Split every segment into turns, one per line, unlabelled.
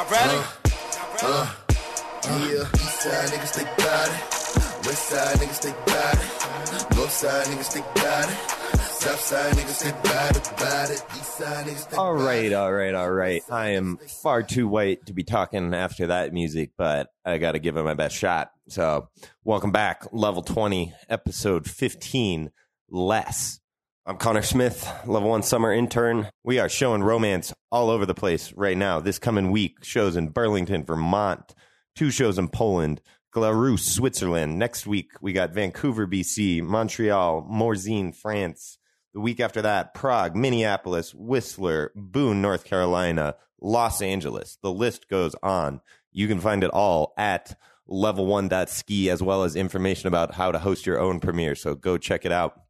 Ready?
Yeah, east side niggas they got it. West side niggas they got it. North side niggas they got it. South side niggas they bad it. East side niggas they
All right. I am far too white to be talking after that music, but I got to give it my best shot. So, welcome back, Level 20, Episode 15, Less. I'm Connor Smith, Level 1 Summer Intern. We are showing romance all over the place right now. This coming week, shows in Burlington, Vermont, 2 shows in Poland, Glarus, Switzerland. Next week, we got Vancouver, BC, Montreal, Morzine, France. The week after that, Prague, Minneapolis, Whistler, Boone, North Carolina, Los Angeles. The list goes on. You can find it all at level1.ski, as well as information about how to host your own premiere. So go check it out.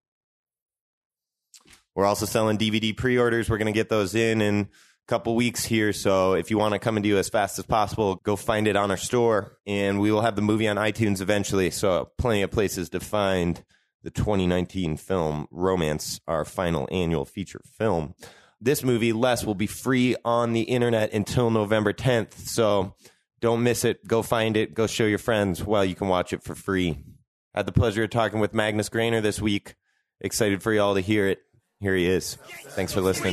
We're also selling DVD pre-orders. We're going to get those in a couple weeks here. So if you want to come and do as fast as possible, go find it on our store. And we will have the movie on iTunes eventually. So plenty of places to find the 2019 film Romance, our final annual feature film. This movie, Less, will be free on the internet until November 10th. So don't miss it. Go find it. Go show your friends while you can watch it for free. I had the pleasure of talking with Magnus Graner this week. Excited for y'all to hear it. Here he is. Thanks for listening.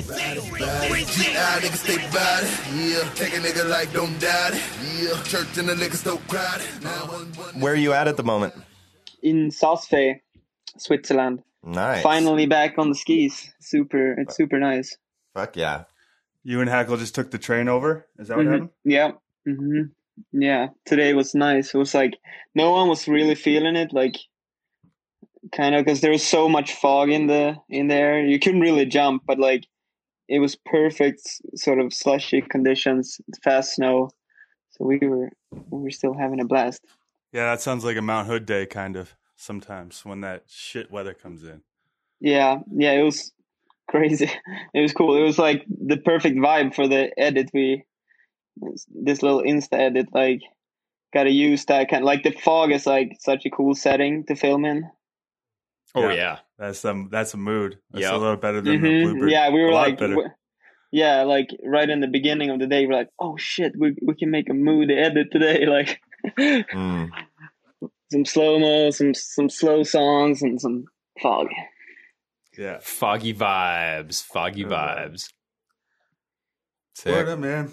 Where are you at the moment?
In Saas-Fee, Switzerland.
Nice.
Finally back on the skis. It's super nice.
Fuck yeah.
You and Hackle just took the train over? Is that what happened?
Yeah. Mm-hmm. Yeah. Today was nice. It was like no one was really feeling it, like kind of because there was so much fog in the air. You couldn't really jump, but like it was perfect sort of slushy conditions, fast snow. So we were still having a blast.
Yeah, that sounds like a Mount Hood day kind of sometimes when that shit weather comes in.
Yeah, it was crazy. It was cool. It was like the perfect vibe for the edit. This little Insta edit, like, gotta use that kind. Like the fog is like such a cool setting to film in.
Oh yeah.
That's a mood. That's
Yep.
a little better than the Bluebird.
Yeah, we were like,
better.
yeah, like right in the beginning of the day, we're like, oh shit, we can make a mood edit today, like some slow mo, some slow songs, and some fog.
Yeah,
Foggy vibes.
What up, man?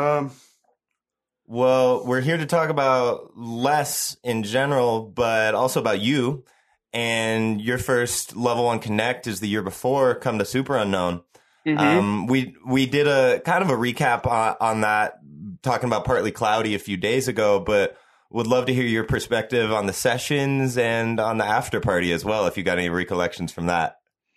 Well, we're here to talk about Less in general, but also about you. And your first Level 1 Connect is the year before Come to Super Unknown.
Mm-hmm.
We did a kind of a recap on that, talking about Partly Cloudy a few days ago, but would love to hear your perspective on the sessions and on the after party as well, if you got any recollections from that.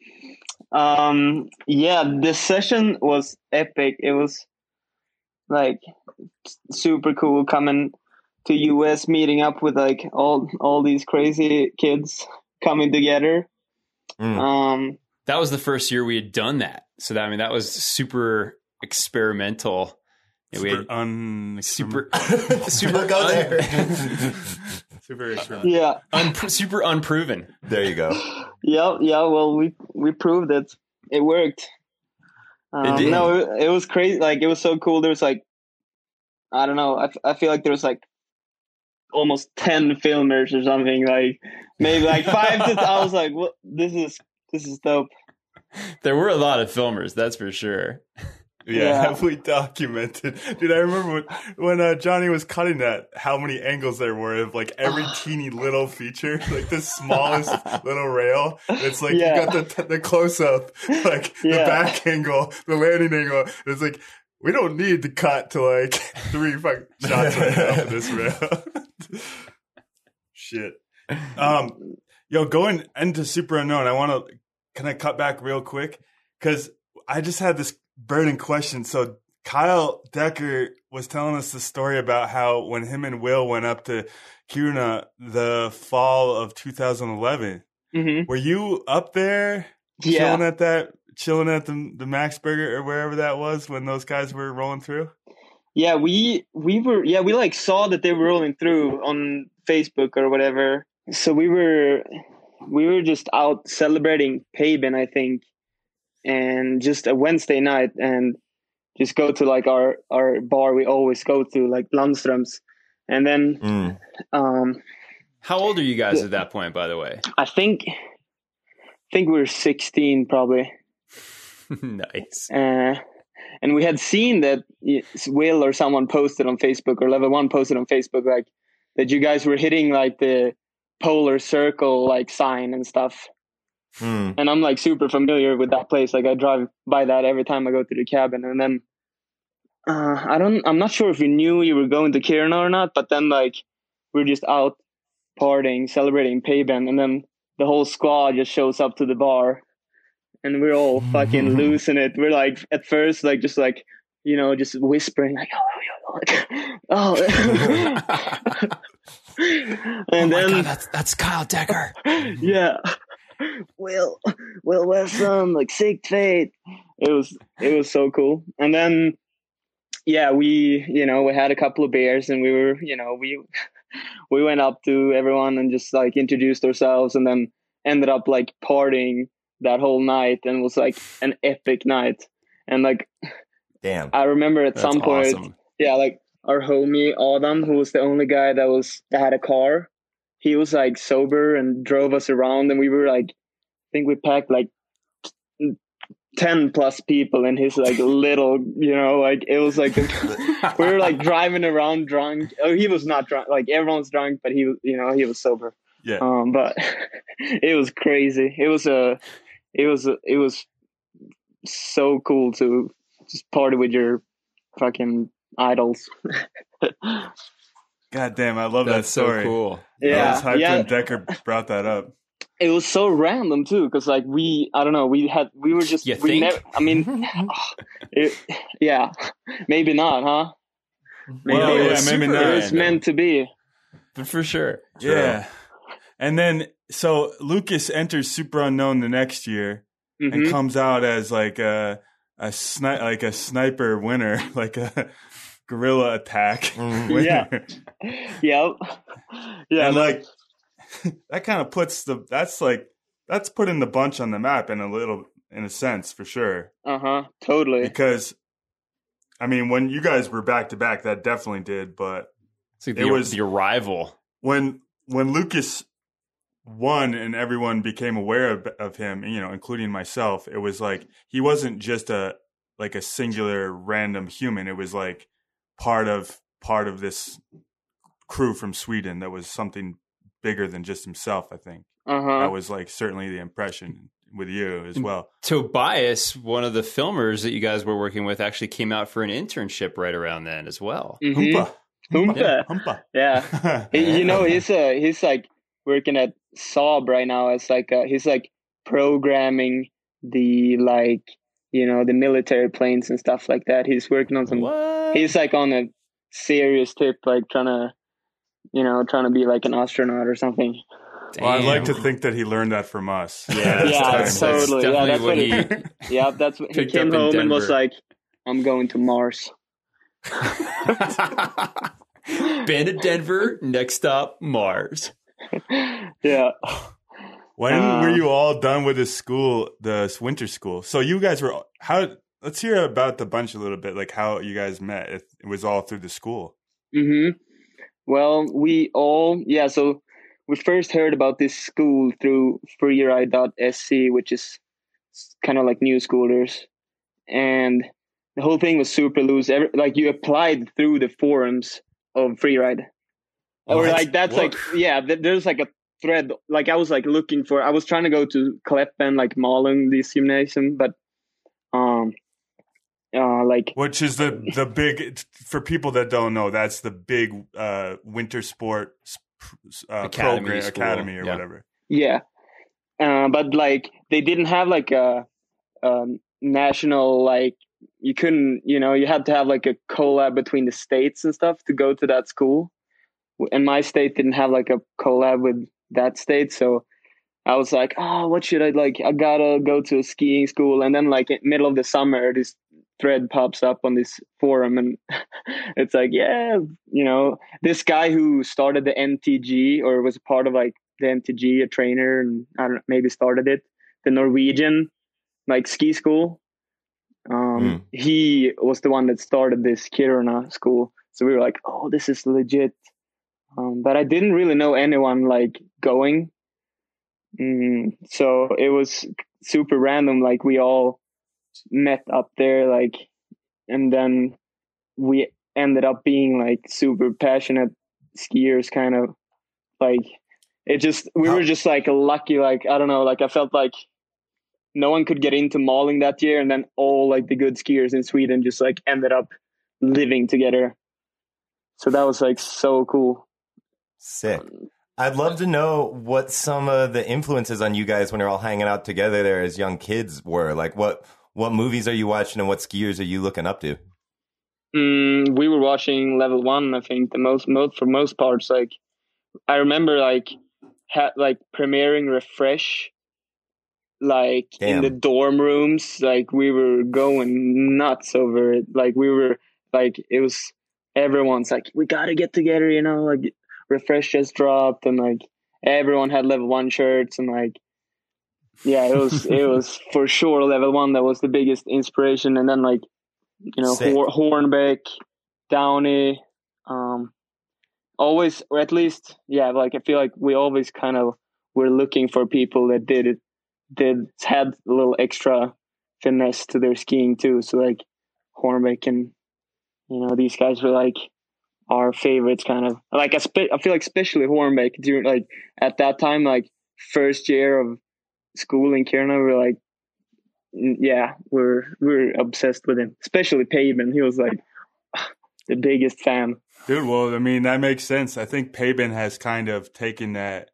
Yeah, this session was epic. It was like super cool coming to US, meeting up with like all these crazy kids coming together.
That was the first year we had done that. So that was super experimental.
Super
super
Go there.
super experimental.
Yeah.
super unproven.
There you go.
Yeah. Well, we proved it. It worked.
It did.
No, it was crazy. Like it was so cool. There was like, I don't know. I feel like there was like almost 10 filmers or something. Like maybe like 5 to. I was like, what? This is dope.
There were a lot of filmers, that's for sure.
Yeah, heavily documented. Dude, I remember when Johnny was cutting that, how many angles there were of like every teeny little feature, like the smallest little rail. It's like you got the close up, like the back angle, the landing angle. It's like we don't need to cut to like 3 fucking shots right now for this rail. Shit. Yo, going into Super Unknown, can I cut back real quick? Because I just had this burning question. So Kyle Decker was telling us the story about how when him and Will went up to Kiruna the fall of 2011, were you up there chilling at the Max Burger or wherever that was when those guys were rolling through?
Yeah, we like saw that they were rolling through on Facebook or whatever. So we were just out celebrating Paben, I think, and just a Wednesday night, and just go to like our bar we always go to, like Landström's. And then
how old are you guys at that point, by the way?
I think we were 16 probably.
Nice.
And we had seen that Will or someone posted on Facebook, or Level 1 posted on Facebook, like that you guys were hitting like the polar circle like sign and stuff. And I'm like super familiar with that place. Like I drive by that every time I go to the cabin. And then I'm not sure if we knew you were going to Kiruna or not, but then like we're just out partying, celebrating Payben, and then the whole squad just shows up to the bar. And we're all fucking losing it. We're like, at first, like, just like, you know, just whispering, like, oh. And then
God, that's Kyle Decker.
Yeah. Will Wesson, like Sick Fate. It was so cool. And then, yeah, we had a couple of beers, and we were, we went up to everyone and just like introduced ourselves, and then ended up like partying that whole night, and it was like an epic night. And like,
damn,
I remember at some point,
awesome.
Yeah, like our homie Adam, who was the only guy that had a car, he was like sober and drove us around, and we were like, I think we packed like 10 plus people in his like little, like it was like we were like driving around drunk. Oh, he was not drunk, like everyone's drunk, but he was, he was sober.
Yeah.
But it was crazy. It was so cool to just party with your fucking idols.
God damn, I love that story.
So cool.
I was hyped when Decker brought that up.
It was so random too, because like we were just,
you think?
Yeah, maybe not, huh?
Maybe maybe not.
It was meant to be,
but for sure.
Yeah. And then, so Lucas enters Super Unknown the next year and comes out as like a sniper winner, like a guerrilla attack winner.
Yeah. Yeah.
And like that kind of that's putting the bunch on the map in a sense, for sure.
Totally.
Because I mean, when you guys were back to back, that definitely did, but
it's like it was the arrival.
When Lucas won and everyone became aware of him, including myself, it was like he wasn't just a singular random human. It was like part of this crew from Sweden that was something bigger than just himself, I think. That was like certainly the impression with you as well.
Tobias, one of the filmers that you guys were working with, actually came out for an internship right around then as well.
Humpa. Yeah. He's like working at Saab right now as like he's like programming the the military planes and stuff like that. He's working on some.
What?
He's like on a serious tip, like trying to be like an astronaut or something.
Well, I'd like to think that he learned that from us.
Yeah, totally. Yeah, that's what he. Yeah, that's what he came home and was like, "I'm going to Mars."
Been to Denver, next stop Mars.
Yeah.
When were you all done with the winter school? So you guys were let's hear about the bunch a little bit, like how you guys met. It was all through the school.
Well, so we first heard about this school through freeride.sc, which is kind of like new schoolers. And the whole thing was super loose. Like you applied through the forums of Freeride. Or like that's like, yeah, there's like a thread. Like I was like I was trying to go to Kleppen, like Malung, this gymnasium, but
which is the big, for people that don't know, that's the big winter sport academy or whatever.
Yeah. But like they didn't have like a national, like you couldn't, you had to have like a collab between the states and stuff to go to that school. And my state didn't have like a collab with that state. So I was like, what should I like? I gotta go to a skiing school. And then like in middle of the summer, this thread pops up on this forum and it's like, this guy who started the MTG or was a part of like the MTG, a trainer, and I don't know, maybe started it, the Norwegian like ski school. He was the one that started this Kiruna school. So we were like, oh, this is legit. But I didn't really know anyone like going. So it was super random. Like we all met up there, like, and then we ended up being like super passionate skiers, kind of like we were just like lucky. Like, I don't know, like I felt like no one could get into Malung that year. And then all like the good skiers in Sweden just like ended up living together. So that was like so cool.
Sick. I'd love to know what some of the influences on you guys when you're all hanging out together there as young kids were. Like what movies are you watching and what skiers are you looking up to?
We were watching Level 1, I think, the most for most parts. Like I remember like premiering Refresh, like in the dorm rooms. Like we were going nuts over it. Like we were like, it was, everyone's like, we gotta get together, you know, like Refresh just dropped, and like everyone had Level 1 shirts, and like, yeah, it was for sure Level 1 that was the biggest inspiration. And then like, you know, Hornbeck, Downey, always, or at least, yeah, like I feel like we always kind of were looking for people that had a little extra finesse to their skiing too. So like Hornbeck and, you know, these guys were like our favorites, kind of. Like I feel like especially Hornbeck during like at that time, like first year of school in Kiruna, we're like, yeah, we're obsessed with him, especially Payben. He was like the biggest fan.
Dude, well, I mean, that makes sense. I think Payben has kind of taken that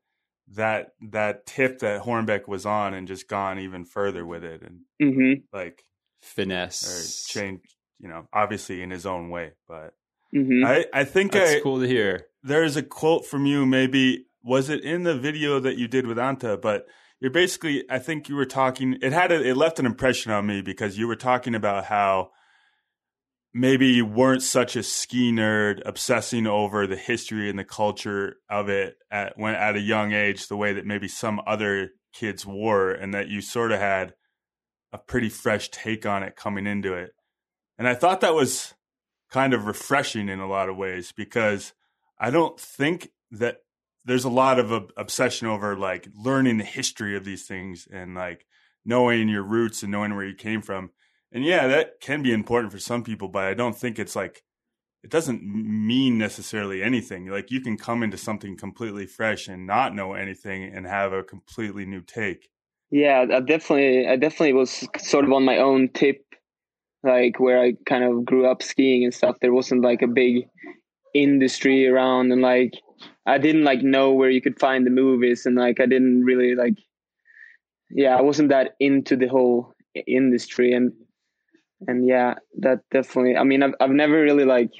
tip that Hornbeck was on and just gone even further with it, and like
finesse
or changed, you know, obviously in his own way. But I think
that's cool to hear.
There's a quote from you, maybe was it in the video that you did with Anta, but you're basically, I think you were talking, it left an impression on me because you were talking about how maybe you weren't such a ski nerd obsessing over the history and the culture of it at a young age, the way that maybe some other kids were, and that you sort of had a pretty fresh take on it coming into it. And I thought that was kind of refreshing in a lot of ways, because I don't think that there's a lot of obsession over like learning the history of these things and like knowing your roots and knowing where you came from. And yeah, that can be important for some people, but I don't think it's like, it doesn't mean necessarily anything. Like you can come into something completely fresh and not know anything and have a completely new take.
Yeah, I definitely was sort of on my own tip, like where I kind of grew up skiing and stuff. There wasn't like a big industry around, and like I didn't like know where you could find the movies, and like I didn't really like, yeah, I wasn't that into the whole industry, and yeah, that definitely, I mean, I've never really like,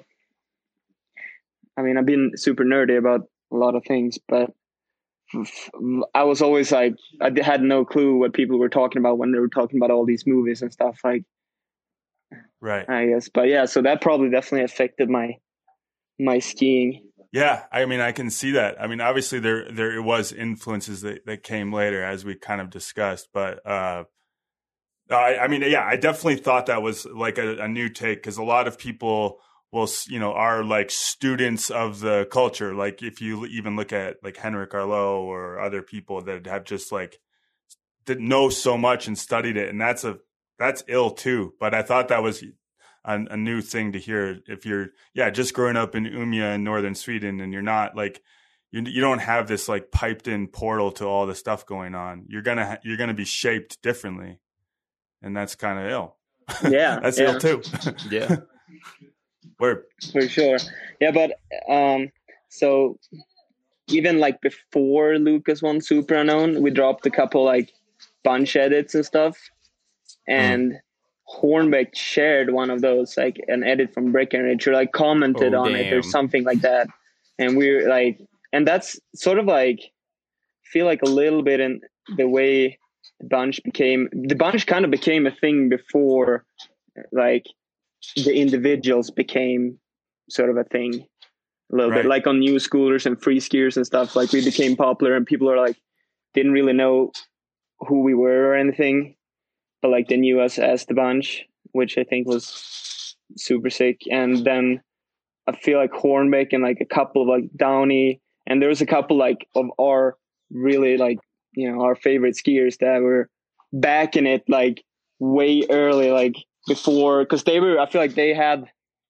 I mean, I've been super nerdy about a lot of things, but I was always like, I had no clue what people were talking about when they were talking about all these movies and stuff, like,
right,
I guess. But yeah, so that probably definitely affected my skiing.
Yeah, I mean, I can see that. I mean, obviously there was influences that came later, as we kind of discussed, but I mean, yeah, I definitely thought that was like a new take, because a lot of people will, you know, are like students of the culture. Like if you even look at like Henrik Arlo or other people that have just like that know so much and studied it, and that's ill too. But I thought that was a new thing to hear. If you're just growing up in Umeå in northern Sweden, and you're not like you don't have this like piped in portal to all the stuff going on, you're gonna be shaped differently, and that's kind of ill.
Yeah,
that's ill too.
Yeah.
For sure. Yeah, but so even like before Lucas won Super Unknown, we dropped a couple like bunch edits and stuff, and Hornbeck shared one of those, like an edit from Breckenridge, or like commented on it or something like that, and we're like, and that's sort of like feel like a little bit in the way the bunch kind of became a thing before like the individuals became sort of a thing a little bit, like on new schoolers and free skiers and stuff. Like we became popular, and people are like didn't really know who we were or anything, but like they knew us as the bunch. which I think was super sick. And then I feel like Hornbeck and like a couple of like Downey, and there was a couple like of our really like, our favorite skiers that were back in it like way early, like before, because I feel like they had,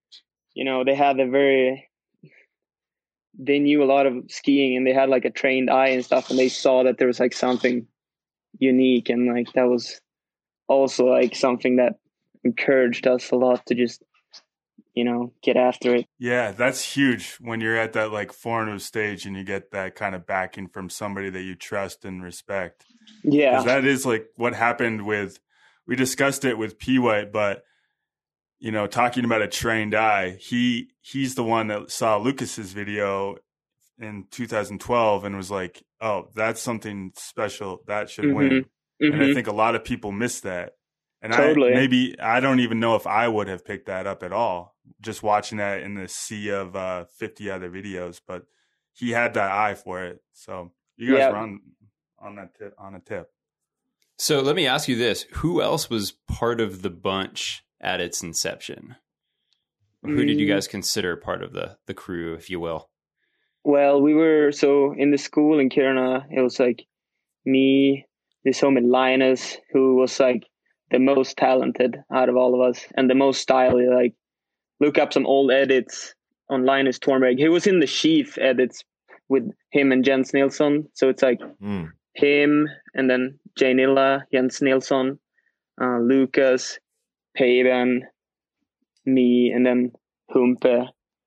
they knew a lot of skiing and they had like a trained eye and stuff, and they saw that there was like something unique, and like that was also like something that encouraged us a lot to just get after it.
Yeah, that's huge when you're at that like formative stage and you get that kind of backing from somebody that you trust and respect.
Yeah,
'cause that is like what happened we discussed it with P White, but talking about a trained eye, he's the one that saw Lucas's video in 2012 and was like, oh, that's something special that should win. And I think a lot of people miss that. And
totally.
I don't even know if I would have picked that up at all, just watching that in the sea of 50 other videos. But he had that eye for it. So you guys were on a tip.
So let me ask you this. Who else was part of the bunch at its inception? Who did you guys consider part of the crew, if you will?
Well, we were, so in the school in Kiruna, it was like me, this homie Linus, who was like the most talented out of all of us and the most stylish. Like, look up some old edits on Linus Tornberg. He was in the Sheaf edits with him and Jens Nilsson. So it's like him and then Jay Nilla, Jens Nilsson, Lucas, Paven, me, and then Humpe.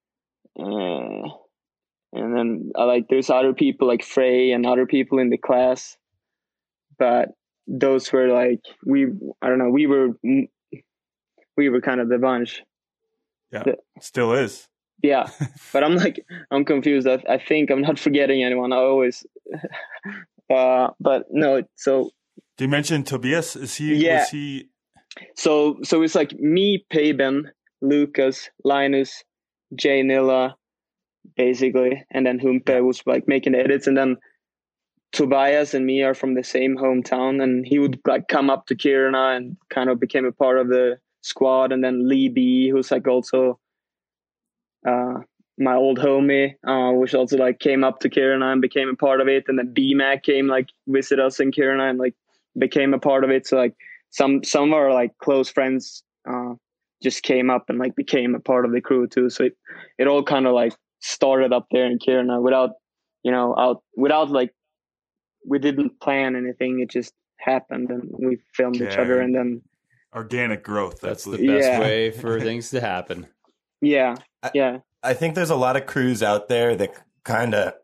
And then there's other people like Frey and other people in the class. But those were like, we were kind of the bunch.
Yeah, still is.
Yeah, but I'm confused. I think I'm not forgetting anyone. I always, but no. So
do you mention Tobias? Is he?
Yeah.
Was he?
So it's like me, Paben, Lucas, Linus, Jay Nilla, basically, and then Humpe was like making the edits, and then Tobias and me are from the same hometown, and he would like come up to Kiruna and kind of became a part of the squad. And then Lee B, who's like also my old homie, which also like came up to Kiruna and became a part of it. And then B-Mac came like visit us in Kiruna and like became a part of it. So like some of our like close friends just came up and like became a part of the crew too. So it all kind of like started up there in Kiruna without like, we didn't plan anything. It just happened, and we filmed each other, and then
organic growth.
That's the best way for things to happen.
Yeah.
I think there's a lot of crews out there that kind of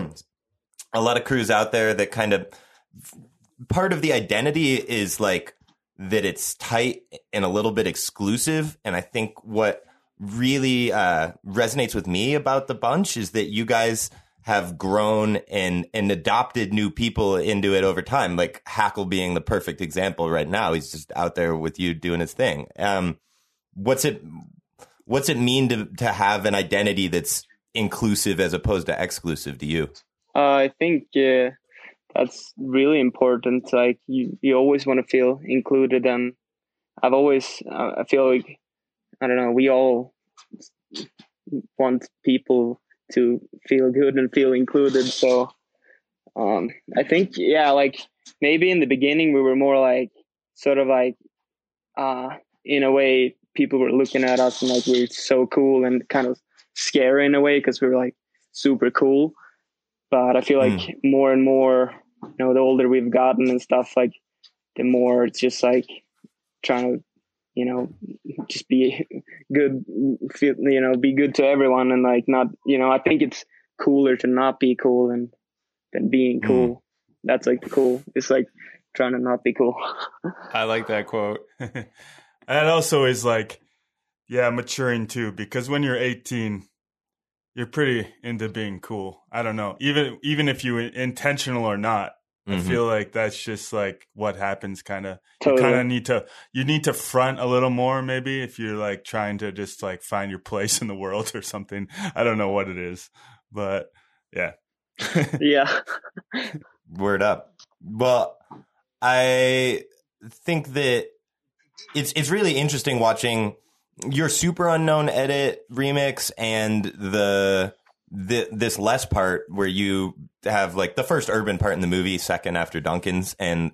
part of the identity is like that it's tight and a little bit exclusive. And I think what really resonates with me about the bunch is that you guys have grown and adopted new people into it over time, like Hackle being the perfect example right now. He's just out there with you doing his thing. What's it mean to have an identity that's inclusive as opposed to exclusive to you? I
think that's really important. Like you always want to feel included, and I feel like, I don't know, we all want people to feel good and feel included. So I think, like maybe in the beginning we were more like sort of like in a way people were looking at us and like we're so cool and kind of scary in a way because we were like super cool. But I feel like more and more, the older we've gotten and stuff, like the more it's just like trying to just be good, be good to everyone, and like not, I think it's cooler to not be cool than being cool. That's like the cool. It's like trying to not be cool.
I like that quote.
That also is like, maturing too, because when you're 18, you're pretty into being cool. I don't know, even if you intentional or not. I feel like that's just like what happens kind of. Totally. You kind of need to front a little more maybe if you're like trying to just like find your place in the world or something. I don't know what it is, but yeah.
Yeah.
Word up. Well, I think that it's really interesting watching your Super Unknown edit remix and this less part where you have like the first urban part in the movie, second after Duncan's, and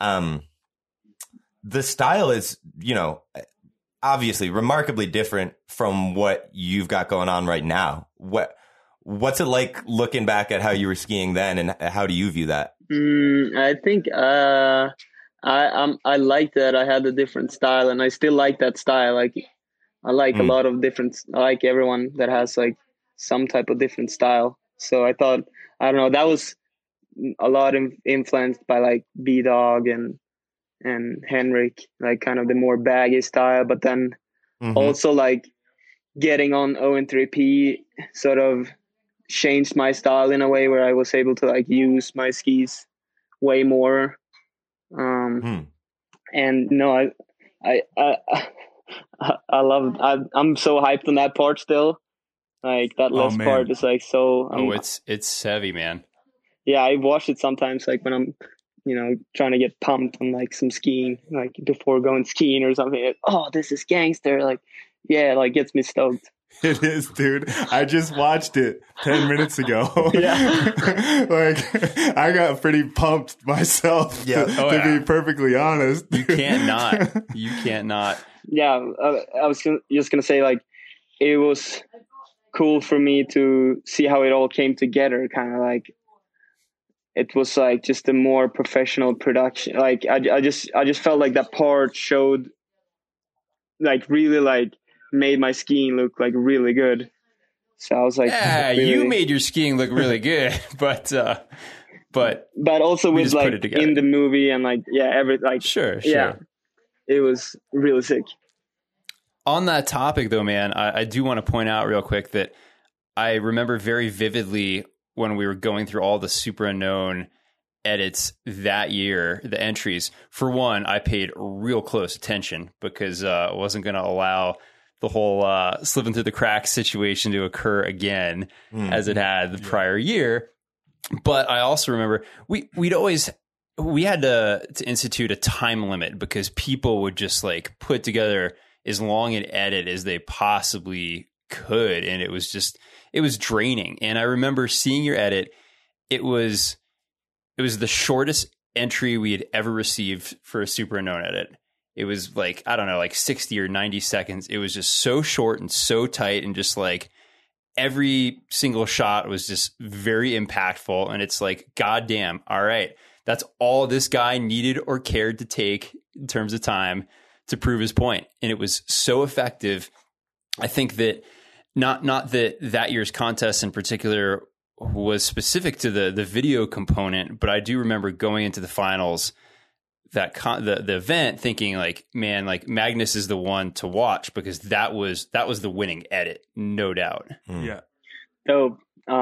the style is, you know, obviously remarkably different from what you've got going on right now. What's it like looking back at how you were skiing then, and how do you view that?
I think I like that I had a different style, and I still like that style. Like I like a lot of different. I like everyone that has like some type of different style. So I thought, I don't know, that was a lot influenced by like B-Dog and Henrik, like kind of the more baggy style. But then also like getting on ON3P sort of changed my style in a way where I was able to like use my skis way more. And no, I love. I'm so hyped on that part still. Like that last part is like so.
It's heavy, man.
Yeah, I watch it sometimes, like when I'm, you know, trying to get pumped on like some skiing, like before going skiing or something. Like, oh, this is gangster. Like, yeah, like gets me stoked.
It is, dude. I just watched it 10 minutes ago.
Yeah.
Like, I got pretty pumped myself, to be perfectly honest.
You can't not. You can't not.
Yeah, I was just going to say, like, it was cool for me to see how it all came together, kind of like, it was like just a more professional production. Like, I just felt like that part showed, like, really, like, made my skiing look like really good. So I was like,
yeah, really, you made your skiing look really good, but
also with like in the movie and like, yeah,
sure.
Yeah, it was really sick.
On that topic though, man, I do want to point out real quick that I remember very vividly when we were going through all the Super Unknown edits that year, the entries. For one, I paid real close attention because I wasn't going to allow the whole slipping through the cracks situation to occur again as it had the prior year. But I also remember we had to institute a time limit because people would just like put together as long an edit as they possibly could. And it was draining. And I remember seeing your edit. It was the shortest entry we had ever received for a Super Unknown edit. It was like, I don't know, like 60 or 90 seconds. It was just so short and so tight, and just like every single shot was just very impactful. And it's like, goddamn, all right, that's all this guy needed or cared to take in terms of time to prove his point. And it was so effective. I think that not that year's contest in particular was specific to the video component, but I do remember going into the finals, the event, thinking like, man, like Magnus is the one to watch because that was the winning edit, no doubt.
Yeah.
So,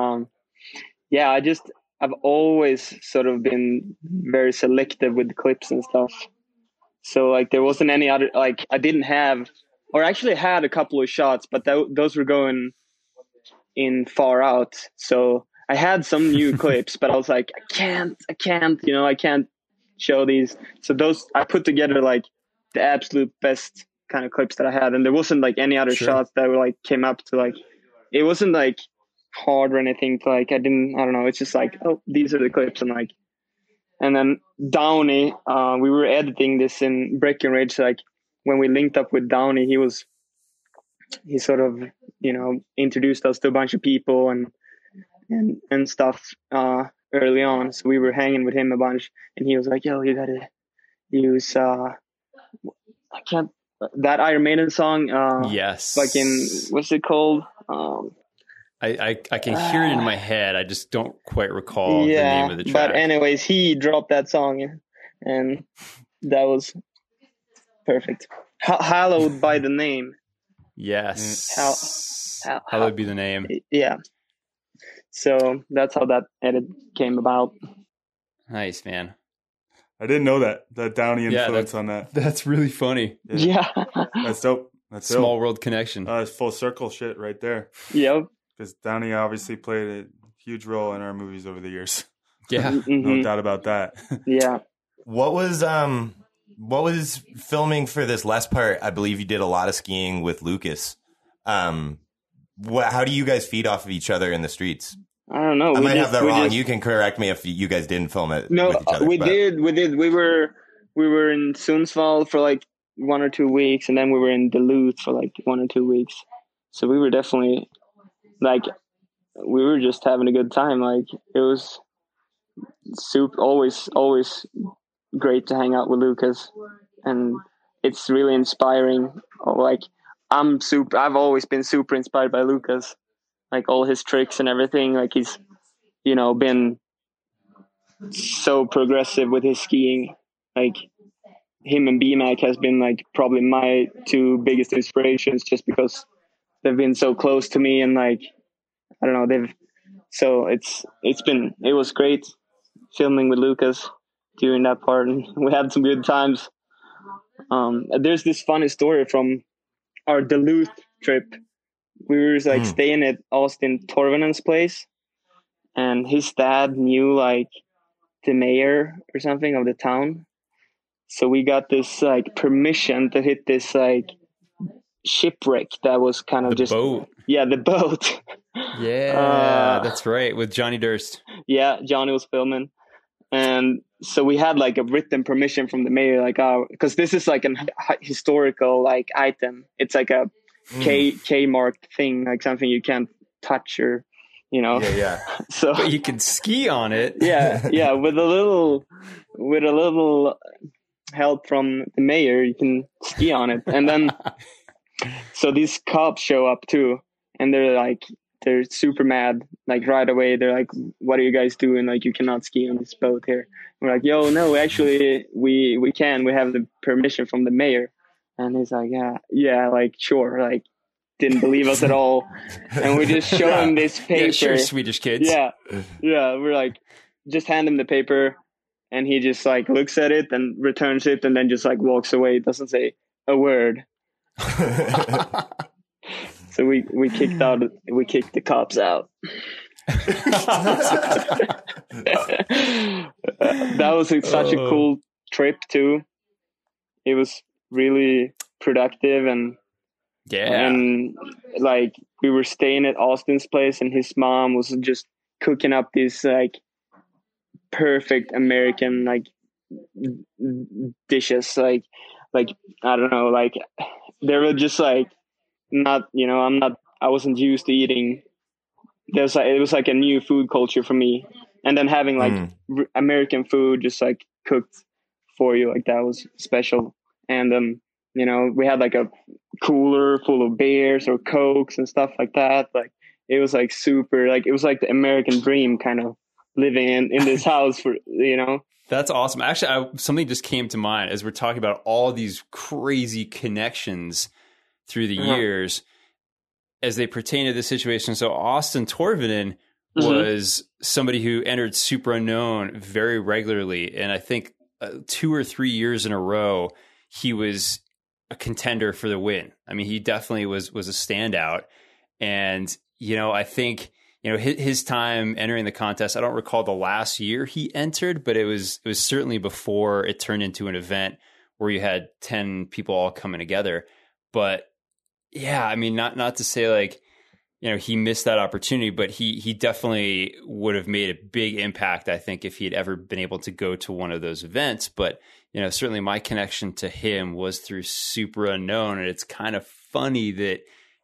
yeah, I've always sort of been very selective with clips and stuff. So like there wasn't any other, like I didn't have, or actually had a couple of shots, but those were going in far out. So I had some new clips, but I was like, I can't, you know, I can't show these. So those, I put together like the absolute best kind of clips that I had. And there wasn't like any other shots that were like came up to like, it wasn't like hard or anything to like, I don't know. It's just like, oh, these are the clips. And then Downey, we were editing this in Breckenridge. Like when we linked up with Downey, he sort of, you know, introduced us to a bunch of people and stuff early on. So we were hanging with him a bunch, and he was like, yo, you gotta use that Iron Maiden song,
yes,
fucking, what's it called?
I can hear it in my head. I just don't quite recall the name of the track.
But anyways, he dropped that song, and that was perfect. Hallowed by the Name.
Yes. Hallowed be the name.
Yeah. So that's how that edit came about.
Nice, man.
I didn't know that Downey influence on that.
That's really funny.
Yeah.
That's dope. That's
small
dope.
World connection.
It's full circle shit right there.
Yep.
Because Downey obviously played a huge role in our movies over the years.
Yeah.
No doubt about that.
Yeah.
What was What was filming for this last part? I believe you did a lot of skiing with Lucas. How do you guys feed off of each other in the streets?
I don't know.
I might have that wrong. You can correct me if you guys didn't film it.
No,
with each other,
we did. We were in Sundsvall for like 1 or 2 weeks, and then we were in Duluth for like 1 or 2 weeks. So we were definitely like, we were just having a good time. Like, it was always great to hang out with Lucas, and it's really inspiring. Like, I've always been super inspired by Lucas, like all his tricks and everything. Like, he's, been so progressive with his skiing. Like, him and BMAC has been like probably my 2 biggest inspirations, just because they've been so close to me, and like, I don't know, it was great filming with Lucas during that part, and we had some good times. There's this funny story from our Duluth trip. We were like staying at Austin Torvinen's place, and his dad knew like the mayor or something of the town. So we got this like permission to hit this like shipwreck that was kind of just
boat.
Yeah, the boat.
Yeah, that's right, with Johnny Durst.
Yeah, Johnny was filming. And so we had like a written permission from the mayor, like, because this is like an historical like item. It's like a K marked thing, like something you can't touch or,
Yeah.
So
but you can ski on it.
yeah, with a little help from the mayor, you can ski on it. And then, so these cops show up too, and they're super mad, like right away. They're like, "What are you guys doing? Like, you cannot ski on this boat here." We're like, "Yo, no, actually, we can. We have the permission from the mayor." And he's like, "Yeah, like, sure." Like, didn't believe us at all. And we just show him this paper.
Yeah, sure, Swedish kids.
Yeah. We're like, just hand him the paper, and he just like looks at it and returns it, and then just like walks away. Doesn't say a word. So we kicked the cops out. That was such a cool trip too. It was really productive, and like, we were staying at Austin's place, and his mom was just cooking up these like perfect American like dishes, like I don't know, like they were just like, not, I wasn't used to eating. It was like a new food culture for me, and then having like American food just like cooked for you, like that was special. And we had like a cooler full of beers or Cokes and stuff like that. Like, it was like super, like, it was like the American dream kind of living in this house for.
That's awesome. Actually, something just came to mind as we're talking about all these crazy connections through the years as they pertain to the situation. So Austin Torvinen was somebody who entered Super Unknown very regularly. And I think 2 or 3 years in a row, he was a contender for the win. I mean, he definitely was a standout. And, I think, his time entering the contest, I don't recall the last year he entered, but it was certainly before it turned into an event where you had 10 people all coming together. But yeah, I mean, not to say like, he missed that opportunity, but he definitely would have made a big impact, I think, if he had ever been able to go to one of those events. But, certainly my connection to him was through Super Unknown. And it's kind of funny that,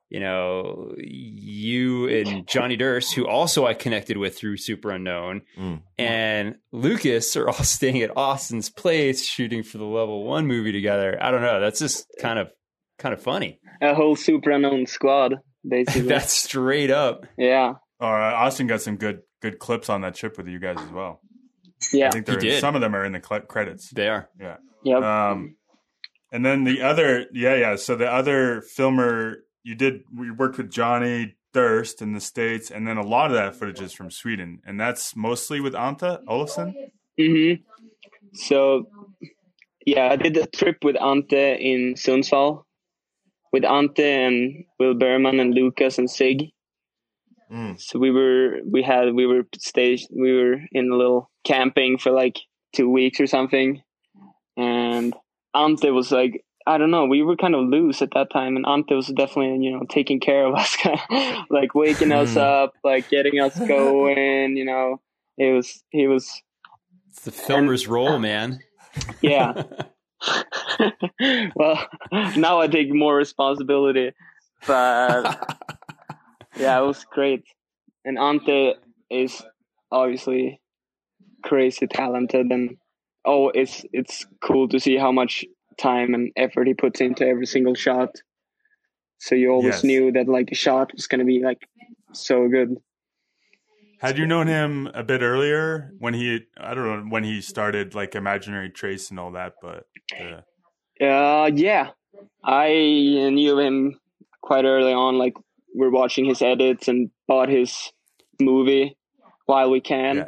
you and Johnny Durst, who also I connected with through Super Unknown, and Lucas are all staying at Austin's place shooting for the Level 1 movie together. I don't know. That's just kind of funny.
A whole Super Unknown squad, basically.
That's straight up.
Yeah.
All right, Austin got some good clips on that trip with you guys as well.
Yeah,
I think some of them are in the credits.
They are.
Yeah.
Yep.
And then the other, so the other filmer we worked with Johnny Durst in the States, and then a lot of that footage is from Sweden, and that's mostly with Ante Olofsson.
Mm-hmm. So, yeah, I did a trip with Ante in Sundsvall, with Ante and Will Berman and Lucas and Sig. So we were in a little camping for like 2 weeks or something, and Ante was like, I don't know, we were kind of loose at that time, and Ante was definitely, you know, taking care of us, like waking us up, like getting us going, you know. He was
It's the filmer's role, man.
Yeah. Well, now I take more responsibility, but yeah, it was great. And Ante is obviously crazy talented, and it's cool to see how much time and effort he puts into every single shot. So you always knew that like the shot was going to be like so good.
Had you known him a bit earlier when he started like Imaginary Trace and all that? But
yeah, I knew him quite early on. Like we're watching his edits and bought his movie While We Can,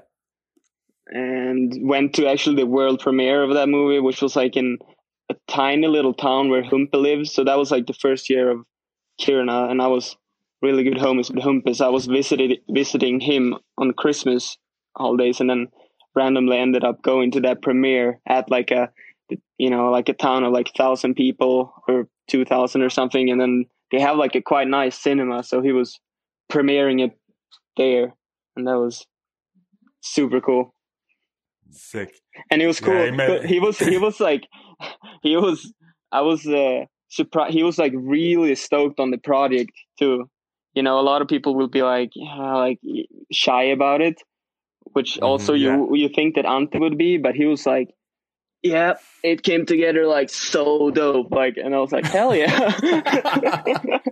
and went to actually the world premiere of that movie, which was like in a tiny little town where Humpe lives. So that was like the first year of Kiruna, and I was really good homies with Humpes. I was visiting him on Christmas holidays, and then randomly ended up going to that premiere at like a town of like 1,000 people or 2,000 or something, and then they have like a quite nice cinema, so he was premiering it there, and that was super cool.
Sick.
And it was cool. Yeah, he was like, I was surprised. He was like really stoked on the project too. You know, a lot of people will be like shy about it, which also you think that Ante would be, but he was like, yeah, it came together like so dope. Like, and I was like, hell yeah.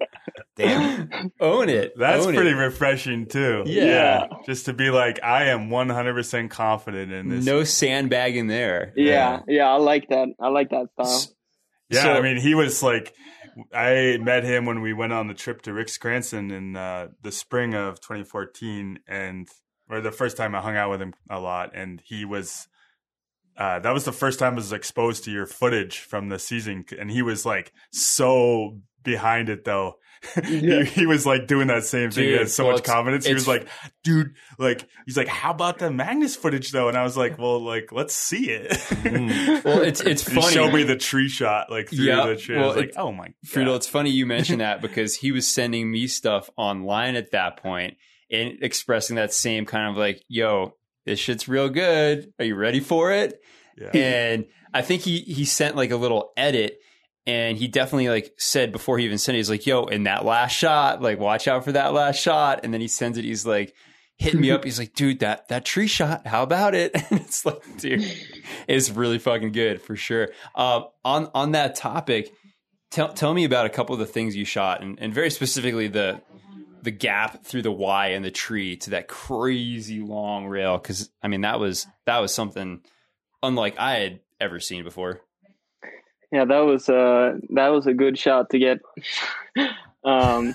Damn.
Own it.
That's
Own
pretty
it.
refreshing too.
Yeah.
Just to be like, I am 100% confident in this.
No sandbagging there.
Yeah. I like that. I like that style.
Yeah,
So,
I mean, he was like, I met him when we went on the trip to Rick Scranton in the spring of 2014, or the first time I hung out with him a lot, and he was, that was the first time I was exposed to your footage from the season, and he was like so behind it though.
Yeah.
he was like doing that same thing.
Dude,
He had so much confidence. He was like, dude, like, he's like, how about the Magnus footage though? And I was like, well, like, let's see it.
Well, it's funny.
He showed me the tree shot, like through the tree. I was like, oh my God.
Friedel, it's funny you mention that because he was sending me stuff online at that point and expressing that same kind of like, yo, this shit's real good. Are you ready for it?
Yeah.
And I think he sent like a little edit. And he definitely like said before he even sent it, he's like, yo, in that last shot, like watch out for that last shot. And then he sends it. He's like hitting me up. He's like, dude, that tree shot, how about it? And it's like, dude, it's really fucking good for sure. On that topic, tell me about a couple of the things you shot and very specifically the gap through the Y and the tree to that crazy long rail. Cause I mean, that was something unlike I had ever seen before.
Yeah, that was a good shot to get. Yeah,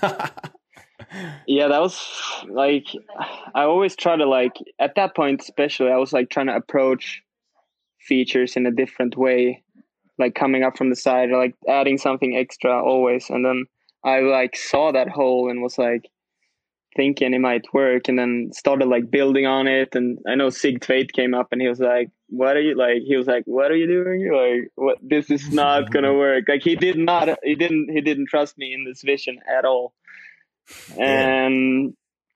that was like, I always try to like, at that point especially, I was like trying to approach features in a different way, like coming up from the side or like adding something extra always. And then I like saw that hole and was like thinking it might work, and then started like building on it. And I know Sig Tveit came up and he was like, what are you doing? Like, what, this is not gonna work. Like he didn't trust me in this vision at all. And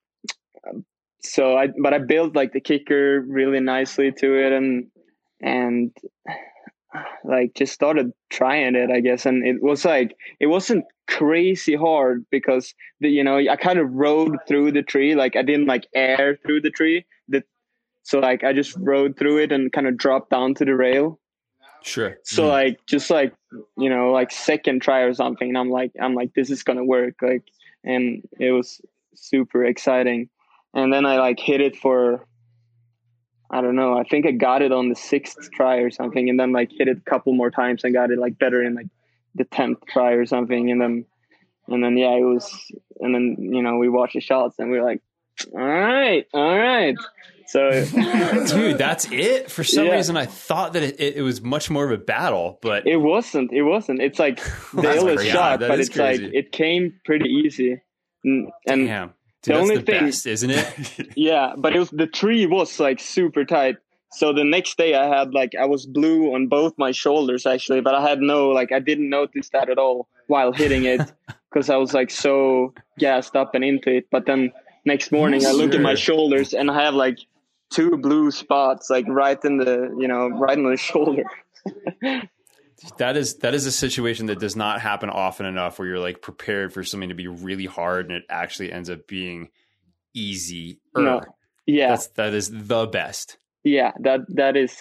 so I built like the kicker really nicely to it, and like just started trying it, I guess. And it was like, it wasn't crazy hard because I kind of rode through the tree. Like I didn't like air through the tree. So like I just rode through it and kind of dropped down to the rail.
Sure.
So like just like like second try or something, and I'm like this is gonna work. Like, and it was super exciting. And then I like hit it for, I don't know, I think I got it on the 6th try or something, and then like hit it a couple more times and got it like better in like the 10th try or something. And then yeah, it was, and then we watched the shots and we were like, all right. So,
dude, that's it. For some reason, I thought that it was much more of a battle, but
it wasn't. It's like the illest shot, but it's crazy. Like it came pretty easy. And
damn, dude,
the only
the
thing,
best, isn't it?
Yeah, but the tree was like super tight. So the next day I had like, I was blue on both my shoulders actually, but I didn't notice that at all while hitting it because I was like so gassed up and into it. But then next morning I look at my shoulders and I have like 2 blue spots like right in the, right on the shoulder.
That is a situation that does not happen often enough where you're like prepared for something to be really hard and it actually ends up being easy.
No. Yeah.
That is the best.
Yeah, that is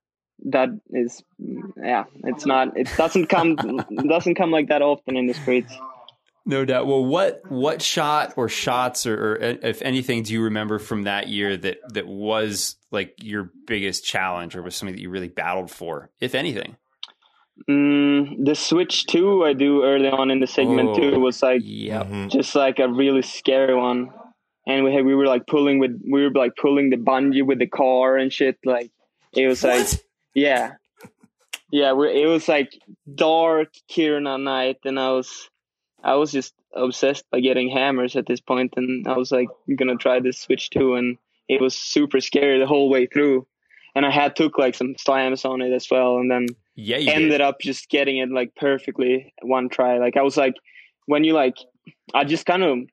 it's not, it doesn't come like that often in the streets.
No doubt. Well, what shot or shots or if anything do you remember from that year that was like your biggest challenge or was something that you really battled for, if anything?
The switch 2 I do early on in the segment 2 was like just like a really scary one. And we were pulling the bungee with the car and shit. Like it was like, yeah. It was like dark Kiruna night, and I was just obsessed by getting hammers at this point, and I was like, I'm gonna try this switch too, and it was super scary the whole way through. And I took like some slams on it as well, and then ended up just getting it like perfectly one try. Like I was like, I just kind of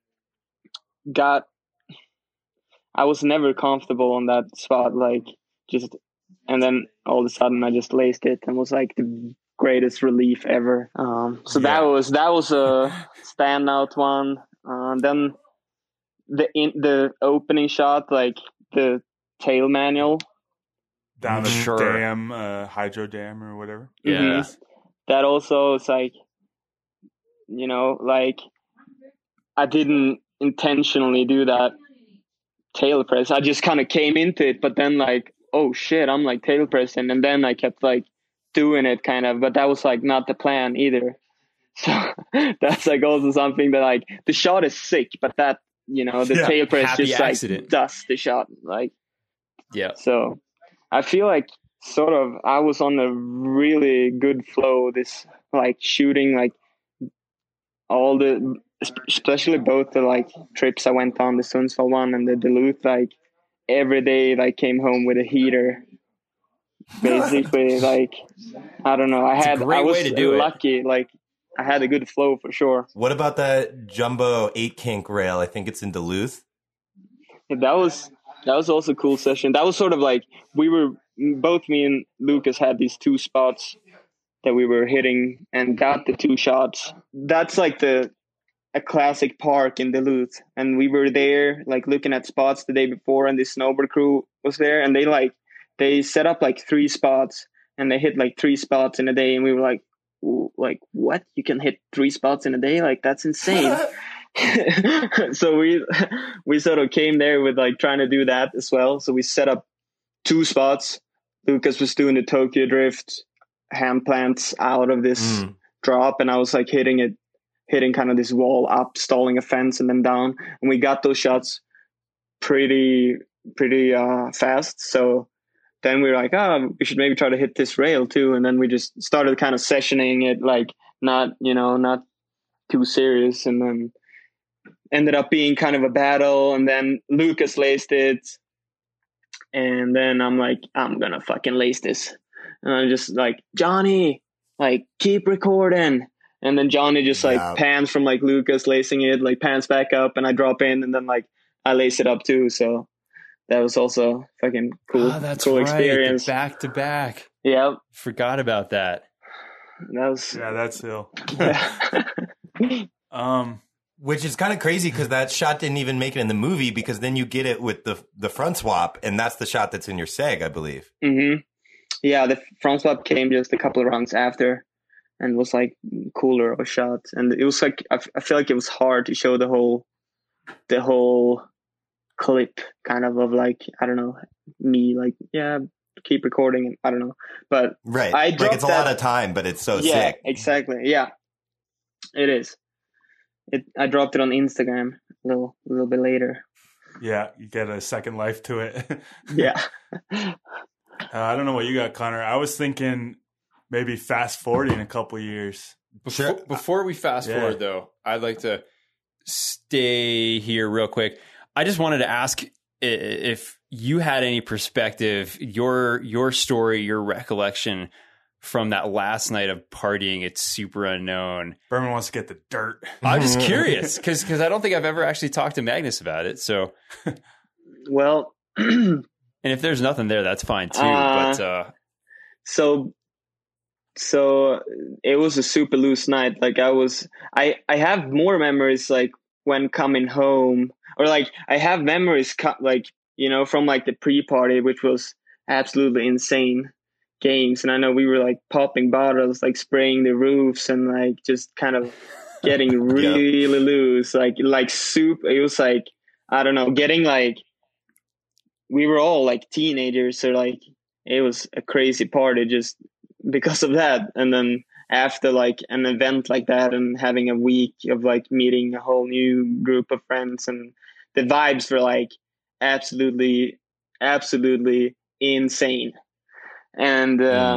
I was never comfortable on that spot, and then all of a sudden I just laced it and was like the greatest relief ever. That was a standout one. Then the opening shot, like the tail manual
down the dam, hydro dam or whatever.
Yeah,
mm-hmm. That also is like, I didn't intentionally do that tail press. I just kind of came into it, but then like, oh shit, I'm like tail pressing, and then I kept like doing it kind of, but that was like not the plan either. So that's like also something that like the shot is sick, but that the tail press just accident. Like does the shot like So I feel like sort of I was on a really good flow this like shooting like all the, especially both the like trips I went on, the Sundsvall one and the Duluth, like every day I came home with a heater. Basically, like I don't know. I was lucky. Like I had a good flow for sure.
What about that jumbo 8 kink rail? I think it's in Duluth.
Yeah, that was also a cool session. That was sort of like both me and Lucas had these 2 spots that we were hitting and got the 2 shots. That's like a classic park in Duluth, and we were there like looking at spots the day before, and the snowboard crew was there, and they set up like 3 spots, and they hit like 3 spots in a day, and we were like what? You can hit 3 spots in a day? Like that's insane. So we sort of came there with like trying to do that as well. So we set up 2 spots. Lucas was doing the Tokyo Drift hand plants out of this drop, and I was like hitting kind of this wall up, stalling a fence and then down, and we got those shots pretty fast. So then we were like, we should maybe try to hit this rail too, and then we just started kind of sessioning it, like not too serious, and then ended up being kind of a battle. And then Lucas laced it, and then I'm like, I'm gonna fucking lace this, and I'm just like, Johnny, like keep recording. And then Johnny just like pans from like Lucas lacing it, like pans back up, and I drop in, and then like I lace it up too. So that was also fucking cool.
Oh, that's
cool
right.
experience.
Back to back.
Yeah.
Forgot about that.
That's Hill.
Which is kind of crazy because that shot didn't even make it in the movie, because then you get it with the front swap, and that's the shot that's in your seg, I believe.
Mm-hmm. Yeah, the front swap came just a couple of rounds after, and was like cooler of a shot. And it was like I feel like it was hard to show the whole clip kind of like, I don't know, me like, keep recording, I don't know, but
right,
I
like it's a lot of time, but it's so sick.
Exactly. Yeah, it is. I dropped it on Instagram a little bit later.
Yeah, you get a second life to it.
Yeah.
I don't know what you got, Connor. I was thinking maybe fast forwarding a couple years.
Before we fast forward, though, I'd like to stay here real quick. I just wanted to ask, if you had any perspective, your story, your recollection from that last night of partying at Super Unknown.
Berman wants to get the dirt.
I'm just curious because I don't think I've ever actually talked to Magnus about it. So,
Well,
and if there's nothing there, that's fine too.
so it was a super loose night. Like I have more memories like when coming home, or like I have memories like, you know, from like the pre-party, which was absolutely insane games. And I know we were like popping bottles, like spraying the roofs and like just kind of getting really loose, like soup. It was like, I don't know, getting like, we were all like teenagers. So like, it was a crazy party just because of that. And then after like an event like that and having a week of like meeting a whole new group of friends, and the vibes were like absolutely insane. And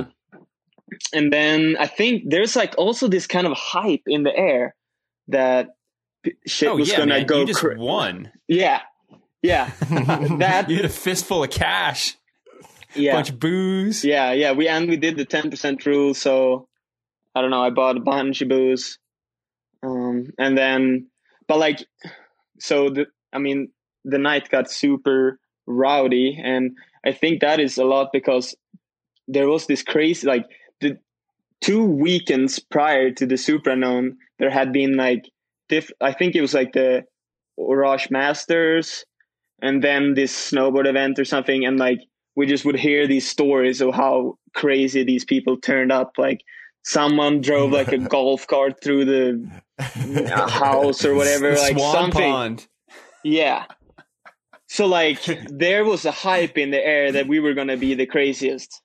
then I think there's like also this kind of hype in the air that shit was gonna go.
You just won.
Yeah. That
you had a fistful of cash.
Yeah.
Bunch of booze.
Yeah. We did the 10% rule, so I don't know. I bought a bunch of booze, and then, but like, so the night got super rowdy, and I think that is a lot because there was this crazy, like the 2 weekends prior to the Super Unknown, there had been like I think it was like the Orage Masters, and then this snowboard event or something, and like we just would hear these stories of how crazy these people turned up. Like someone drove like a golf cart through the house or whatever,
the
like
Swan
something.
Pond.
Yeah. So like there was a hype in the air that we were going to be the craziest.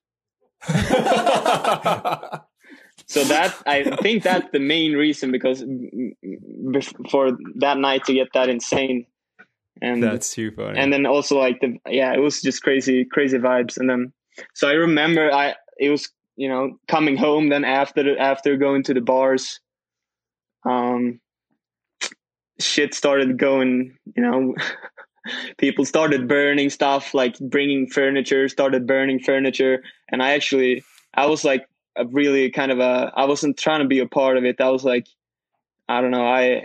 So that, I think that's the main reason, because for that night to get that insane. And
that's too funny.
And then also like it was just crazy vibes. And then, so I remember it was, you know, coming home then after going to the bars, shit started going, you know, people started burning stuff, like started burning furniture. And I was like a really kind of I wasn't trying to be a part of it. I was like, I don't know.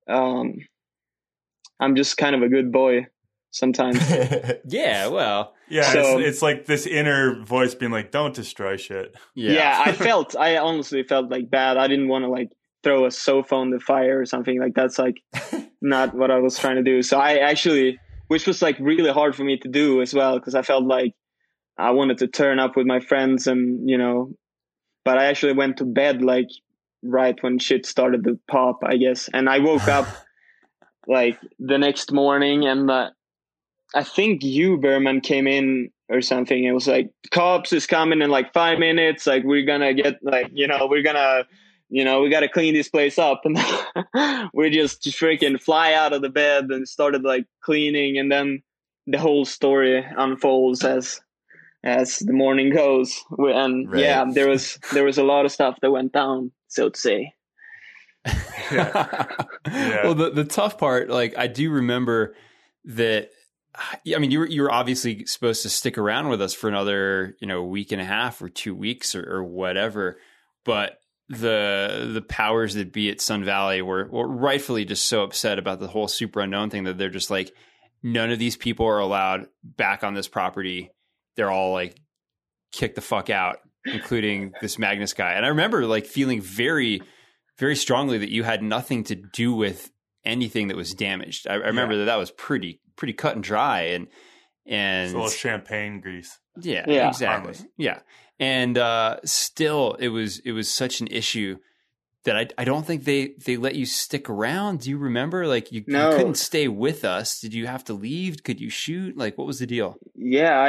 I'm just kind of a good boy sometimes.
Yeah, well.
Yeah,
so,
it's like this inner voice being like, don't destroy shit.
Yeah, I honestly felt like bad. I didn't want to like throw a sofa on the fire or something. Like that's like not what I was trying to do. So I actually, which was like really hard for me to do as well, because I felt like I wanted to turn up with my friends and, you know, but I actually went to bed like right when shit started to pop, I guess. And I woke up like the next morning, and I think you, Berman, came in or something. It was like, cops is coming in like 5 minutes. Like we're gonna get like, you know, we gotta clean this place up. And we just freaking fly out of the bed and started like cleaning. And then the whole story unfolds as the morning goes. And
right.
Yeah, there was a lot of stuff that went down, so to say.
Yeah.
Well, the tough part, like I do remember that. I mean, you were obviously supposed to stick around with us for another, you know, week and a half or 2 weeks or whatever, but the powers that be at Sun Valley were rightfully just so upset about the whole Super Unknown thing that they're just like, none of these people are allowed back on this property. They're all like, kick the fuck out, including this Magnus guy. And I remember like feeling very, very strongly that you had nothing to do with anything that was damaged. I remember that was pretty cut and dry, and
it's a little champagne grease.
Yeah, exactly.
Harmless.
Yeah. And still it was such an issue that I don't think they let you stick around. Do you remember? Like you couldn't stay with us. Did you have to leave? Could you shoot? Like what was the deal?
Yeah,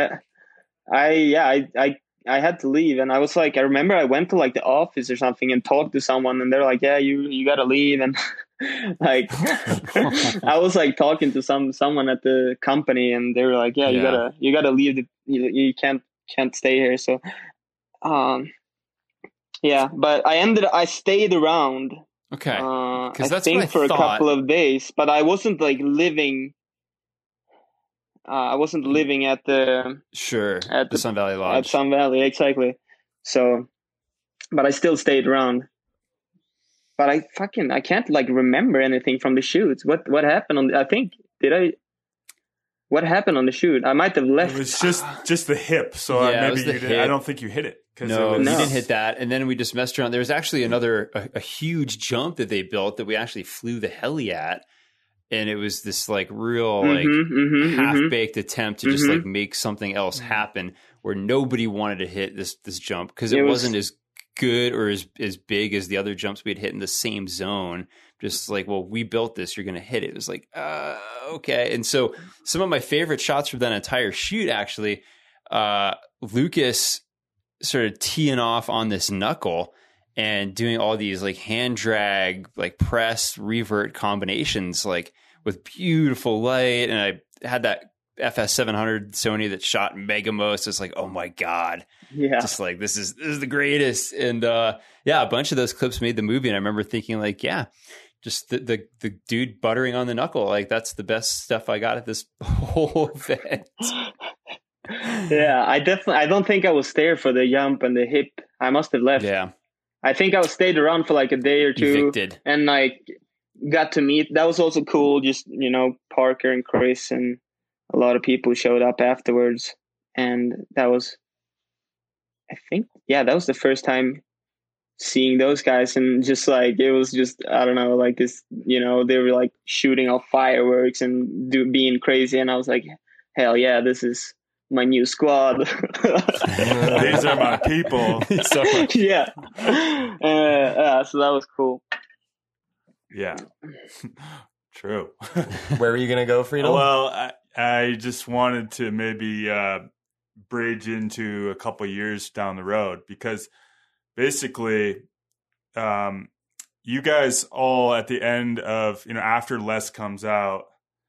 I had to leave, and I was like, I remember I went to like the office or something and talked to someone, and they're like, yeah, you gotta leave. And like I was like talking to someone at the company, and they were like, yeah, you gotta leave. You can't stay here. So yeah, but I stayed around.
Okay,
I
that's
think
what I
for
thought.
a couple of days, but I wasn't like living. I wasn't living at the
Sure.
At
the Sun Valley Lodge.
at Sun Valley, exactly. So, but I still stayed around. But I can't like remember anything from the shoots. What happened on? What happened on the shoot? I might have left.
It was just the hip. So
Yeah, it
maybe
was the
you didn't.
hip.
I don't think you hit it.
No,
it was,
we didn't hit that. And then we just messed around. There was actually a huge jump that they built that we actually flew the heli at. And it was this like real half-baked attempt to just like make something else happen where nobody wanted to hit this jump because it wasn't as good or as big as the other jumps we had hit in the same zone. Just like, well, we built this, you're going to hit it. It was like, okay. And so some of my favorite shots from that entire shoot, actually, Lucas started teeing off on this knuckle and doing all these like hand drag, like press revert combinations, like with beautiful light. And I had that FS700 Sony that shot Megamos. It's like, oh my God.
Yeah.
Just like, this is the greatest. And yeah, a bunch of those clips made the movie. And I remember thinking like, yeah, just the dude buttering on the knuckle. Like that's the best stuff I got at this whole event.
Yeah, I don't think I was there for the jump and the hip. I must have left.
Yeah.
I think I stayed around for like a day or two.
Evicted.
And like got to meet. That was also cool. Just, Parker and Chris and a lot of people showed up afterwards. And that was, I think, that was the first time seeing those guys. And just like, it was just, I don't know, like this, they were like shooting off fireworks and being crazy. And I was like, hell yeah, this is my new squad.
These are my people.
Yeah. So that was cool.
Yeah. True.
Where were you going to go, Friedel?
Well, I just wanted to maybe bridge into a couple years down the road because basically you guys all at the end of, after Les comes out,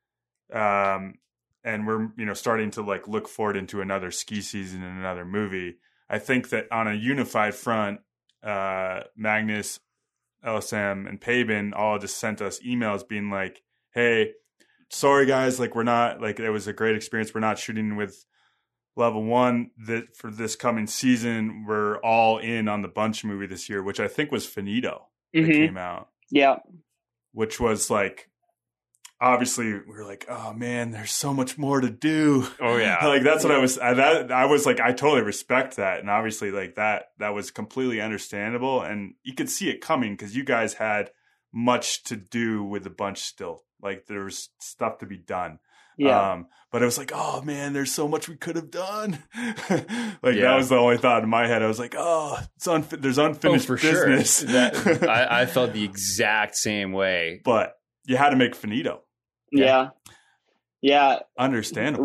and we're, starting to like look forward into another ski season and another movie. I think that on a unified front, Magnus, LSM, and Paben all just sent us emails being like, hey, sorry guys, like we're not, like it was a great experience. We're not shooting with Level 1 that for this coming season. We're all in on the Bunch movie this year, which I think was Finito that came out.
Yeah.
Which was like, obviously we were like, oh man, there's so much more to do.
Oh yeah.
Like that's what I was like, I totally respect that. And obviously like that was completely understandable. And you could see it coming because you guys had much to do with the Bunch still. Like there was stuff to be done.
Yeah.
But it was like, oh man, there's so much we could have done. That was the only thought in my head. I was like, oh, there's unfinished business.
Sure. I felt the exact same way.
But you had to make Finito.
Yeah.
Understandable.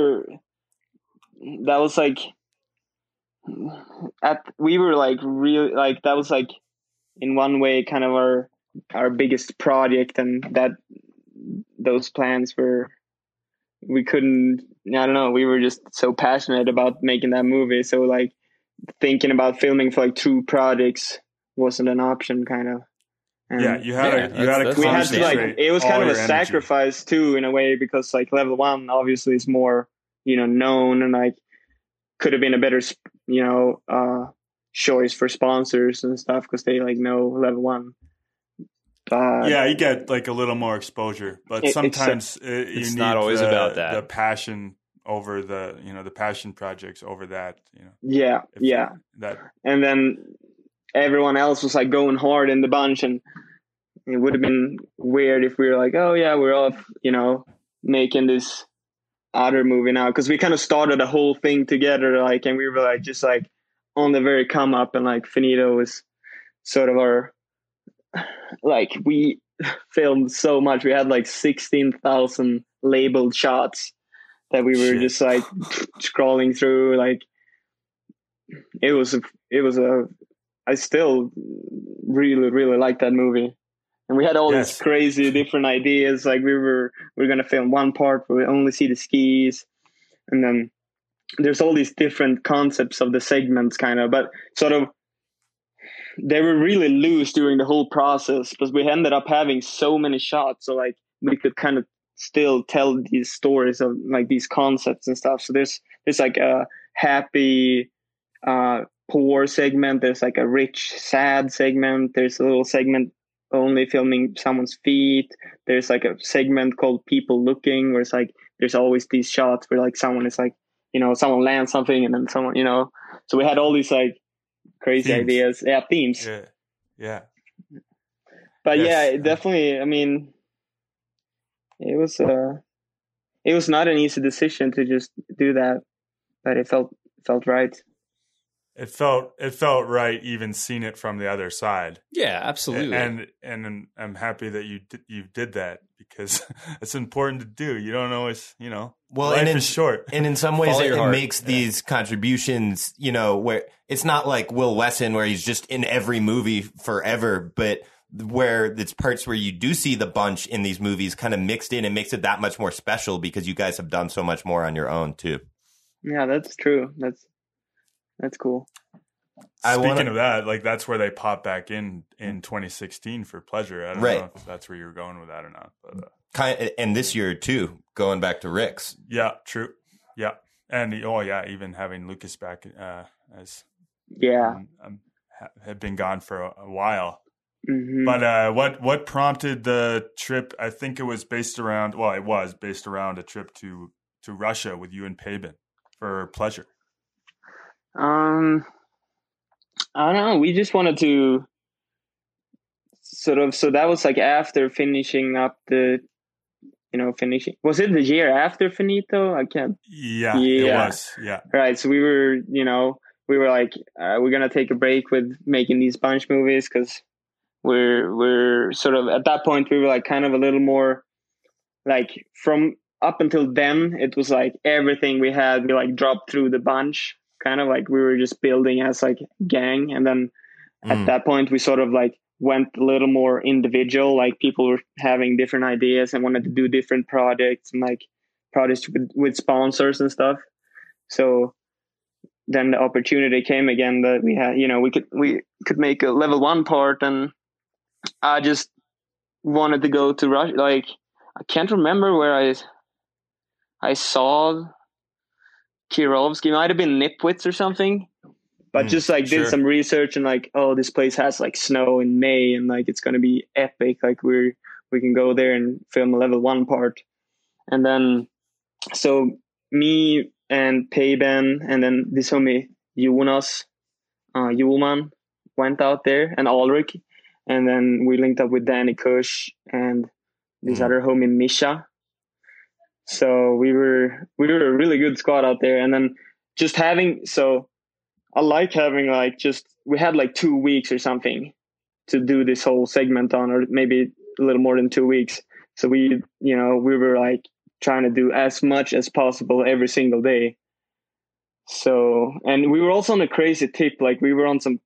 That was like, we were like really like, that was like in one way kind of our biggest project, and that those plans were, we couldn't, I don't know, we were just so passionate about making that movie. So like thinking about filming for like 2 projects wasn't an option kind of. And
you had to
we had to like, it was kind of a
energy.
sacrifice too in a way, because like Level 1 obviously is more, known, and like could have been a better, choice for sponsors and stuff because they like know Level 1.
You get like a little more exposure, but sometimes
it's
you
not
need
always about that.
The passion over the passion projects over that.
That, and then everyone else was like going hard in the Bunch, and it would have been weird if we were like, oh yeah, we're off, making this other movie now, because we kind of started the whole thing together, like, and we were like just like on the very come up, and like Finito was sort of our, like, we filmed so much. We had like 16,000 labeled shots that we were just like scrolling through. Like I still really, really like that movie. And we had all these crazy different ideas. Like we were going to film one part where we only see the skis. And then there's all these different concepts of the segments kind of, but sort of, they were really loose during the whole process because we ended up having so many shots. So like we could kind of still tell these stories of like these concepts and stuff. So there's like a happy poor segment, there's like a rich sad segment, there's a little segment only filming someone's feet, there's like a segment called people looking, where it's like there's always these shots where like someone is like, you know, someone lands something and then someone, you know. So we had all these like crazy ideas, themes.
Yeah.
But
Yes.
yeah, it definitely, I mean, it was not an easy decision to just do that, but it felt right.
It felt right, even seeing it from the other side.
Yeah, absolutely.
And I'm happy that you did that, because it's important to do. You don't always, you know, life is short.
And in some ways,
Follow your
it
heart.
makes these contributions, you know, where it's not like Will Wesson, where he's just in every movie forever, but where it's parts where you do see the bunch in these movies kind of mixed in, and makes it that much more special, because you guys have done so much more on your own too.
Yeah, that's true. That's cool.
Speaking of that, like that's where they pop back in 2016 for Pleasure. I don't know if that's where you were going with that or not. But
and this year too, going back to Rick's.
Yeah, true. Yeah, and even having Lucas back as had been gone for a while.
Mm-hmm.
But what prompted the trip? I think it was based around a trip to Russia with you and Paben for Pleasure.
I don't know. We just wanted to sort of, so that was like after finishing up was it the year after Finito? I can't.
Yeah, it was. Yeah.
Right. So we were like, we're going to take a break with making these bunch movies, because we're sort of, at that point, we were like kind of a little more like, from up until then, it was like everything we had, we like dropped through the bunch. Kind of like we were just building as like gang, and then at that point we sort of like went a little more individual, like people were having different ideas and wanted to do different projects, and like projects with sponsors and stuff. So then the opportunity came again that we had, you know, we could make a level 1 part, and I just wanted to go to Russia. Like I can't remember where I saw Kirovsky, might have been Nipwitz or something, but just like did some research, and like, oh, this place has like snow in May, and like it's gonna be epic, like we can go there and film a level 1 part. And then so me and Paben and then this homie Jonas Julman went out there, and Ulrich, and then we linked up with Danny Kush and this other homie Misha. So we were a really good squad out there. And then just having, so I like having like, just, we had like 2 weeks or something to do this whole segment on, or maybe a little more than 2 weeks. So we were like trying to do as much as possible every single day. So, and we were also on a crazy tip. Like we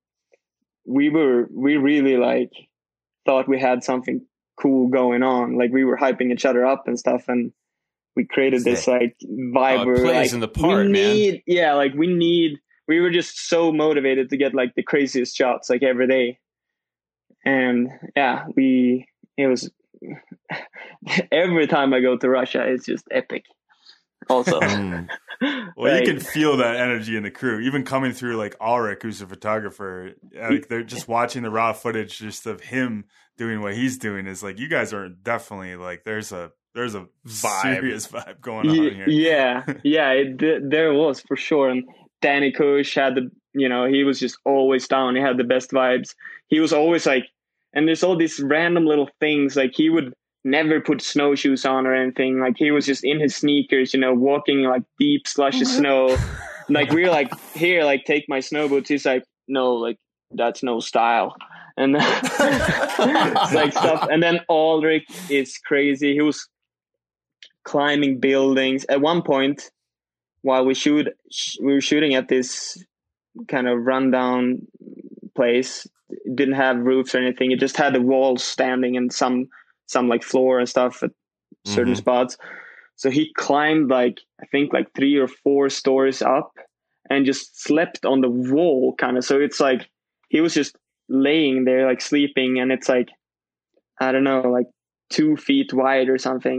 really like thought we had something cool going on. Like we were hyping each other up and stuff. And we created this like vibe where like
in the part, man.
Yeah, like we were just so motivated to get like the craziest shots like every day. And yeah, it was every time I go to Russia, it's just epic. Also.
Well, you can feel that energy in the crew, even coming through like Ulrich, who's a photographer. Like they're just watching the raw footage just of him doing what he's doing, is like, you guys are definitely like, there's a serious vibe going on here.
There was for sure. And Danny Kush had he was just always down. He had the best vibes. He was always like, and there's all these random little things, like he would never put snowshoes on or anything. Like he was just in his sneakers, walking like deep slushy snow. Like we were like, here, like take my snow boots. He's like, no, like that's no style. And like stuff. And then Ulrich is crazy. He was climbing buildings at one point while we were shooting at this kind of rundown place. It didn't have roofs or anything. It just had the walls standing and some like floor and stuff at certain spots. So he climbed like, I think like 3 or 4 stories up and just slept on the wall kind of. So it's like he was just laying there like sleeping, and it's like, I don't know, like 2 feet wide or something.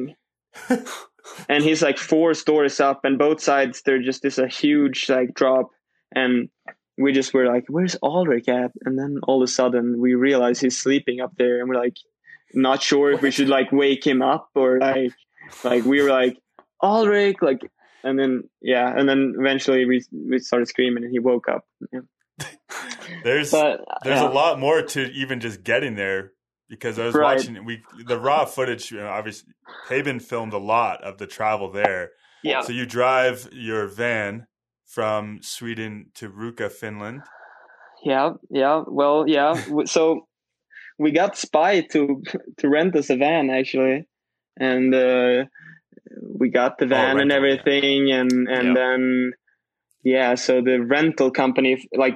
And he's like 4 stories up, and both sides there just is a huge like drop, and we just were like, where's Ulrich at? And then all of a sudden we realize he's sleeping up there, and we're like not sure if we should like wake him up or like we were like, Ulrich, like, and then eventually we started screaming and he woke up. Yeah.
There's a lot more to even just getting there, because I was watching the raw footage. Obviously, Haben filmed a lot of the travel there.
Yeah.
So you drive your van from Sweden to Ruka, Finland.
Yeah. Well, yeah. So we got Spy to rent us a van actually, and we got the van and everything, yeah. and then so the rental company, like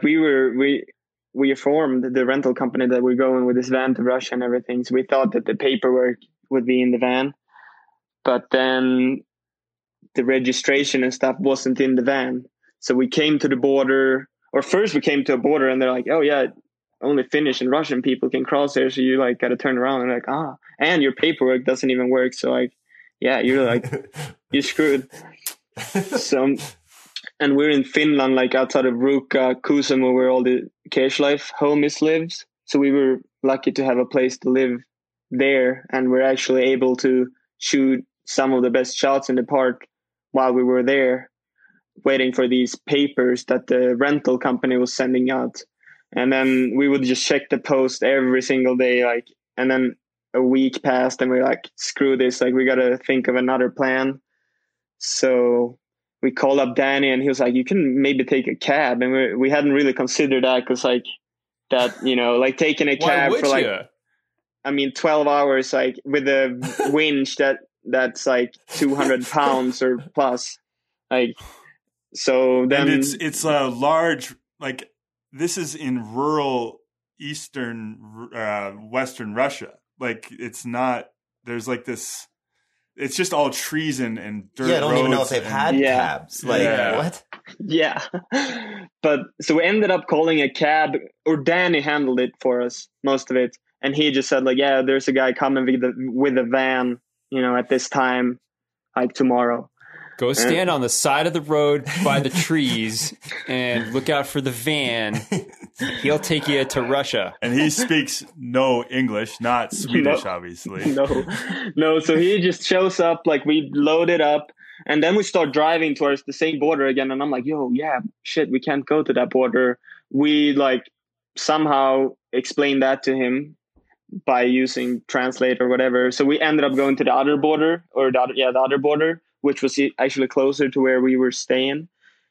we formed the rental company that we're going with this van to Russia and everything. So we thought that the paperwork would be in the van, but then the registration and stuff wasn't in the van. So we came to the border, or first we came to a border and they're like, oh yeah, only Finnish and Russian people can cross here. So you like got to turn around and like, and your paperwork doesn't even work. So like, yeah, you're like, you're screwed. So, and we're in Finland, like outside of Ruka, Kuusamo, where all the Cashlife homies lives. So we were lucky to have a place to live there, and we're actually able to shoot some of the best shots in the park while we were there, waiting for these papers that the rental company was sending out. And then we would just check the post every single day, like, and then a week passed and we're like, screw this, like we got to think of another plan. So we called up Danny and he was like, you can maybe take a cab. And we hadn't really considered that, because like that, like taking a cab for like, 12 hours, like with a winch that's like 200 pounds or plus. Like, so then
and it's a large, like, this is in rural eastern Western Russia. Like, it's not, there's like this, it's just all trees and dirt.
Yeah, I don't
roads
even know if they've had cabs. Like, what?
Yeah. But so we ended up calling a cab, or Danny handled it for us, most of it. And he just said like, yeah, there's a guy coming with a van, at this time, like tomorrow.
Go stand on the side of the road by the trees and look out for the van. He'll take you to Russia.
And he speaks no English, not Swedish, obviously.
No. So he just shows up, like we load it up, and then we start driving towards the same border again. And I'm like, yo, yeah, shit, we can't go to that border. We like somehow explained that to him by using Translate or whatever. So we ended up going to the other border, the other border, which was actually closer to where we were staying.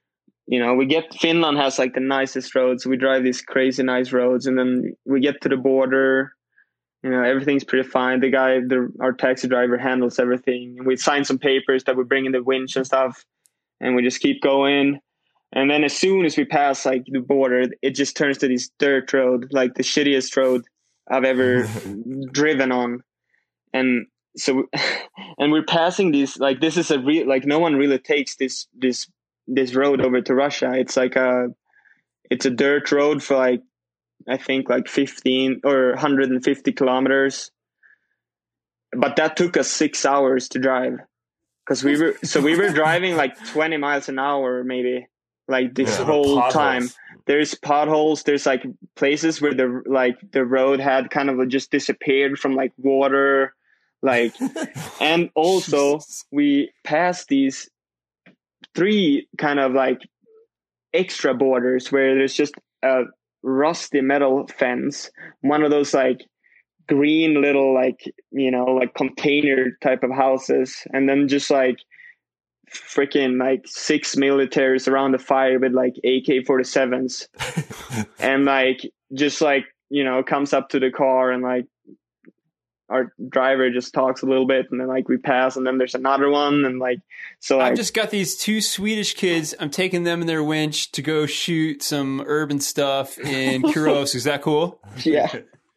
Finland has like the nicest roads. We drive these crazy nice roads, and then we get to the border. Everything's pretty fine. The guy, our taxi driver, handles everything. And we sign some papers that we bring in the winch and stuff, and we just keep going. And then as soon as we pass like the border, it just turns to this dirt road, like the shittiest road I've ever driven on. And so, and we're passing these, like, this is like no one really takes this road over to Russia. It's like it's a dirt road for like, I think like 15 or 150 kilometers. But that took us 6 hours to drive, because we were driving like 20 miles an hour, maybe, like this whole time. There's potholes. There's like places where the road had kind of just disappeared from like water. Like, and also we passed these 3 kind of like extra borders where there's just a rusty metal fence, one of those like green little like, like container type of houses, and then just like freaking like 6 militaries around the fire with like AK-47s and like just like, comes up to the car, and like our driver just talks a little bit, and then like we pass, and then there's another one, and like, so
I've just got these 2 Swedish kids. I'm taking them in their winch to go shoot some urban stuff in Kuros. Is that cool?
Yeah.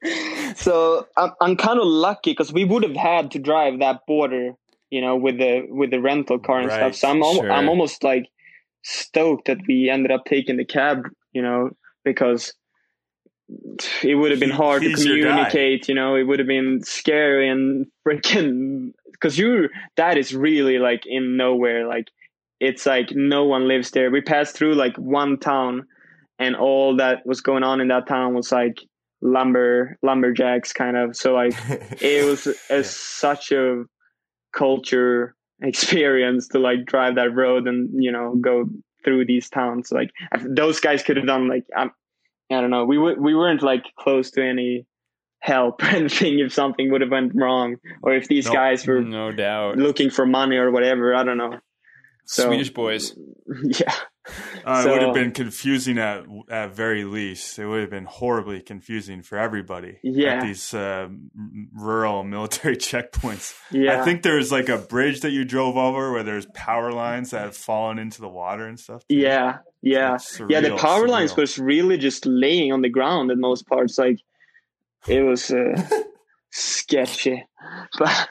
So I'm kind of lucky, because we would have had to drive that border, with the rental car and stuff. So I'm almost like stoked that we ended up taking the cab, because it would have been hard to
He's your guy.
communicate, it would have been scary and freaking, because that is really like in nowhere. Like, it's like no one lives there. We passed through like one town, and all that was going on in that town was like lumberjacks kind of. So like it was such a culture experience to like drive that road and go through these towns. Like, those guys could have done like I don't know. We weren't like close to any help or anything if something would have went wrong, or if these guys were
no doubt
looking for money or whatever. I don't know. So,
Swedish boys.
Yeah.
It would have been confusing at very least. It would have been horribly confusing for everybody at these rural military checkpoints.
Yeah.
I think there's like a bridge that you drove over where there's power lines that have fallen into the water and stuff. Too.
Yeah.
Surreal,
The power lines was really just laying on the ground in most parts. Like, it was sketchy. But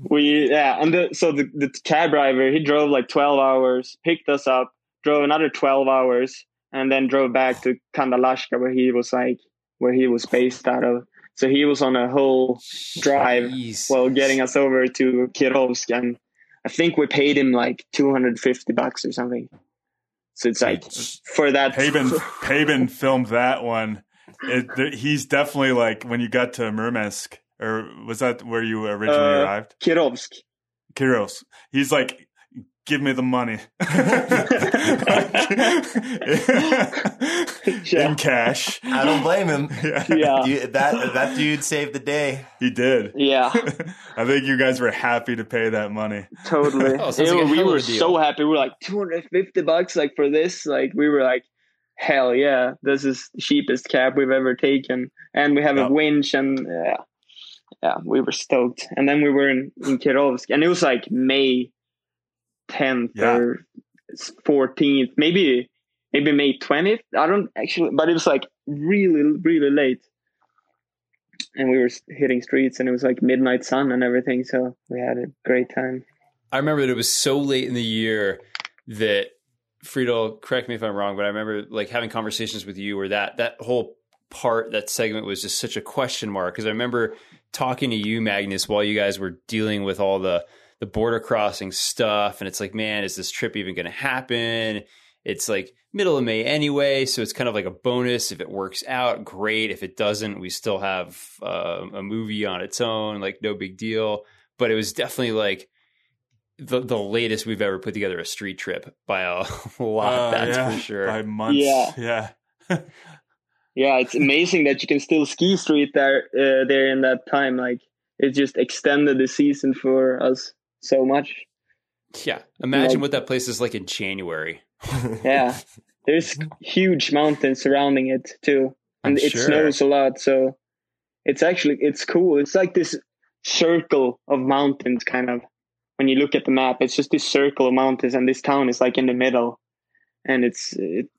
the cab driver, he drove like 12 hours, picked us up, drove another 12 hours, and then drove back to Kandalashka, where he was based out of. So he was on a whole drive while getting us over to Kirovsk, and I think we paid him like $250 or something. So it's like, for that.
Paben filmed that one. He's definitely like, when you got to Murmansk, or was that where you originally arrived?
Kirovsk.
He's like, give me the money in cash.
I don't blame him.
Yeah.
That dude saved the day.
He did.
Yeah.
I think you guys were happy to pay that money.
Totally. We were so happy. We were like, $250 like for this. Like, we were like, hell yeah, this is the cheapest cab we've ever taken, and we have a winch, and we were stoked. And then we were in Kirovsk, and it was like May 10th or 14th, maybe May 20th. I don't actually, but it was like really, really late, and we were hitting streets, and it was like midnight sun and everything. So we had a great time.
I remember that it was so late in the year that, Friedel, correct me if I'm wrong, but I remember like having conversations with you where that whole that segment was just such a question mark. Because I remember talking to you, Magnus, while you guys were dealing with all the border crossing stuff. And it's like, man, is this trip even going to happen? It's like middle of May anyway. So it's kind of like a bonus. If it works out, great. If it doesn't, we still have a movie on its own, like no big deal. But it was definitely like the latest we've ever put together a street trip by a lot. That's for sure.
By months.
Yeah. Yeah, it's amazing that you can still ski street there in that time. Like, it just extended the season for us so much.
Yeah, imagine what that place is like in January.
Yeah, there's huge mountains surrounding it too, and it snows a lot. So it's cool. It's like this circle of mountains, kind of. When you look at the map, it's just this circle of mountains, and this town is like in the middle. And it's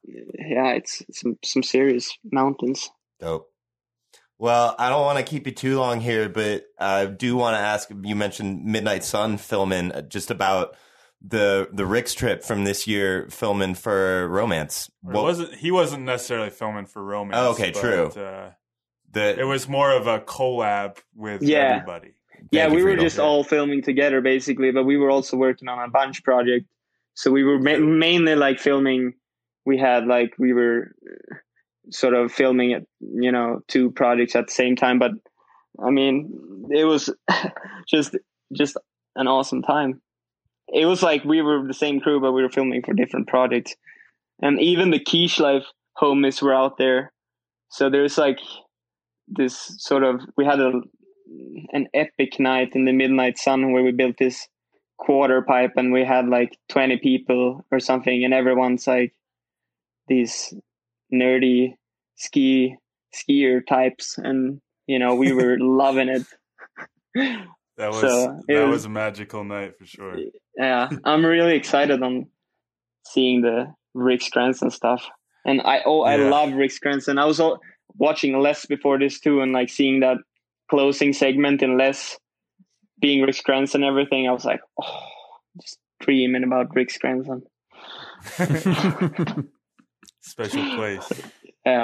some serious mountains.
Dope. Well, I don't want to keep you too long here, but I do want to ask, you mentioned Midnight Sun filming, just about the Rick's trip from this year filming for Romance.
He wasn't necessarily filming for Romance.
Oh, okay, true.
It was more of a collab with everybody.
We were just all filming together, basically, but we were also working on a bunch project. So we were mainly like filming. We were sort of filming it, 2 projects at the same time. But I mean, it was just an awesome time. It was like we were the same crew, but we were filming for different projects. And even the Kishlife homies were out there. So there's like this sort of, we had an epic night in the Midnight Sun where we built this quarter pipe, and we had like 20 people or something, and everyone's like these nerdy skier types, and we were loving it.
That was a magical night for sure.
Yeah, I'm really excited on seeing the Rick Skrenson stuff, and I love Rick Skrenson. I was watching Les before this too, and like seeing that closing segment in Les being Rick Skrenson and everything, I was like, just dreaming about Rick Skrenson.
Special place.
Yeah.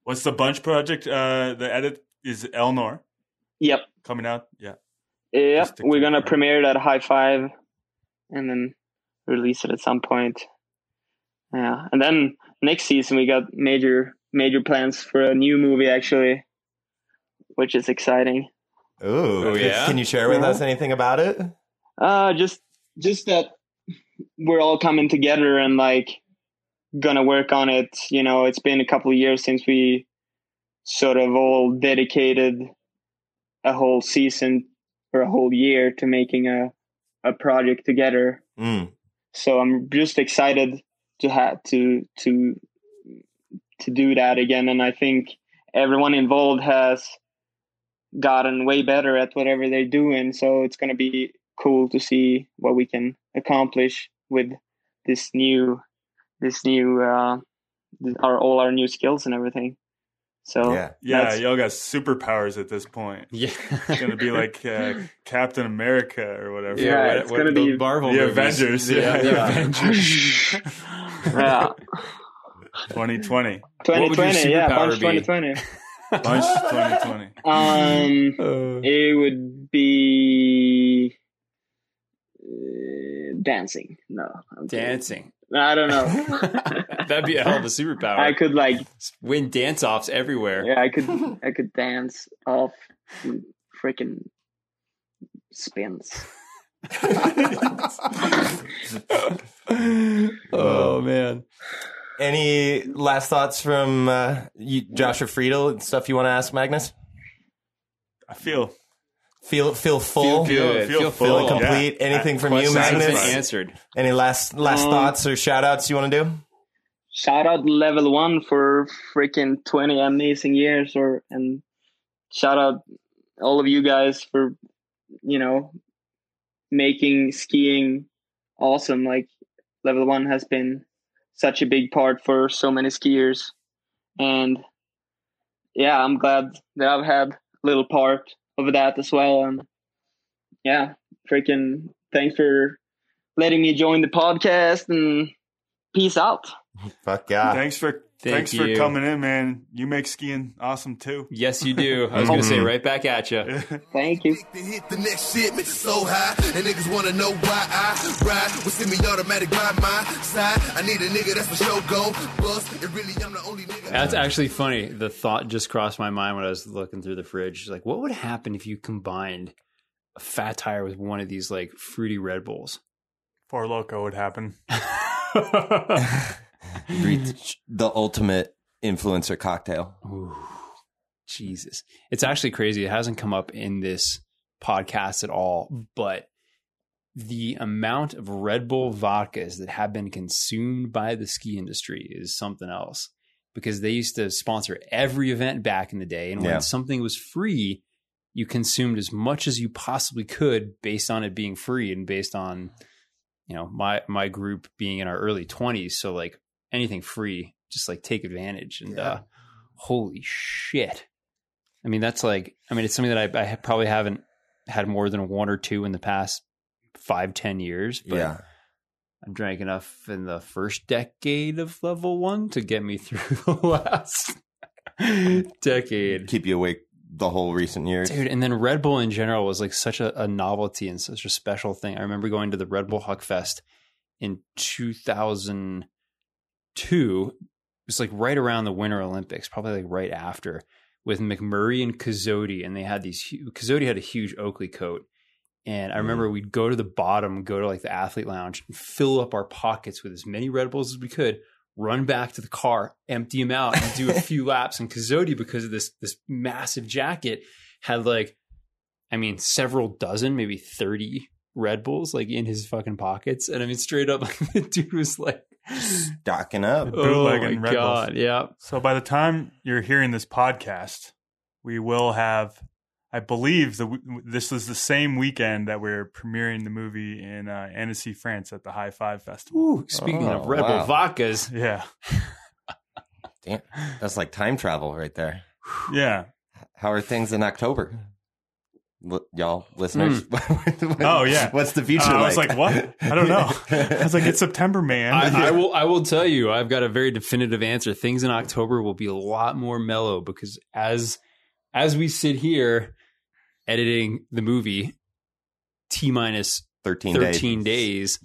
What's the Bunch project? The edit is Elnor
Yep.
coming out. Yeah.
Yep.
Just to
We're gonna
confirm.
premiere it at High Five, and then release it at some point. Yeah, and then next season we got major plans for a new movie actually, which is exciting.
Ooh,
Oh, yeah?
Can you share with us anything about it?
Just that we're all coming together and like gonna work on it. You know, it's been a couple of years since we sort of all dedicated a whole season or a whole year to making a project together.
Mm.
So I'm just excited to have to do that again, and I think everyone involved has gotten way better at whatever they're doing. So it's going to be cool to see what we can accomplish with this new all our new skills and everything. So
Yeah.
Yeah,
that's-
y'all got superpowers at this point.
Yeah.
It's gonna be like Captain America or whatever.
Yeah, it's gonna
the
be
Marvel
the
movies.
Avengers.
Yeah, the
Yeah.
Avengers.
yeah,
2020.
What would your
2020, yeah,
superpower
Bunch
be?
2020.
Bunch 2020.
It would be dancing. No, I'm kidding.
Dancing.
I don't know.
That'd be a hell of a superpower.
I could like,
win dance-offs everywhere.
yeah, I could dance off freaking spins.
Oh man.
Any last thoughts from you, Josh or Friedel? Stuff you want to ask Magnus?
I feel
Feel full.
good.
Feel
Feel
full.
Feeling complete. Anything from you,
Questions
Magnus?
been answered.
Any last thoughts or shout outs you want to do?
Shout out Level 1 for freaking 20 amazing years, and shout out all of you guys for, you know, making skiing awesome. Like Level 1 has been such a big part for so many skiers, and yeah, I'm glad that I've had a little part of that as well. And yeah, freaking thanks for letting me join the podcast, and peace out.
Fuck yeah.
Thanks for
you.
coming in, man. You make skiing awesome too.
Yes, you do. I was going to say right back at you.
Thank you.
To hit the next shit, makes it so high. And niggas wanna know why I ride with semi-automatic by my side. I need a nigga that's for sure go bust. And really, I'm the only nigga.
That's actually funny. The thought just crossed my mind when I was looking through the fridge. Like, what would happen if you combined a fat tire with one of these like fruity Red Bulls?
Four Loko would happen.
Reach the ultimate influencer cocktail.
Ooh, Jesus. It's actually crazy. It hasn't come up in this podcast at all, but the amount of Red Bull vodkas that have been consumed by the ski industry is something else, because they used to sponsor every event back in the day. And
Yeah.
when something was free, you consumed as much as you possibly could based on it being free and based on, you know, my group being in our early 20s. So like anything free, just like take advantage. And holy shit. I mean, that's like, I mean, it's something that I probably haven't had more than one or two in the past 5-10 years, but
Yeah.
I drank enough in the first decade of Level 1 to get me through the last decade.
Keep you awake the whole recent years.
Dude, and then Red Bull in general was like such a novelty and such a special thing. I remember going to the Red Bull Huck Fest in 2002. It was like right around the Winter Olympics, probably like right after, with McMurray and Kazodi. And they had these, Kazodi had a huge Oakley coat. And I remember we'd go to the bottom, go to like the athlete lounge, and fill up our pockets with as many Red Bulls as we could, run back to the car, empty them out, and do a few laps. And Kazodi, because of this massive jacket, had like, I mean, several dozen, maybe 30 Red Bulls like in his fucking pockets. And I mean, straight up, like, the dude was like,
Stocking up.
oh
Bootlegging
my
Red
God,
Bulls.
yeah.
So by the time you're hearing this podcast, we will have, I believe this was the same weekend that we're premiering the movie in Annecy, France at the High Five Festival.
Ooh, speaking of Red
wow.
Bull vodkas,
Yeah.
Damn. That's like time travel right there.
Yeah.
How are things in October? y'all listeners.
Oh, yeah.
What's the future
I
like?
was like, what? I don't know. I was like, it's September, man.
I will tell you, I've got a very definitive answer. Things in October will be a lot more mellow because as we sit here editing the movie T-minus 13 days,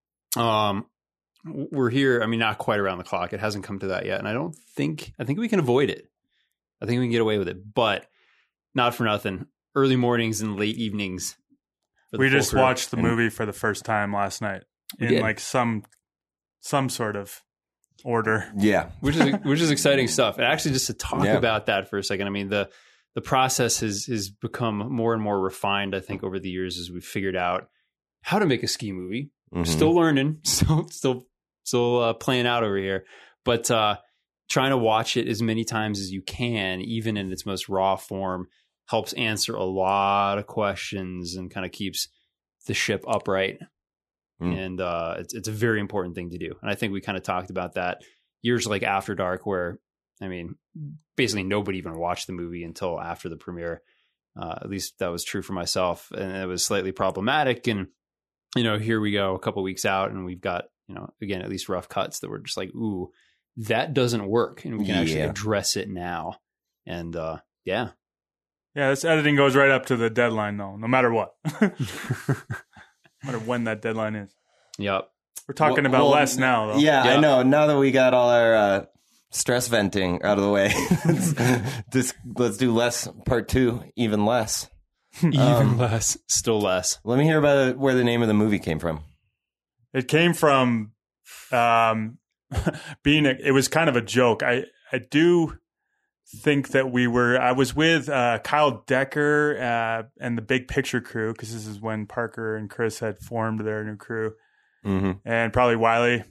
we're here. I mean, not quite around the clock. It hasn't come to that yet. And I think we can avoid it. I think we can get away with it, but not for nothing. Early mornings and late evenings.
We just watched the movie for the first time last night in like some sort of order.
Yeah.
Which is exciting stuff. And actually just to talk about that for a second. I mean, the process has become more and more refined, I think, over the years as we've figured out how to make a ski movie.
Mm-hmm.
Still learning, still playing out over here, but trying to watch it as many times as you can, even in its most raw form, helps answer a lot of questions and kind of keeps the ship upright. And it's a very important thing to do. And I think we kind of talked about that years like After Dark, where, I mean, basically nobody even watched the movie until after the premiere. At least that was true for myself. And it was slightly problematic. And, you know, here we go a couple weeks out and we've got, you know, again, at least rough cuts that were just like, ooh, that doesn't work. And we can actually address it now. And yeah,
this editing goes right up to the deadline, though, no matter what. No matter when that deadline is.
Yep.
We're talking about less now, though.
Yeah, I know. Now that we got all our stress venting out of the way, let's do less part 2, even less.
Even less. Still less.
Let me hear about where the name of the movie came from.
It came from it was kind of a joke. I do think that I was with Kyle Decker and the Big Picture crew, because this is when Parker and Chris had formed their new crew, and probably Wiley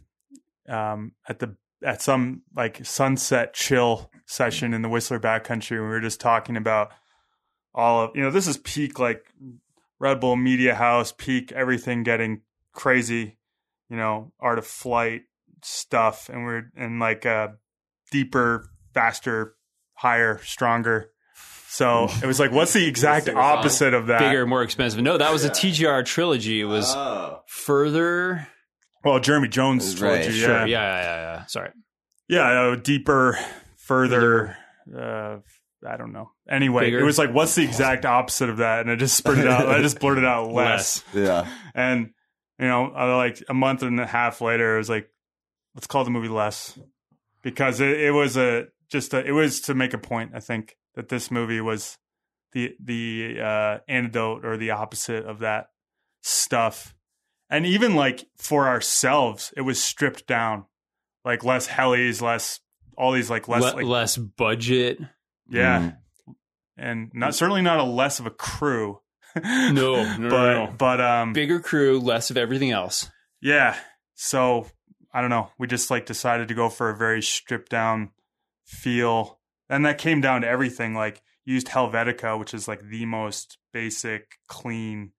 at some like sunset chill session in the Whistler Backcountry. We were just talking about all of, you know, this is peak like Red Bull Media House, peak everything getting crazy, you know, Art of Flight stuff, and we're in like deeper, faster, higher, stronger. So it was like, what's the exact opposite of that?
Bigger, more expensive. No, that was a TGR trilogy. It was further.
Well, Jeremy Jones trilogy.
Right, sure. Yeah. Sorry.
Yeah, deeper, further. I don't know. Anyway, Bigger. It was like, what's the exact opposite of that? And I just blurted out less.
Yeah.
And, you know, like a month and a half later, it was like, let's call the movie Less, because it was to make a point. I think that this movie was the antidote or the opposite of that stuff. And even like for ourselves, it was stripped down, like less helis, less all these like
less budget.
Yeah. And certainly not a less of a crew.
No.
But
bigger crew, less of everything else.
Yeah. So I don't know. We just like decided to go for a very stripped down feel. And that came down to everything. Like used Helvetica, which is like the most basic, clean,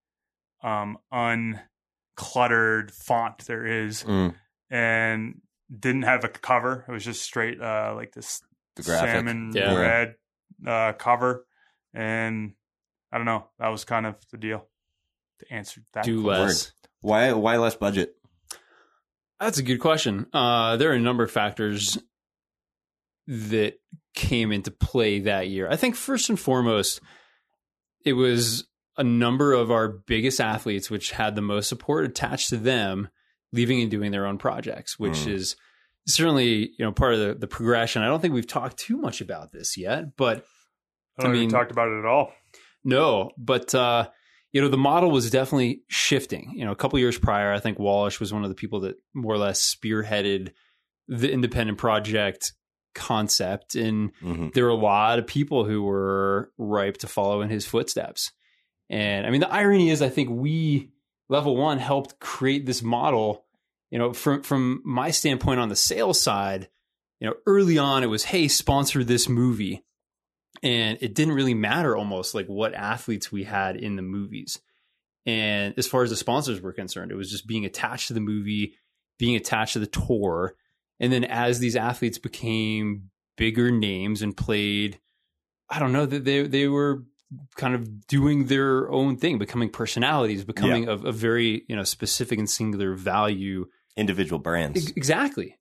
uncluttered font there is. And didn't have a cover. It was just straight like this salmon red cover. And I don't know. That was kind of the deal to answer that.
Do less.
Why less budget?
That's a good question. There are a number of factors that came into play that year. I think first and foremost, it was a number of our biggest athletes, which had the most support attached to them, leaving and doing their own projects, which is certainly, you know, part of the progression. I don't think we've talked too much about this yet, but
I don't think we talked about it at all.
No, but you know, the model was definitely shifting. You know, a couple years prior, I think Wallish was one of the people that more or less spearheaded the independent project concept. And there were a lot of people who were ripe to follow in his footsteps. And I mean, the irony is, I think we, Level One, helped create this model. You know, from my standpoint on the sales side, you know, early on it was, hey, sponsor this movie. And it didn't really matter almost like what athletes we had in the movies. And as far as the sponsors were concerned, it was just being attached to the movie, being attached to the tour. And then as these athletes became bigger names and played, I don't know, that they were kind of doing their own thing, becoming personalities, becoming a very, specific and singular value.
Individual brands.
Exactly.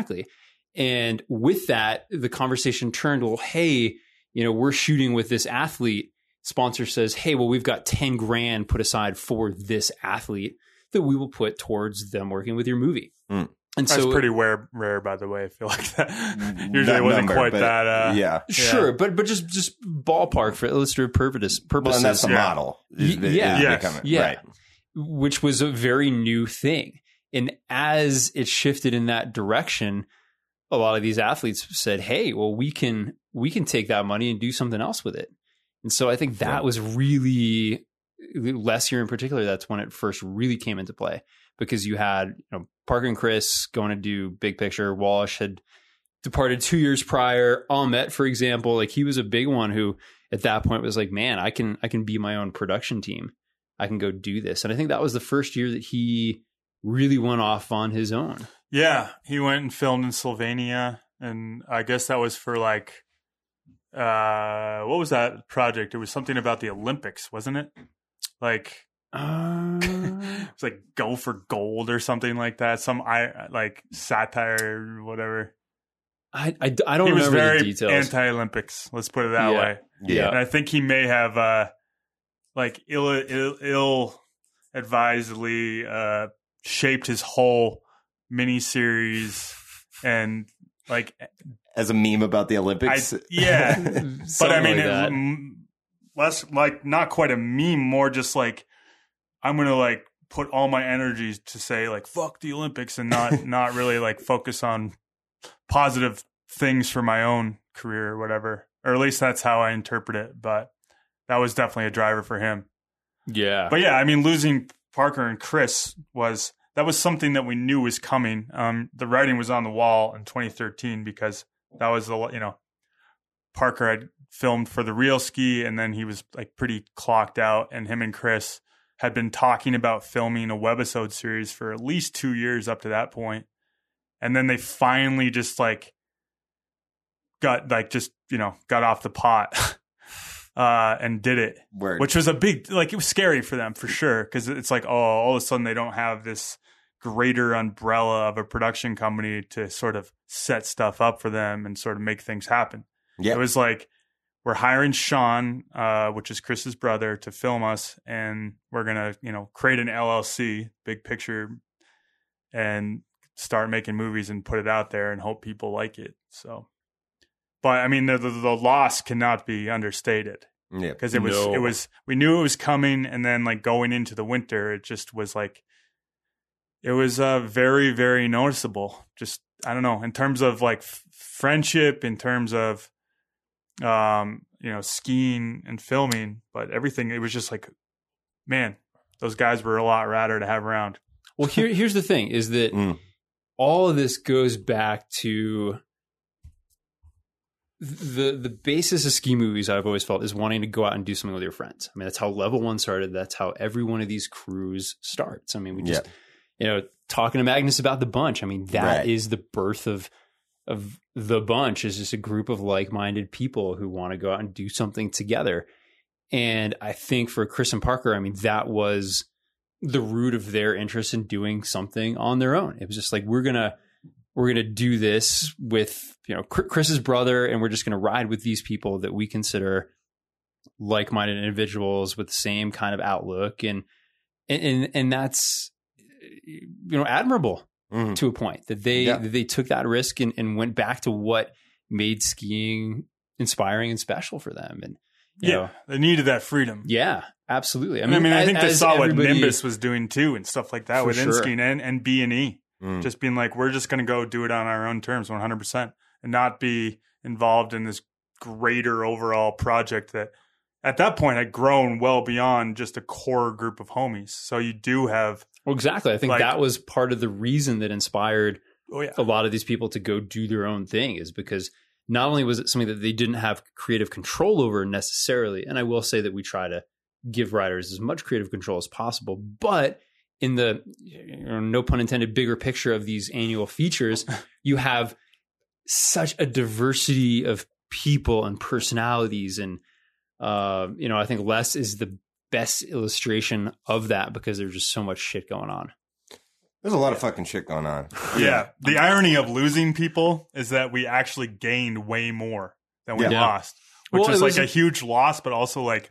And with that, the conversation turned, well, hey, we're shooting with this athlete. Sponsor says, hey, well, we've got 10 grand put aside for this athlete that we will put towards them working with your movie.
Mm.
And
That's
so
pretty rare, by the way. I feel like that usually wasn't quite that.
Yeah.
Sure, but just ballpark for illustrative purposes.
Well, and that's the model.
Right. Which was a very new thing. And as it shifted in that direction, a lot of these athletes said, hey, well, we can take that money and do something else with it. And so I think that was really, last year in particular, that's when it first really came into play, because you had Parker and Chris going to do big picture. Walsh had departed 2 years prior. Ahmet, for example, like he was a big one who at that point was like, man, I can be my own production team. I can go do this. And I think that was the first year that he really went off on his own.
Yeah, he went and filmed in Slovenia, and I guess that was for like, what was that project? It was something about the Olympics, wasn't it? Like, it was like Go for Gold or something like that. Some like satire or whatever.
I don't remember
He was very
the details.
Anti-Olympics. Let's put it that way.
Yeah.
And I think he may have like ill advisedly shaped his whole miniseries and like
as a meme about the Olympics.
But I mean, less like not quite a meme, more just like I'm gonna like put all my energies to say like fuck the Olympics and not really like focus on positive things for my own career or whatever, or at least that's how I interpret it. But that was definitely a driver for him.
Yeah,
but I mean, losing Parker and Chris was something that we knew was coming. The writing was on the wall in 2013 because that was Parker had filmed for the Real Ski, and then he was like pretty clocked out, and him and Chris had been talking about filming a webisode series for at least 2 years up to that point. And then they finally just like got off the pot and did it.
Word.
Which was a big, like, it was scary for them for sure. Cause it's like, all of a sudden they don't have this greater umbrella of a production company to sort of set stuff up for them and sort of make things happen.
Yeah.
It was like, we're hiring Sean, which is Chris's brother, to film us, and we're gonna, create an LLC, big picture, and start making movies and put it out there and hope people like it. So, but I mean, the loss cannot be understated.
Yeah,
because it was we knew it was coming, and then like going into the winter, it just was like it was very, very noticeable. Just I don't know, in terms of like friendship, in terms of skiing and filming, but everything, it was just like, man, those guys were a lot radder to have around.
Well, here's the thing is that all of this goes back to the basis of ski movies. I've always felt is wanting to go out and do something with your friends. I mean, that's how Level 1 started. That's how every one of these crews starts. I mean, we just, talking to Magnus about the bunch. I mean, that is the birth of the bunch, is just a group of like-minded people who want to go out and do something together. And I think for Chris and Parker, I mean, that was the root of their interest in doing something on their own. It was just like, we're going to do this with, Chris's brother, and we're just going to ride with these people that we consider like-minded individuals with the same kind of outlook. And that's, admirable. Mm-hmm. To a point that they took that risk and went back to what made skiing inspiring and special for them. And
they needed that freedom.
Yeah, absolutely.
I mean, I think they saw what Nimbus was doing too and stuff like that with skiing and B&E. Just being like, we're just going to go do it on our own terms 100% and not be involved in this greater overall project that at that point had grown well beyond just a core group of homies. So you do have...
Well, exactly. I think that was part of the reason that inspired a lot of these people to go do their own thing, is because not only was it something that they didn't have creative control over necessarily, and I will say that we try to give writers as much creative control as possible, but in the, no pun intended, bigger picture of these annual features, you have such a diversity of people and personalities and I think Les is the best illustration of that because there's just so much shit going on.
There's a lot of fucking shit going on.
Yeah. The irony of losing people is that we actually gained way more than we lost, which is like a huge loss, but also like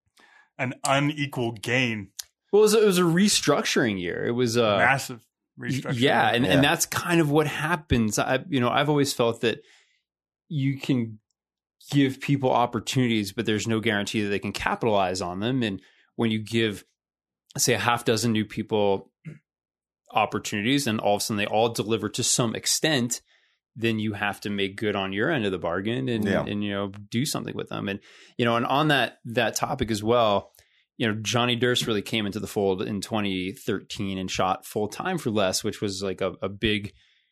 an unequal gain.
Well, it was a restructuring year. It was a
massive restructuring.
Yeah. And that's kind of what happens. I've always felt that you can give people opportunities, but there's no guarantee that they can capitalize on them. And when you give, say, a half dozen new people opportunities and all of a sudden they all deliver to some extent, then you have to make good on your end of the bargain and do something with them. And, and on that topic as well, Johnny Durst really came into the fold in 2013 and shot full time for Les, which was like a big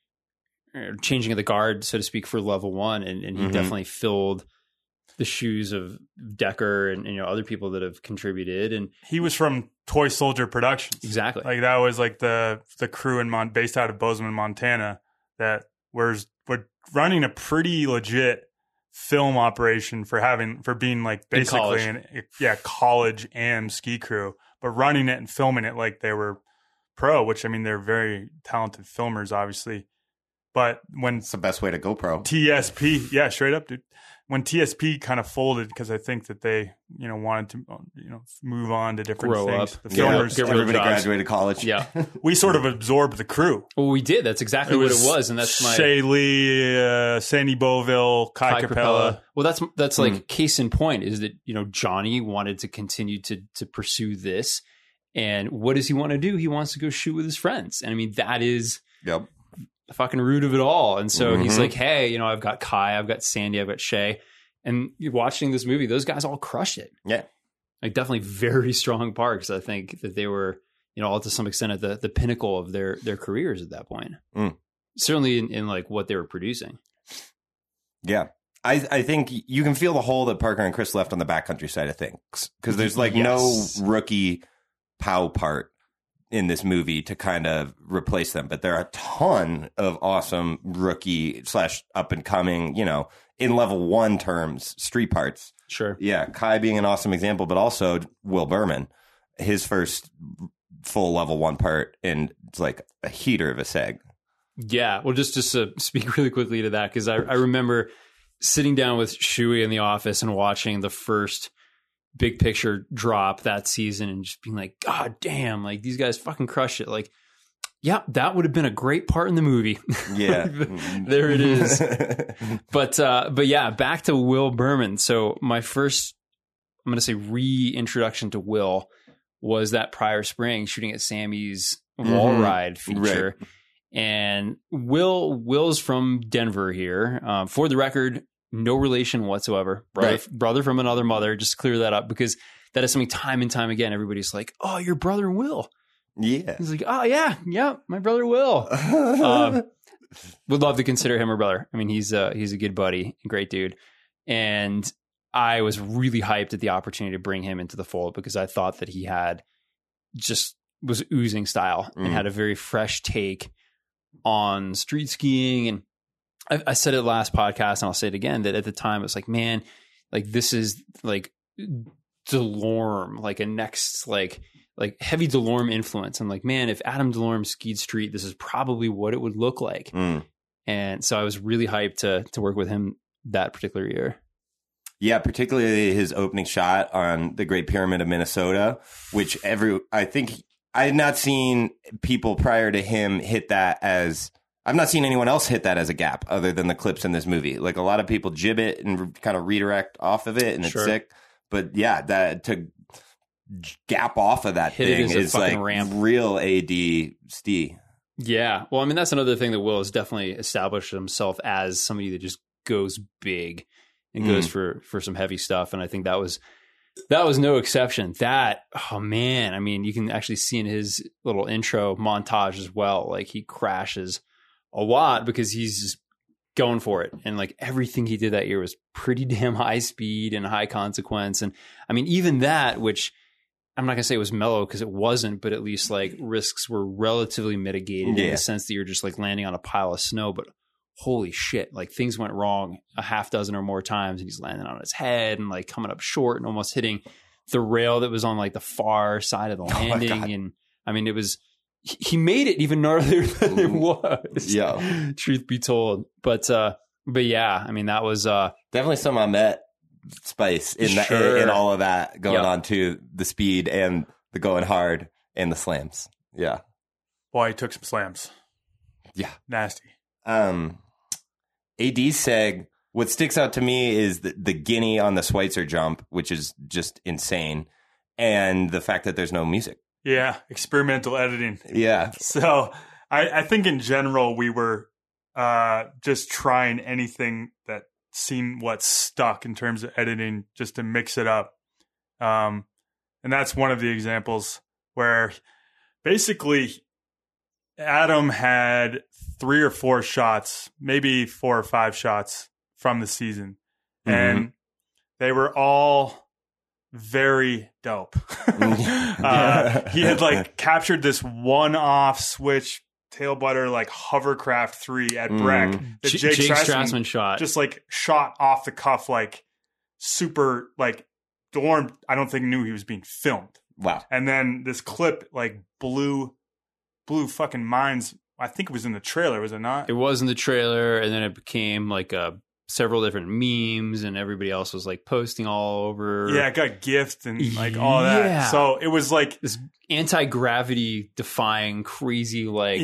changing of the guard, so to speak, for Level One. And he definitely filled the shoes of Decker and other people that have contributed. And
he was from Toy Soldier Productions.
Exactly.
Like that was like the crew based out of Bozeman, Montana, that we're running a pretty legit film operation for being like basically college and ski crew, but running it and filming it like they were pro, which I mean, they're very talented filmers, obviously. But when
it's the best way to go pro.
TSP, yeah, straight up, dude. When TSP kind of folded because I think that they, wanted to, move on to different
grow
things.
up.
The filmers,
everybody graduated college.
Yeah,
we sort of absorbed the crew.
Well, we did. That's exactly what it was, and that's
Shay Lee, Sandy Boville, Kai Capella.
Well, that's like case in point is that Johnny wanted to continue to pursue this, and what does he want to do? He wants to go shoot with his friends, and I mean that is the fucking root of it all. And so he's like, hey, I've got Kai, I've got Sandy, I've got Shay. And you're watching this movie, those guys all crush it.
Yeah.
Like definitely very strong parts. I think that they were, all to some extent at the pinnacle of their careers at that point. Certainly in like what they were producing.
Yeah. I think you can feel the hole that Parker and Chris left on the backcountry side of things. Because there's like no rookie POW part in this movie to kind of replace them, but there are a ton of awesome rookie / up and coming, in Level One terms, street parts.
Sure.
Yeah. Kai being an awesome example, but also Will Berman, his first full Level One part, and it's like a heater of a seg.
Yeah. Well, just to speak really quickly to that, because I remember sitting down with Shuey in the office and watching the first big picture drop that season and just being like, God damn, like these guys fucking crushed it. Like, yeah, that would have been a great part in the movie.
Yeah.
There it is. But yeah, back to Will Berman. So my first, I'm going to say reintroduction to Will was that prior spring shooting at Sammy's wall ride feature. Right. And Will's from Denver here. For the record, no relation whatsoever. Brother from another mother. Just clear that up because that is something time and time again. Everybody's like, oh, your brother Will.
Yeah.
He's like, oh, yeah, my brother Will. Would love to consider him a brother. I mean, he's a good buddy, a great dude. And I was really hyped at the opportunity to bring him into the fold because I thought that he was oozing style and had a very fresh take on street skiing. And I said it last podcast and I'll say it again, that at the time it was like, man, like this is like DeLorme, like a next, like heavy DeLorme influence. I'm like, man, if Adam DeLorme skied street, this is probably what it would look like. And so I was really hyped to work with him that particular year.
Yeah, particularly his opening shot on the Great Pyramid of Minnesota, which I think I had not seen people prior to him hit that as, I've not seen anyone else hit that as a gap other than the clips in this movie. Like a lot of people jib it and kind of redirect off of it and it's sick. But yeah, that to gap off of that thing is like ramp. Real AD Steve.
Yeah. Well, I mean, that's another thing that Will has definitely established himself as somebody that just goes big and goes for some heavy stuff. And I think that was no exception. That, oh man, I mean, you can actually see in his little intro montage as well, like he crashes a lot because he's just going for it. And like everything he did that year was pretty damn high speed and high consequence. And I mean, even that, which I'm not going to say it was mellow because it wasn't, but at least like risks were relatively mitigated in the sense that you're just like landing on a pile of snow. But holy shit, like things went wrong a half dozen or more times, and he's landing on his head and like coming up short and almost hitting the rail that was on like the far side of the landing. And I mean, he made it even gnarlier than it was.
Yeah.
Truth be told. But yeah, I mean, that was
definitely some Ahmet spice in
Sure.
in all of that going
Yep.
on to the speed and the going hard and the slams. Yeah.
Boy, he took some slams.
Yeah.
Nasty.
AD seg, what sticks out to me is the guinea on the Schweitzer jump, which is just insane, and the fact that there's no music.
Yeah, experimental editing.
Yeah.
So I think in general we were just trying anything that seemed what stuck in terms of editing just to mix it up. And that's one of the examples where basically Adam had 3 or 4 shots, maybe 4 or 5 shots from the season. And they were all very dope. He had like captured this one-off switch tail butter like hovercraft 3 at Breck that Jake Strassman
shot.
just like shot off the cuff, like super like Dorn I don't think knew he was being filmed.
Wow.
And then this clip like blew fucking minds. I think it was in the trailer, was it not?
It was in the trailer, and then it became like several different memes, and everybody else was like posting all over.
Yeah, it got gift and like all that.
Yeah.
So it was like
This anti-gravity defying crazy like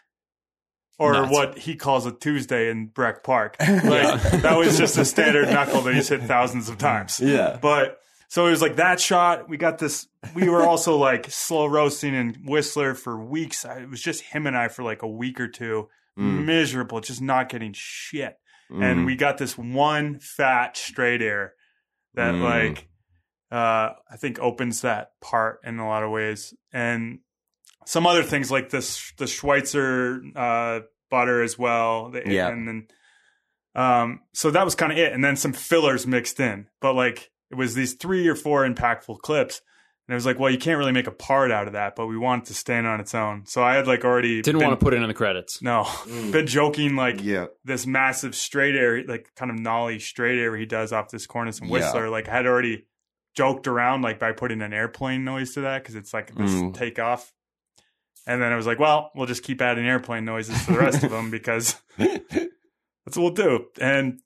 or
nuts.
what he calls a Tuesday in Breck Park. Like that was just a standard knuckle that he's hit thousands of times.
Yeah.
But so it was like that shot. We got this. We were also like slow roasting in Whistler for weeks. It was just him and I for like a week or two. Miserable, just not getting shit. And we got this one fat straight air that like I think opens that part in a lot of ways. And some other things like the Schweitzer butter as well.
Yeah.
And then so that was kind of it. And then some fillers mixed in. But like it was these 3 or 4 impactful clips. And it was like, well, you can't really make a part out of that, but we want it to stand on its own. So I had like already
didn't want to put it in the credits.
No, been joking like
Yeah.
this massive straight air, like kind of nollie straight air he does off this Cornice and Whistler.
Yeah.
Like I had already joked around like by putting an airplane noise to that because it's like this takeoff. And then I was like, well, we'll just keep adding airplane noises to the rest of them because that's what we'll do. And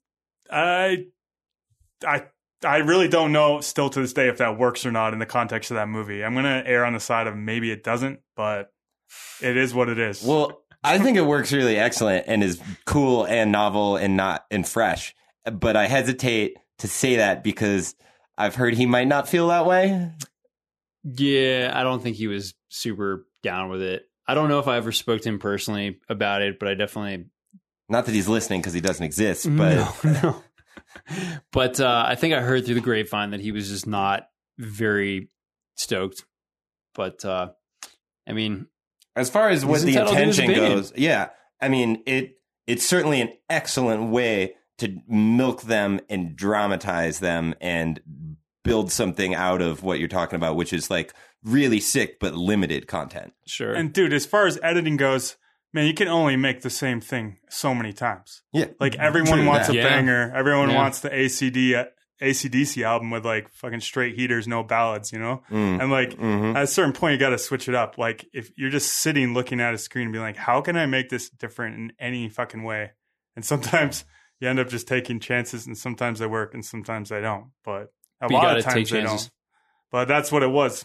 I really don't know still to this day if that works or not in the context of that movie. I'm going to err on the side of maybe it doesn't, but it is what it is.
Well, I think it works really excellent and is cool and novel and fresh. But I hesitate to say that because I've heard he might not feel that way.
Yeah, I don't think he was super down with it. I don't know if I ever spoke to him personally about it, but I definitely
Not that he's listening because he doesn't exist, but
no. But I think I heard through the grapevine that he was just not very stoked. But I mean,
as far as what
he's
the
entitled to his
intention
opinion.
goes, yeah, I mean it's certainly an excellent way to milk them and dramatize them and build something out of what you're talking about, which is like really sick but limited content.
sure.
And dude, as far as editing goes, man, you can only make the same thing so many times.
Yeah,
Like everyone
True
wants
that.
a
Yeah.
banger. Everyone
Yeah.
wants the AC/DC album with like fucking straight heaters, no ballads, you know? And like at a certain point, you got to switch it up. Like if you're just sitting looking at a screen and being like, how can I make this different in any fucking way? And sometimes you end up just taking chances and sometimes they work and sometimes they don't. But a
But you
lot
gotta
of
take
times they
chances.
don't. But that's what it was.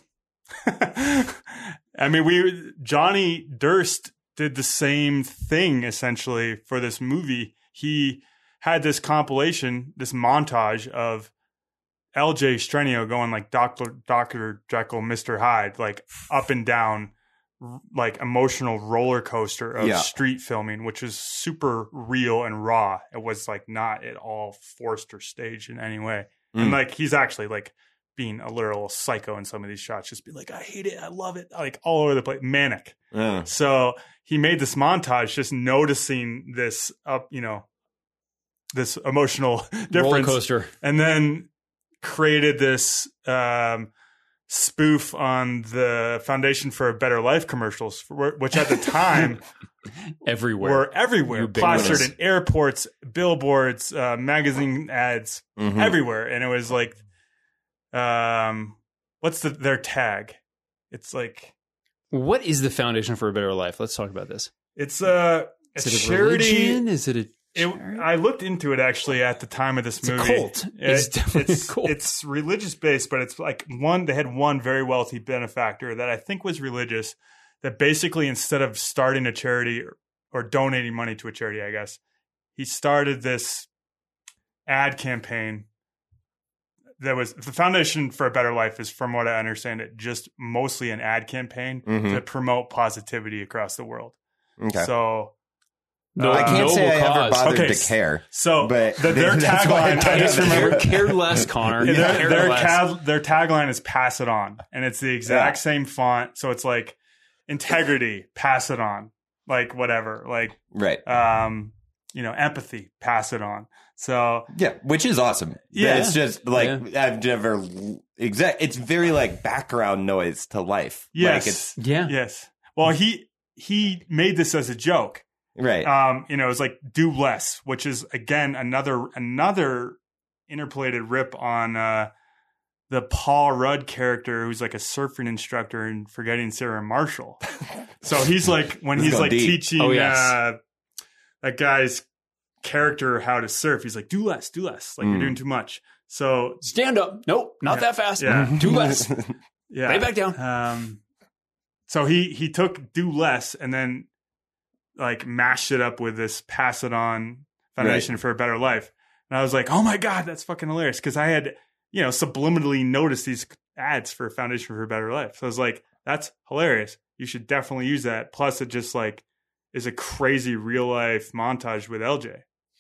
I mean, Johnny Durst did the same thing essentially for this movie. He had this compilation, this montage of LJ Strenio going like Dr. Jekyll, Mr. Hyde, like up and down, like emotional roller coaster of
Yeah.
street filming, which is super real and raw. It was like not at all forced or staged in any way. And like he's actually like being a literal psycho in some of these shots, just be like, I hate it, I love it, like all over the place, manic. So he made this montage just noticing this this emotional
Roller
difference,
coaster.
and then created this spoof on the Foundation for a Better Life commercials, which at the time
Everywhere.
were everywhere,
Ubiquitous.
plastered in airports, billboards, magazine ads,
Mhm.
everywhere. And it was like, what's their tag? It's like,
What is the Foundation for a Better Life? Let's talk about this.
it's a
Is it a
charity.
religion? Is it a charity?
I looked into it actually at the time of this
It's a
movie.
cult. It's definitely a cult.
It's religious based, but it's like they had one very wealthy benefactor that I think was religious, that basically instead of starting a charity or donating money to a charity, I guess, he started this ad campaign that was the Foundation for a Better Life is, from what I understand it, just mostly an ad campaign
Mhm.
to promote positivity across the world.
Okay.
So
No,
I can't say I
noble
ever
cause.
bothered
Okay,
to care.
So
But
their
that's why I
tagline, I just
don't
remember
Care less, Connor. Care less.
their tagline is "Pass it on," and it's the exact same font. So it's like integrity, pass it on, like whatever, like
Right.
empathy, pass it on. So
Yeah, which is awesome.
Yeah.
But it's just like I've never it's very like background noise to life.
yes,
Like it's
Yeah.
yes. Well, he made this as a joke.
right.
It was like do less, which is again another interpolated rip on the Paul Rudd character, who's like a surfing instructor and Forgetting Sarah Marshall. So he's like when
This
he's
is
like
going deep.
teaching
Oh, yes.
that guy's character how to surf. He's like, do less, like you're doing too much. So
Stand up. Nope, not
Yeah.
that fast.
Yeah.
Do less.
yeah,
Lay back down.
So he took do less and then like mashed it up with this pass it on Foundation for a Better Life. And I was like, oh my God, that's fucking hilarious. Cause I had, subliminally noticed these ads for Foundation for a Better Life. So I was like, that's hilarious. You should definitely use that. Plus it just like is a crazy real life montage with LJ.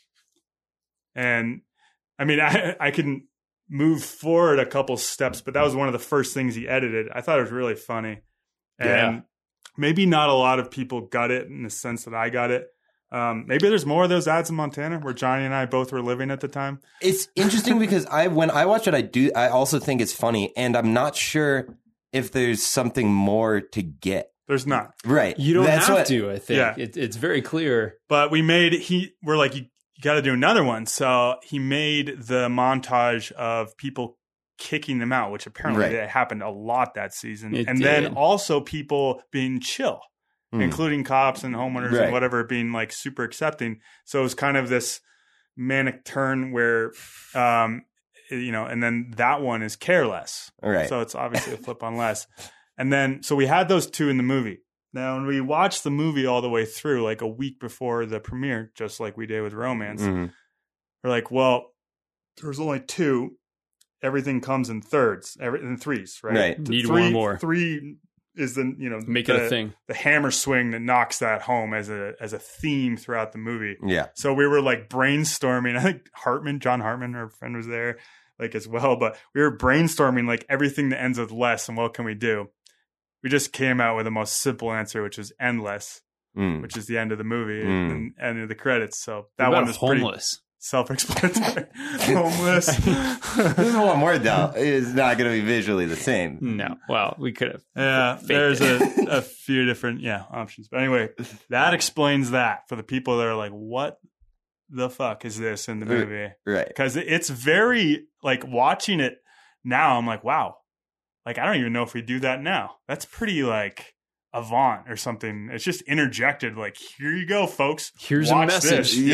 And I mean, I can move forward a couple steps, but that was one of the first things he edited. I thought it was really funny. And
Yeah.
maybe not a lot of people got it in the sense that I got it. Maybe there's more of those ads in Montana where Johnny and I both were living at the time.
It's interesting because when I watch it, I also think it's funny, and I'm not sure if there's something more to get.
There's not.
Right.
You don't
That's
have
what-
to, I think.
Yeah.
It's very clear.
But we're like, you got to do another one. So he made the montage of people kicking them out, which apparently
Right.
that happened a lot that season.
It
and
did.
then also people being chill, including cops and homeowners
Right.
and whatever, being like super accepting. So it was kind of this manic turn where, and then that one is careless.
Right.
So it's obviously a flip on less. And then, so we had those two in the movie. Now, when we watched the movie all the way through, like a week before the premiere, just like we did with Romance,
Mhm.
we're like, well, there's only two. Everything comes in thirds, in threes, right?
Right.
Need one more.
Three is the,
Make it a thing.
the hammer swing that knocks that home as a theme throughout the movie.
Yeah.
So we were like brainstorming. I think John Hartman, our friend, was there like as well. But we were brainstorming like everything that ends with less and what can we do? We just came out with the most simple answer, which is endless,
Mm.
which is the end of the movie
Mm.
and end of the credits. So
What
that
about
one is pretty
homeless.
self-explanatory. Homeless.
This one word though is not going to be visually the same.
No. Well, we could have.
Yeah,
faked
there's
it.
a few different options. But anyway, that explains that for the people that are like, what the fuck is this in the movie?
Right.
Because it's very like watching it now. I'm like, wow, like I don't even know if we do that now. That's pretty like avant or something. It's just interjected. Like, here you go, folks.
Here's a
Watch
message.
this.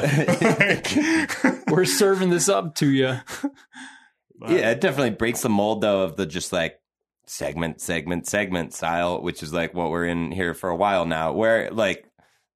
Yeah.
Like-
We're serving this up to you.
But-
Yeah, it definitely breaks the mold though of the just like segment style, which is like what we're in here for a while now, where like,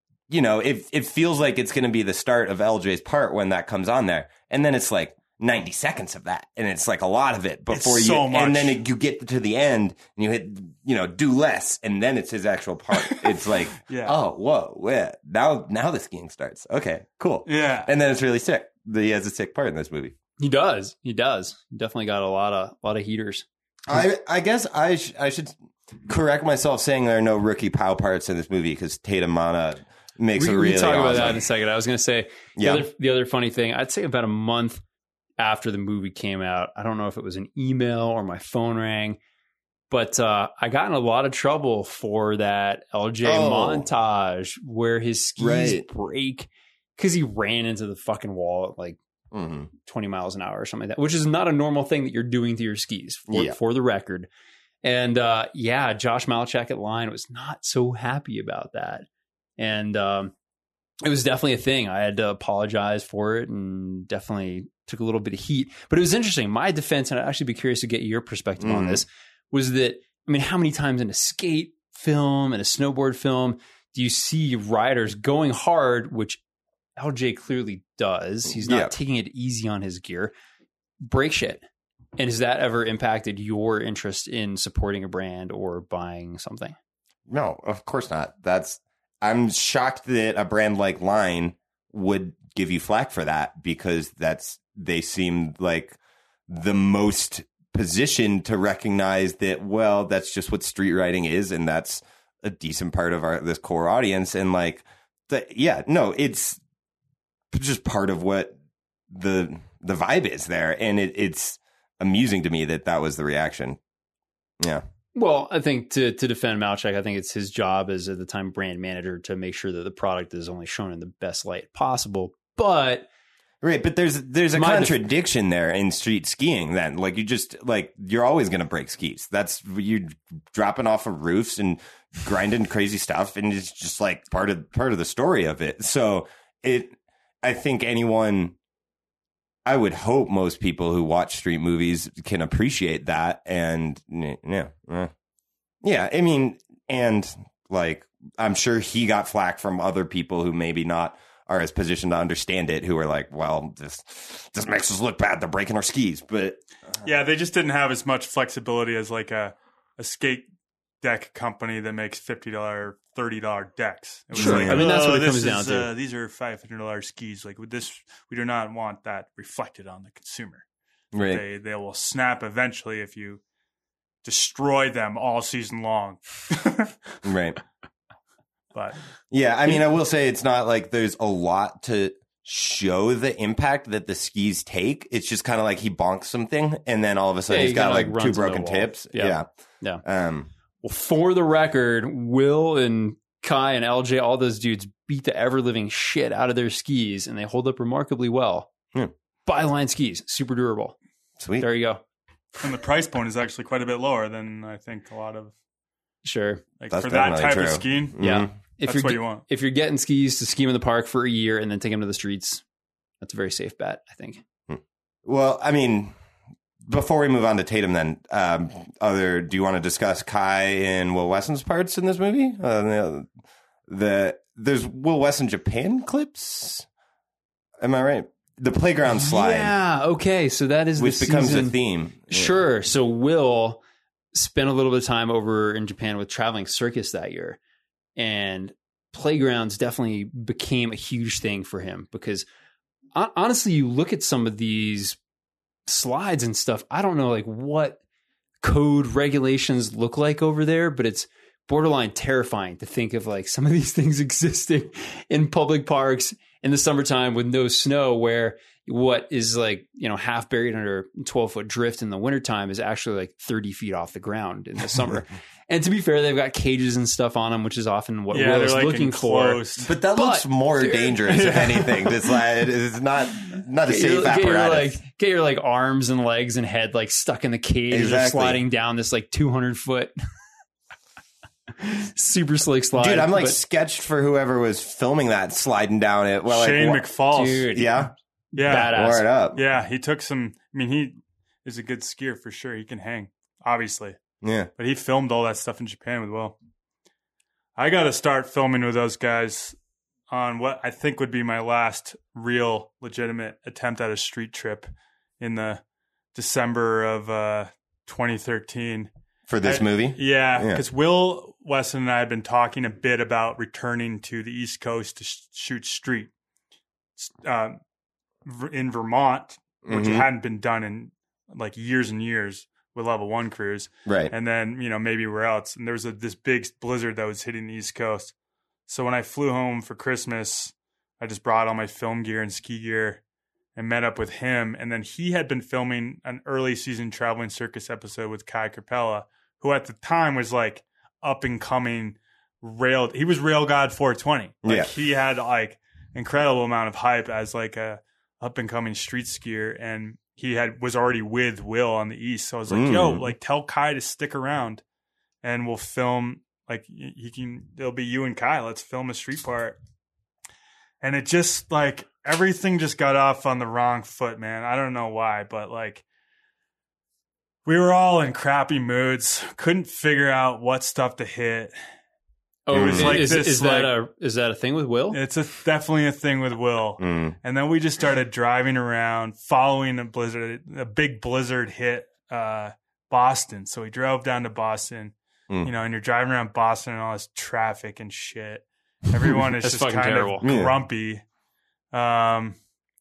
it feels like it's going to be the start of LJ's part when that comes on there. And then it's like 90 seconds of that. And it's like a lot of it before
It's so much.
and then you get to the end and you hit, do less. And then it's his actual part. It's like,
Yeah.
oh, whoa, yeah. Now the skiing starts. Okay, cool.
Yeah.
And then it's really sick. He has a sick part in this movie.
He does. He definitely got a lot of heaters.
I guess I should correct myself saying there are no rookie POW parts in this movie because Tatum Mana makes
We
a
can
really
talk about
awesome.
that in a second. I was going to say
Yeah.
the other funny thing. I'd say about a month after the movie came out, I don't know if it was an email or my phone rang. But I got in a lot of trouble for that LJ montage where his skis break because he ran into the fucking wall at like 20 miles an hour or something like that, which is not a normal thing that you're doing to your skis for the record. And Josh Malachek at line was not so happy about that. And it was definitely a thing. I had to apologize for it and definitely took a little bit of heat. But it was interesting. My defense, and I'd actually be curious to get your perspective on this, was that, I mean, how many times in a skate film and a snowboard film do you see riders going hard, which LJ clearly does. He's not taking it easy on his gear. Break shit. And has that ever impacted your interest in supporting a brand or buying something?
No, of course not. I'm shocked that a brand like Line would give you flack for that, because they seem like the most positioned to recognize that, well, that's just what street riding is, and that's a decent part of this core audience. And like, it's just part of what the vibe is there. And it's amusing to me that was the reaction. Yeah.
Well, I think to defend Malachek, I think it's his job as at the time brand manager to make sure that the product is only shown in the best light possible. But
right, but there's a contradiction there in street skiing. Then, like, you're always going to break skis. That's you dropping off of roofs and grinding crazy stuff, and it's just like part of the story of it. So I think I would hope most people who watch street movies can appreciate that. And I mean, and like, I'm sure he got flack from other people who maybe not are as positioned to understand it, who are like, well, this makes us look bad. They're breaking our skis. But
yeah, they just didn't have as much flexibility as like a skate deck company that makes $50, $30 decks. It was
sure.
Like,
I mean, that's what it comes down to.
These are $500 skis. Like with this, we do not want that reflected on the consumer.
Right.
They will snap eventually if you destroy them all season long.
Right.
But
yeah, I mean, I will say it's not like there's a lot to show the impact that the skis take. It's just kind of like he bonks something, and then all of a sudden he's got like two broken tips. Yeah.
Well, for the record, Will and Kai and LJ, all those dudes beat the ever-living shit out of their skis, and they hold up remarkably well. Byline skis, super durable.
Sweet.
There you go.
And the price point is actually quite a bit lower than I think a lot of.
Sure.
Like
That's
for that type
true.
of skiing.
Yeah.
That's what you want.
If you're getting skis to ski them in the park for a year and then take them to the streets, that's a very safe bet, I think.
Well, I mean, before we move on to Tatum, then, do you want to discuss Kai and Will Wesson's parts in this movie? There's Will Wesson Japan clips. Am I right? The playground slide.
Yeah. Okay. So that is
which
the
becomes
season.
a theme.
Sure. So Will spent a little bit of time over in Japan with Traveling Circus that year, and playgrounds definitely became a huge thing for him because honestly, you look at some of these slides and stuff, I don't know like what code regulations look like over there, but it's borderline terrifying to think of like some of these things existing in public parks in the summertime with no snow, where what is like, half buried under 12-foot drift in the wintertime is actually like 30 feet off the ground in the summer. And to be fair, they've got cages and stuff on them, which is often what Will is like looking enclosed.
But that looks more dangerous, if anything. It's not a safe apparatus.
Get your like arms and legs and head like stuck in the cage or sliding down this like 200-foot super slick slide.
Dude, I'm sketched for whoever was filming that sliding down it. Well,
Shane McFalls.
Dude.
Yeah.
Yeah.
Badass.
Wore it up.
Yeah. He took some, he is a good skier for sure. He can hang, obviously.
Yeah.
But he filmed all that stuff in Japan with Will. I got to start filming with those guys on what I think would be my last real legitimate attempt at a street trip in the December of 2013.
For this movie?
Yeah, because Will Wesson and I had been talking a bit about returning to the East Coast to shoot street in Vermont, which hadn't been done in like years and years with Level 1 crews.
Right.
And then, maybe where else. And there was this big blizzard that was hitting the East Coast. So when I flew home for Christmas, I just brought all my film gear and ski gear and met up with him. And then he had been filming an early season Traveling Circus episode with Kai Capella who at the time was like up and coming rail. He was Rail God 420. Like he had like incredible amount of hype as like a up and coming street skier, and he was already with Will on the East. So I was like, yo, like tell Kai to stick around and we'll film. Like it'll be you and Kai. Let's film a street part. And it just like everything just got off on the wrong foot, man. I don't know why, but like we were all in crappy moods. Couldn't figure out what stuff to hit.
Oh, it was like is that a thing with Will?
It's definitely a thing with Will. And then we just started driving around, following a big blizzard hit Boston. So we drove down to Boston, you know, and you're driving around Boston and all this traffic and shit. Everyone is just kind of grumpy. And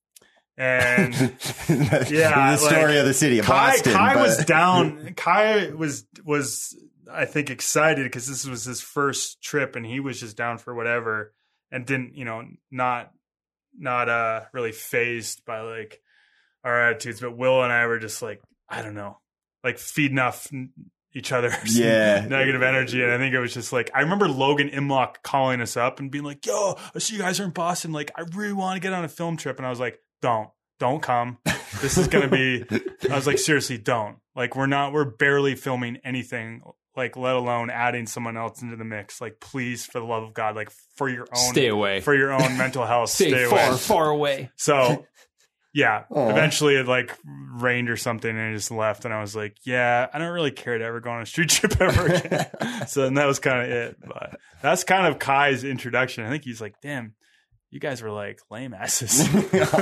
the story of the city of Boston.
Kai was down. Kai was I think excited because this was his first trip and he was just down for whatever and didn't, you know, not really fazed by like our attitudes. But Will and I were just like, I don't know, like feeding off each other's negative energy. And I think it was just like, I remember Logan Imlock calling us up and being like, yo, I see you guys are in Boston. Like, I really want to get on a film trip. And I was like, don't come. This is going to be, I was like, seriously, don't. Like, we're barely filming anything, like, let alone adding someone else into the mix. Like, please, for the love of God, like, for your own,
stay away. For
your own mental health,
stay away. Far away.
So, yeah, eventually it like rained or something and I just left. And I was like, yeah, I don't really care to ever go on a street trip ever again. So then that was kind of it. But that's kind of Kai's introduction. I think he's like, damn, you guys were like lame asses. He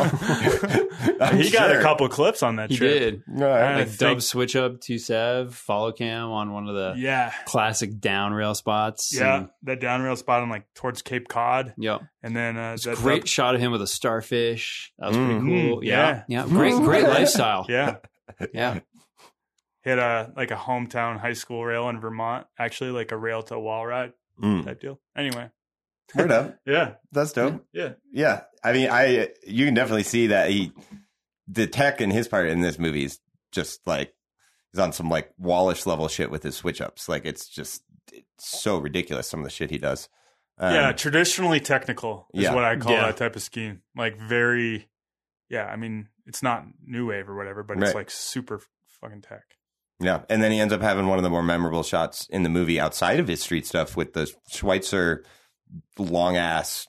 got a couple clips on that trip.
He did. Like dub switch up 2sev, follow cam on one of the classic down rail spots.
Yeah, that down rail spot on like towards Cape Cod.
Yep.
And then
that great shot of him with a starfish. That was pretty cool. Yeah. Great lifestyle.
Yeah.
Yeah.
Hit a hometown high school rail in Vermont. Actually, like a rail to wall ride type deal. Anyway.
Heard of.
Yeah.
That's dope.
Yeah.
Yeah. I mean, you can definitely see that the tech in his part in this movie is just like, he's on some like Wallish level shit with his switch ups. Like it's so ridiculous, some of the shit he does.
Traditionally technical is what I call that type of skiing. Like very, I mean, it's not new wave or whatever, but it's like super fucking tech.
Yeah. And then he ends up having one of the more memorable shots in the movie outside of his street stuff with the Schweitzer long ass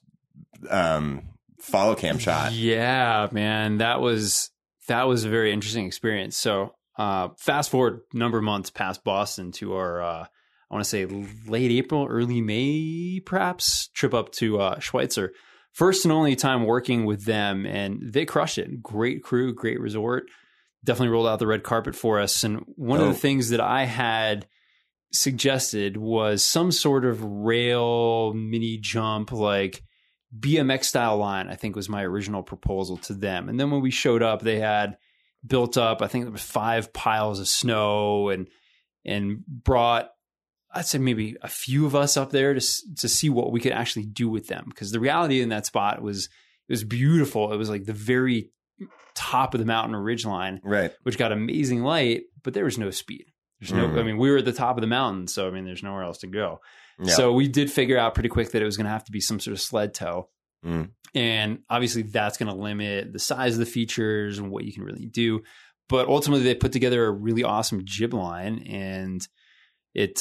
follow cam shot.
Yeah, man, that was a very interesting experience. So fast forward a number of months past Boston to our I want to say late April, early May perhaps trip up to Schweitzer. First and only time working with them, and they crushed it. Great crew, great resort. Definitely rolled out the red carpet for us. And one of the things that I had suggested was some sort of rail mini jump, like BMX style line, I think was my original proposal to them. And then when we showed up, they had built up, I think there was 5 piles of snow and brought, I'd say maybe a few of us up there to see what we could actually do with them. Because the reality in that spot was, it was beautiful. It was like the very top of the mountain ridgeline,
right,
which got amazing light, but there was no speed. There's no, I mean, we were at the top of the mountain, so I mean, there's nowhere else to go. Yeah. So we did figure out pretty quick that it was going to have to be some sort of sled tow. And obviously that's going to limit the size of the features and what you can really do. But ultimately they put together a really awesome jib line, and it,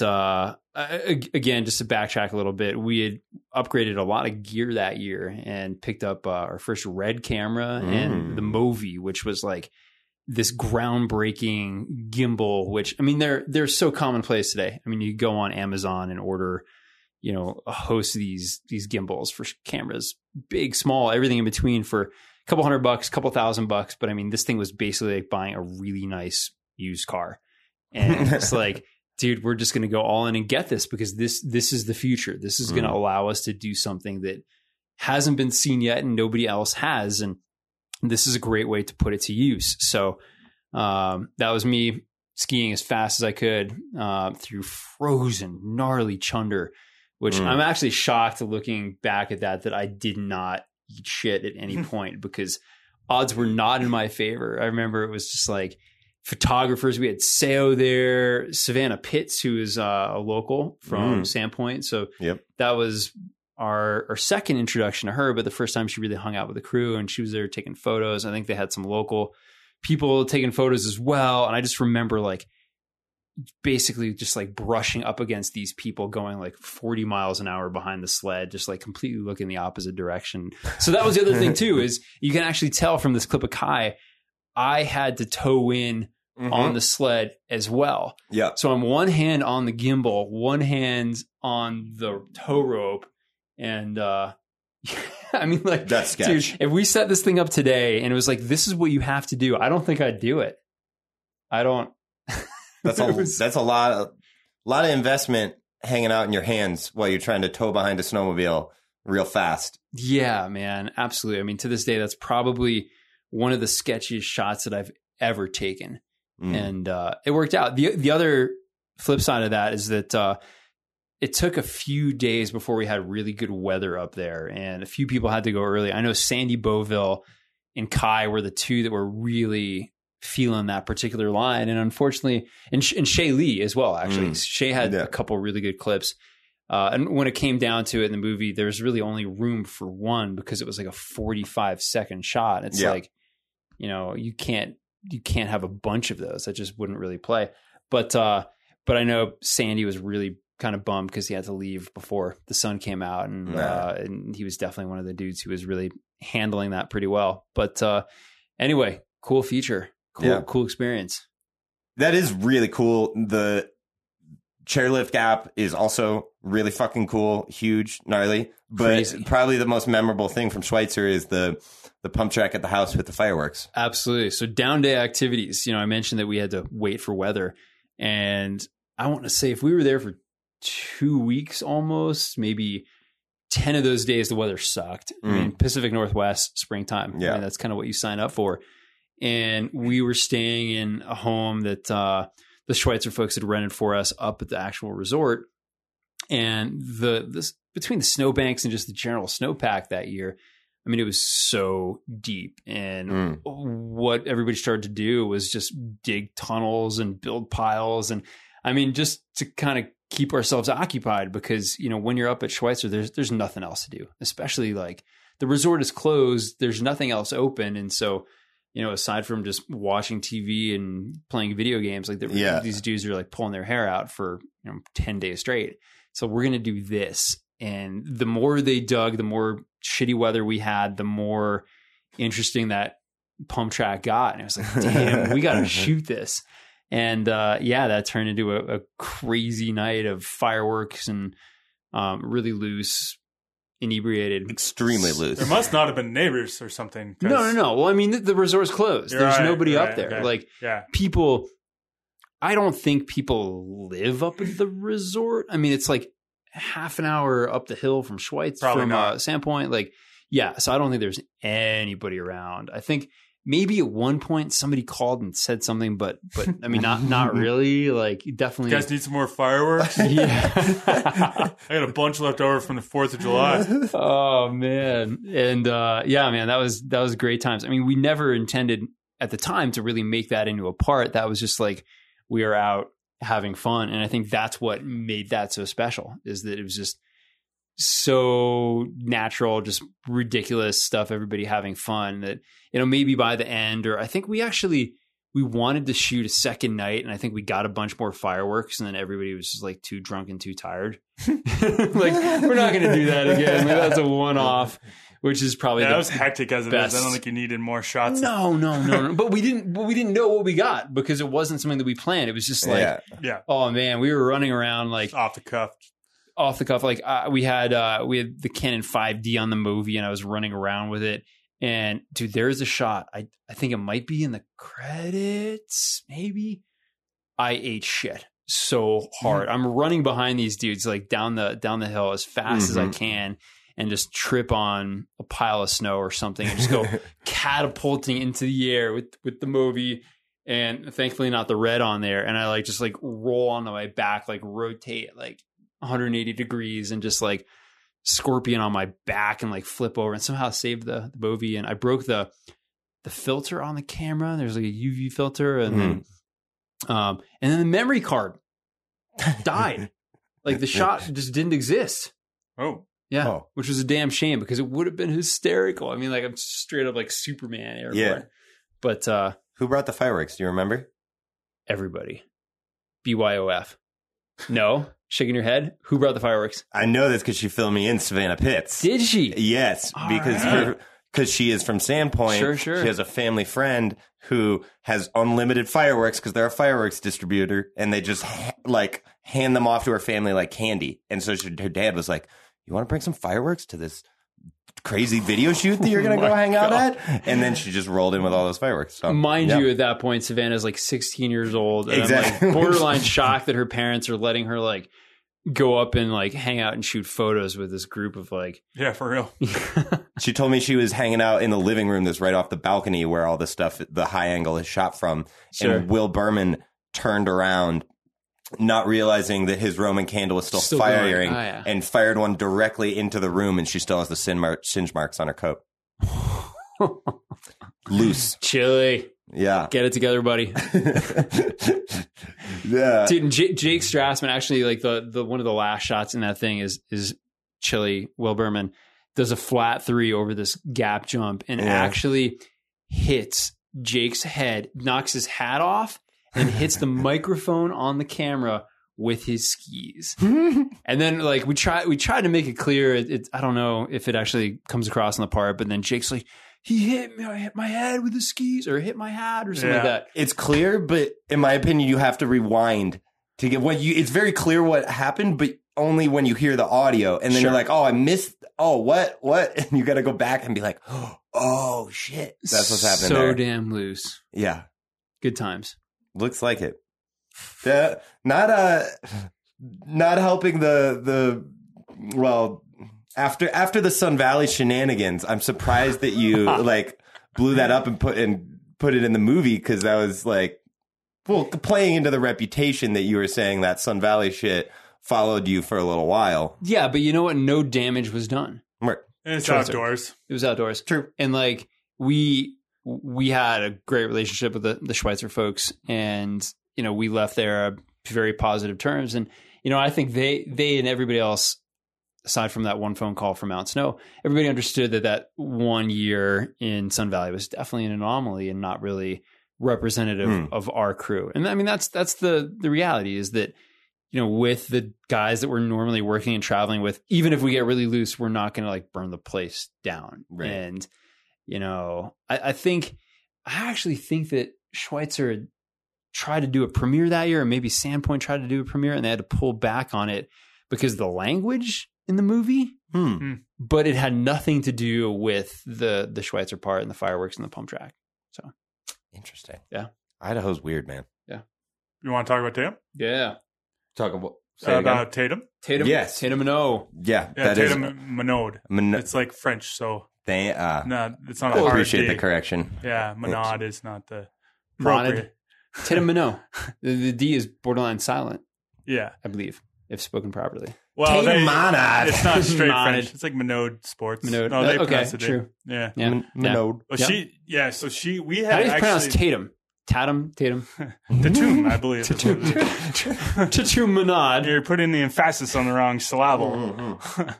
again, just to backtrack a little bit, we had upgraded a lot of gear that year and picked up our first RED camera and the Movi, which was like this groundbreaking gimbal, which, I mean, they're so commonplace today. I mean, you go on Amazon and order, you know, a host of these gimbals for cameras, big, small, everything in between, for a couple $100, couple $1,000. But I mean, this thing was basically like buying a really nice used car. And it's like, dude, we're just going to go all in and get this, because this is the future. This is going to allow us to do something that hasn't been seen yet and nobody else has. And this is a great way to put it to use. So that was me skiing as fast as I could through frozen, gnarly chunder, which I'm actually shocked looking back at that I did not eat shit at any point, because odds were not in my favor. I remember it was just like photographers. We had Seo there, Savannah Pitts, who is a local from Sandpoint. So that was our second introduction to her, but the first time she really hung out with the crew, and she was there taking photos. I think they had some local people taking photos as well. And I just remember like basically just like brushing up against these people going like 40 miles an hour behind the sled, just like completely looking the opposite direction. So that was the other thing too, is you can actually tell from this clip of Kai, I had to tow in on the sled as well.
Yeah.
So I'm one hand on the gimbal, one hand on the tow rope. And, I mean, like,
that's sketch.
Dude, if we set this thing up today and it was like, this is what you have to do, I don't think I'd do it. I don't.
That's a lot of investment hanging out in your hands while you're trying to tow behind a snowmobile real fast.
Yeah, man. Absolutely. I mean, to this day, that's probably one of the sketchiest shots that I've ever taken. And it worked out. The other flip side of that is that it took a few days before we had really good weather up there, and a few people had to go early. I know Sandy Boville and Kai were the two that were really feeling that particular line, and unfortunately, and Shay Lee as well. Actually, Shay had a couple really good clips. And when it came down to it in the movie, there was really only room for one because it was like a 45-second shot. It's like, you know, you can't have a bunch of those. That just wouldn't really play. But I know Sandy was really kind of bummed because he had to leave before the sun came out, and he was definitely one of the dudes who was really handling that pretty well. But anyway, cool feature, cool experience.
That is really cool. The chairlift gap is also really fucking cool, huge, gnarly. But
Crazy.
Probably the most memorable thing from Schweitzer is the pump track at the house with the fireworks.
Absolutely. So down day activities, you know, I mentioned that we had to wait for weather, and I want to say if we were there for 2 weeks almost, maybe 10 of those days the weather sucked. I mean, Pacific Northwest, springtime. I mean, that's kind of what you sign up for. And we were staying in a home that the Schweitzer folks had rented for us up at the actual resort. And this between the snowbanks and just the general snowpack that year, I mean, it was so deep. And what everybody started to do was just dig tunnels and build piles. And I mean, just to kind of keep ourselves occupied, because, you know, when you're up at Schweitzer, there's nothing else to do, especially like the resort is closed. There's nothing else open. And so, you know, aside from just watching TV and playing video games, like these dudes are like pulling their hair out for, you know, 10 days straight. So we're going to do this. And the more they dug, the more shitty weather we had, the more interesting that pump track got. And it was like, damn, we got to shoot this. And that turned into a crazy night of fireworks and really loose, inebriated.
Extremely loose.
There must not have been neighbors or something.
No. Well, I mean, the resort's closed. There's nobody up there.
Okay.
Like, people, I don't think people live up at the resort. I mean, it's like half an hour up the hill from Schweitzer, from Sandpoint. Like, so I don't think there's anybody around. I think maybe at one point somebody called and said something, but I mean, not really. Like, definitely.
You guys need some more fireworks?
Yeah.
I got a bunch left over from the 4th of July.
Oh man. And man, that was great times. I mean, we never intended at the time to really make that into a part. That was just like, we were out having fun. And I think that's what made that so special, is that it was just so natural, just ridiculous stuff, everybody having fun, that, you know, maybe by the end, or I think we wanted to shoot a second night, and I think we got a bunch more fireworks, and then everybody was just like too drunk and too tired. Like, we're not going to do that again. Like, that's a one-off, which is probably
that was hectic as it
best.
is. I don't think you needed more shots.
No. But we didn't know what we got, because it wasn't something that we planned. It was just like, oh man, we were running around like
off the cuff.
Like we had the Canon 5D on the movie, and I was running around with it. And dude, there's a shot. I think it might be in the credits. Maybe I ate shit so hard. I'm running behind these dudes like down the hill as fast as I can, and just trip on a pile of snow or something, and just go catapulting into the air with the movie. And thankfully not the red on there. And I like just like roll onto my back, like rotate like 180 degrees, and just like scorpion on my back, and like flip over, and somehow save the bovie. And I broke the the filter on the camera. There's like a UV filter, and then the memory card died. Like the shot just didn't exist.
Oh,
Yeah,
Oh.
which was a damn shame because it would have been hysterical. I mean, like I'm straight up like Superman airborne.
Yeah.
But
Who brought the fireworks? Do you remember?
everybody, BYOF. No, shaking your head. Who brought the fireworks?
I know this because she filled me in, Savannah Pitts.
Did she?
Yes,
All
because
right.
because she is from Sandpoint.
Sure, sure.
She has a family friend who has unlimited fireworks because they're a fireworks distributor, and they just hand them off to her family like candy. And so her dad was like, "You want to bring some fireworks to this crazy video shoot that you're going to go hang out at?" And then she just rolled in with all those fireworks. So,
Mind
yeah.
you, at that point, Savannah's like 16 years old. And
Exactly.
I'm like borderline shocked that her parents are letting her like go up and like hang out and shoot photos with this group of like.
yeah, for real.
She told me she was hanging out in the living room that's right off the balcony where all the stuff, the high angle is shot from.
Sure.
And Will Berman turned around, not realizing that his Roman candle was still
Still
firing,
going. Oh, yeah.
and fired one directly into the room, and she still has the singe marks on her coat. Loose.
Chili.
Yeah.
Get it together, buddy.
Yeah.
Dude, and Jake Strassman actually like the one of the last shots in that thing is Chili. Will Berman does a flat 3 over this gap jump and
Yeah.
actually hits Jake's head, knocks his hat off, and hits the microphone on the camera with his skis. And then like we tried to make it clear. I don't know if it actually comes across in the part, but then Jake's like, he hit me, I hit my head with the skis, or hit my hat, or something like
Yeah.
that.
It's clear, but in my opinion, you have to rewind to get it's very clear what happened, but only when you hear the audio. And then
Sure.
you're like, oh, I missed. Oh, what? And you got to go back and be like, oh, shit. That's what's happening
So
there.
damn loose.
Yeah.
Good times.
Looks like it. Yeah. Not helping well, after the Sun Valley shenanigans, I'm surprised that you like blew that up and put it in the movie, because that was like, well, playing into the reputation that you were saying that Sun Valley shit followed you for a little while.
Yeah, but you know what? No damage was done.
Right.
And it's
Sure.
outdoors.
It was outdoors.
True.
And like we had a great relationship with the Schweitzer folks, and you know, we left there on very positive terms. And you know, I think they and everybody else, aside from that one phone call from Mount Snow, everybody understood that 1 year in Sun Valley was definitely an anomaly and not really representative of our crew. And I mean, that's the reality, is that, you know, with the guys that we're normally working and traveling with, even if we get really loose, we're not going to like burn the place down.
Right.
And, you know, I actually think that Schweitzer had tried to do a premiere that year, or maybe Sandpoint tried to do a premiere, and they had to pull back on it because of the language in the movie. But it had nothing to do with the Schweitzer part and the fireworks and the pump track. So
Interesting.
Yeah.
Idaho's weird, man.
You want to talk about Tatum?
yeah,
Talk about
About Tatum?
Tatum,
Yes.
Tatum and O.
Yeah,
Yeah,
that is.
Tatum Minode. It's like French, so
They
no, it's not
I
a hard
appreciate
D.
the correction.
Yeah, Minode is not the
Monad.
appropriate.
Tatum and O. The D is borderline silent,
Yeah.
I believe, if spoken properly.
Well,
Tatum Monade.
it's not straight
Monade.
French. It's like Minode Sports.
Minode.
No, they
Okay,
pronounce it.
true.
Yeah.
Yeah.
Minode.
But
Yeah.
we had
How do you
actually
pronounce Tatum? Tatum?
Tatum, I believe.
Tatum Manad.
You're putting the emphasis on the wrong syllable.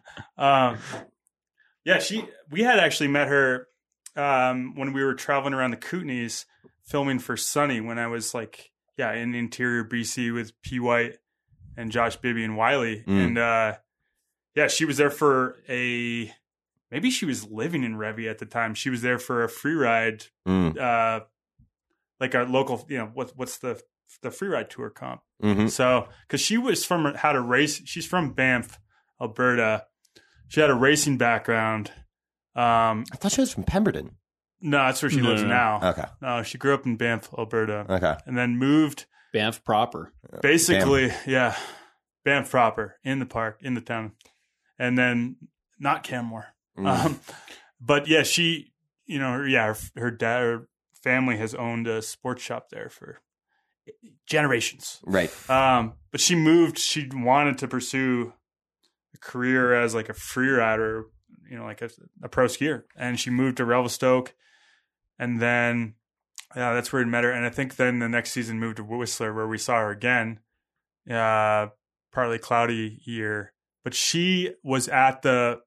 We had actually met her when we were traveling around the Kootenays filming for Sunny, when I was like, in interior BC with P. White and Josh Bibby and Wiley. And she was there for maybe she was living in Revy at the time. She was there for a free ride, like our local, you know, what's the free ride tour comp. So, because she was she's from Banff, Alberta. She had a racing background.
I thought she was from Pemberton.
No, that's where she lives now.
Okay.
No, she grew up in Banff, Alberta,
Okay.
and then moved
Banff proper.
basically, Banff proper, in the park, in the town, and then not Canmore. But yeah, she, you know, her dad, her family has owned a sports shop there for generations.
Right.
But she moved. She wanted to pursue a career as like a free rider, you know, like a pro skier, and she moved to Revelstoke. And then, that's where we met her. And I think then the next season moved to Whistler, where we saw her again, partly cloudy year. But she was at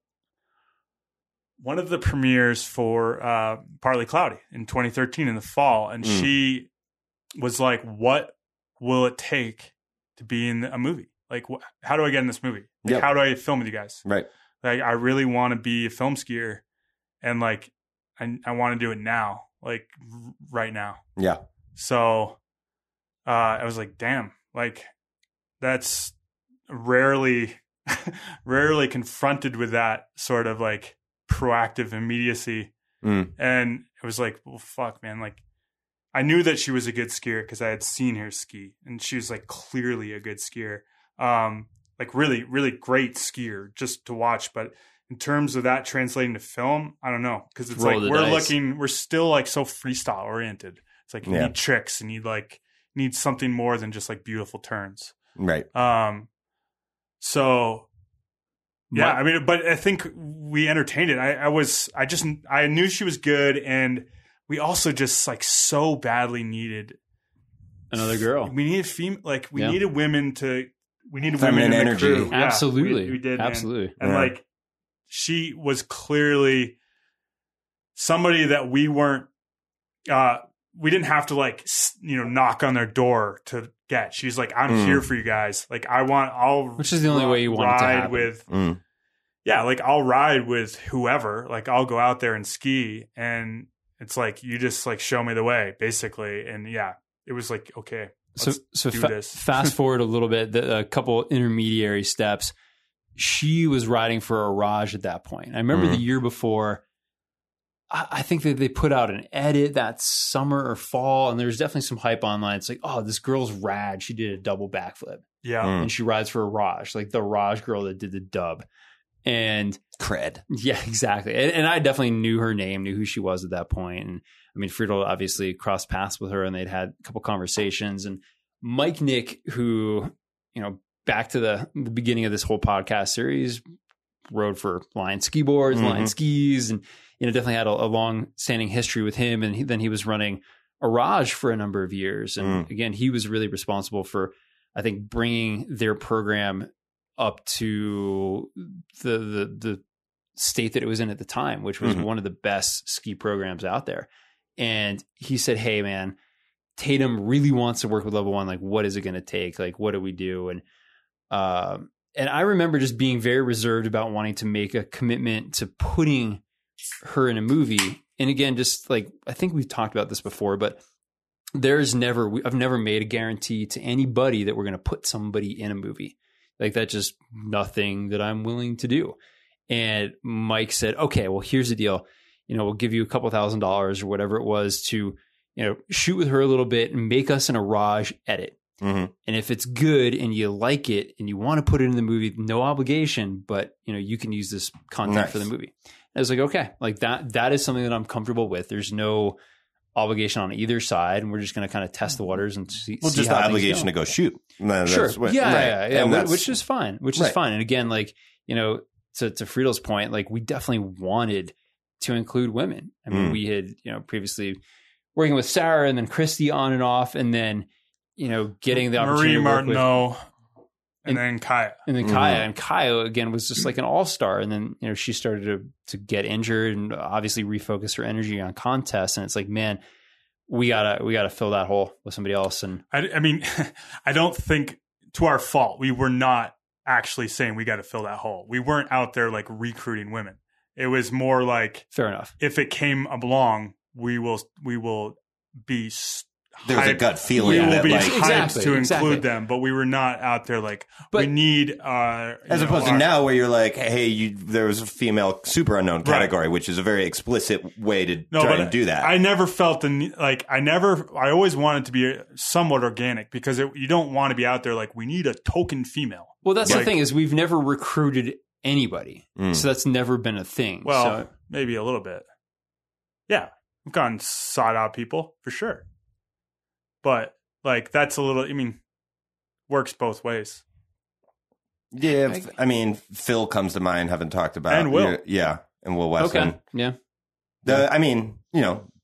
one of the premieres for Partly Cloudy in 2013 in the fall. And she was like, what will it take to be in a movie? Like, how do I get in this movie? Like, how do I film with you guys?
Right.
Like, I really want to be a film skier, and like, I want to do it now, like right now.
Yeah.
So, I was like, damn, like that's rarely confronted with that sort of like proactive immediacy. And it was like, well, fuck, man. Like, I knew that she was a good skier because I had seen her ski, and she was like clearly a good skier. Like really, really great skier just to watch. But in terms of that translating to film, I don't know. Cause it's like, we're still like so freestyle oriented. It's like, you need tricks and you need something more than just like beautiful turns.
Right.
So yeah, I mean, but I think we entertained it. I knew she was good, and we also just like so badly needed
another girl.
We needed we needed women we needed
feminine
women in
energy.
the crew.
Absolutely.
Yeah, we did.
Absolutely.
And like, she was clearly somebody that we weren't, we didn't have to like, knock on their door to get. She's like, I'm here for you guys. Like, which is
the only way you want it to happen.
With, like I'll ride with whoever, like I'll go out there and ski, and it's like, you just like show me the way basically. And it was like, okay,
so
do this.
Fast forward a little bit, a couple intermediary steps. She was riding for Araj at that point. I remember the year before, I think that they put out an edit that summer or fall, and there's definitely some hype online. It's like, oh, this girl's rad. She did a double backflip.
Yeah.
And she rides for Araj, like the Araj girl that did the dub. And
cred.
Yeah, exactly. And I definitely knew her name, knew who she was at that point. And I mean, Friedel obviously crossed paths with her, and they'd had a couple conversations. And Mike Nick, who, back to the beginning of this whole podcast series, rode for Lion Ski Boards, Lion Skis, and definitely had a long-standing history with him. And then he was running Araj for a number of years. And again, he was really responsible for, I think, bringing their program up to the state that it was in at the time, which was one of the best ski programs out there. And he said, hey, man, Tatum really wants to work with Level One. Like, what is it going to take? Like, what do we do? And I remember just being very reserved about wanting to make a commitment to putting her in a movie. And again, just like, I think we've talked about this before, but I've never made a guarantee to anybody that we're going to put somebody in a movie. Like, that's just nothing that I'm willing to do. And Mike said, okay, well, here's the deal. We'll give you a couple $1,000s or whatever it was to, shoot with her a little bit and make us an Araj edit. And if it's good and you like it and you want to put it in the movie, no obligation, but you can use this content for the movie. And I was like, okay, like that is something that I'm comfortable with. There's no obligation on either side, and we're just going to kind of test the waters and see.
Well, just the obligation to go shoot.
Sure. Which is fine. Which is fine. And again, like, to Friedel's point, like, we definitely wanted to include women. I mean, we had, previously working with Sarah and then Christy on and off, and then, getting the opportunity
Marie
to work
Martineau, and then Kaya.
And then Kaya. And Kaya, again, was just like an all-star. And then, she started to get injured and obviously refocus her energy on contests. And it's like, man, we gotta fill that hole with somebody else. And
I mean, I don't think, to our fault, we were not actually saying we got to fill that hole. We weren't out there like recruiting women. It was more like,
fair enough.
If it came along, we will be.
There's a gut feeling.
We will
that,
be
like,
hyped to include them, but we were not out there like, we need.
As opposed to now, where you're like, hey, there was a female super unknown category, which is a very explicit way to try and do that.
I never felt I always wanted to be somewhat organic, because you don't want to be out there like, we need a token female.
Well, that's the thing, is we've never recruited anybody. So that's never been a thing.
Well, maybe a little bit. Yeah. We've gone sought out people for sure. But like, that's a little, works both ways.
Yeah. I mean, Phil comes to mind, haven't talked about.
And Will.
Yeah. And Will Weston.
Okay. Yeah.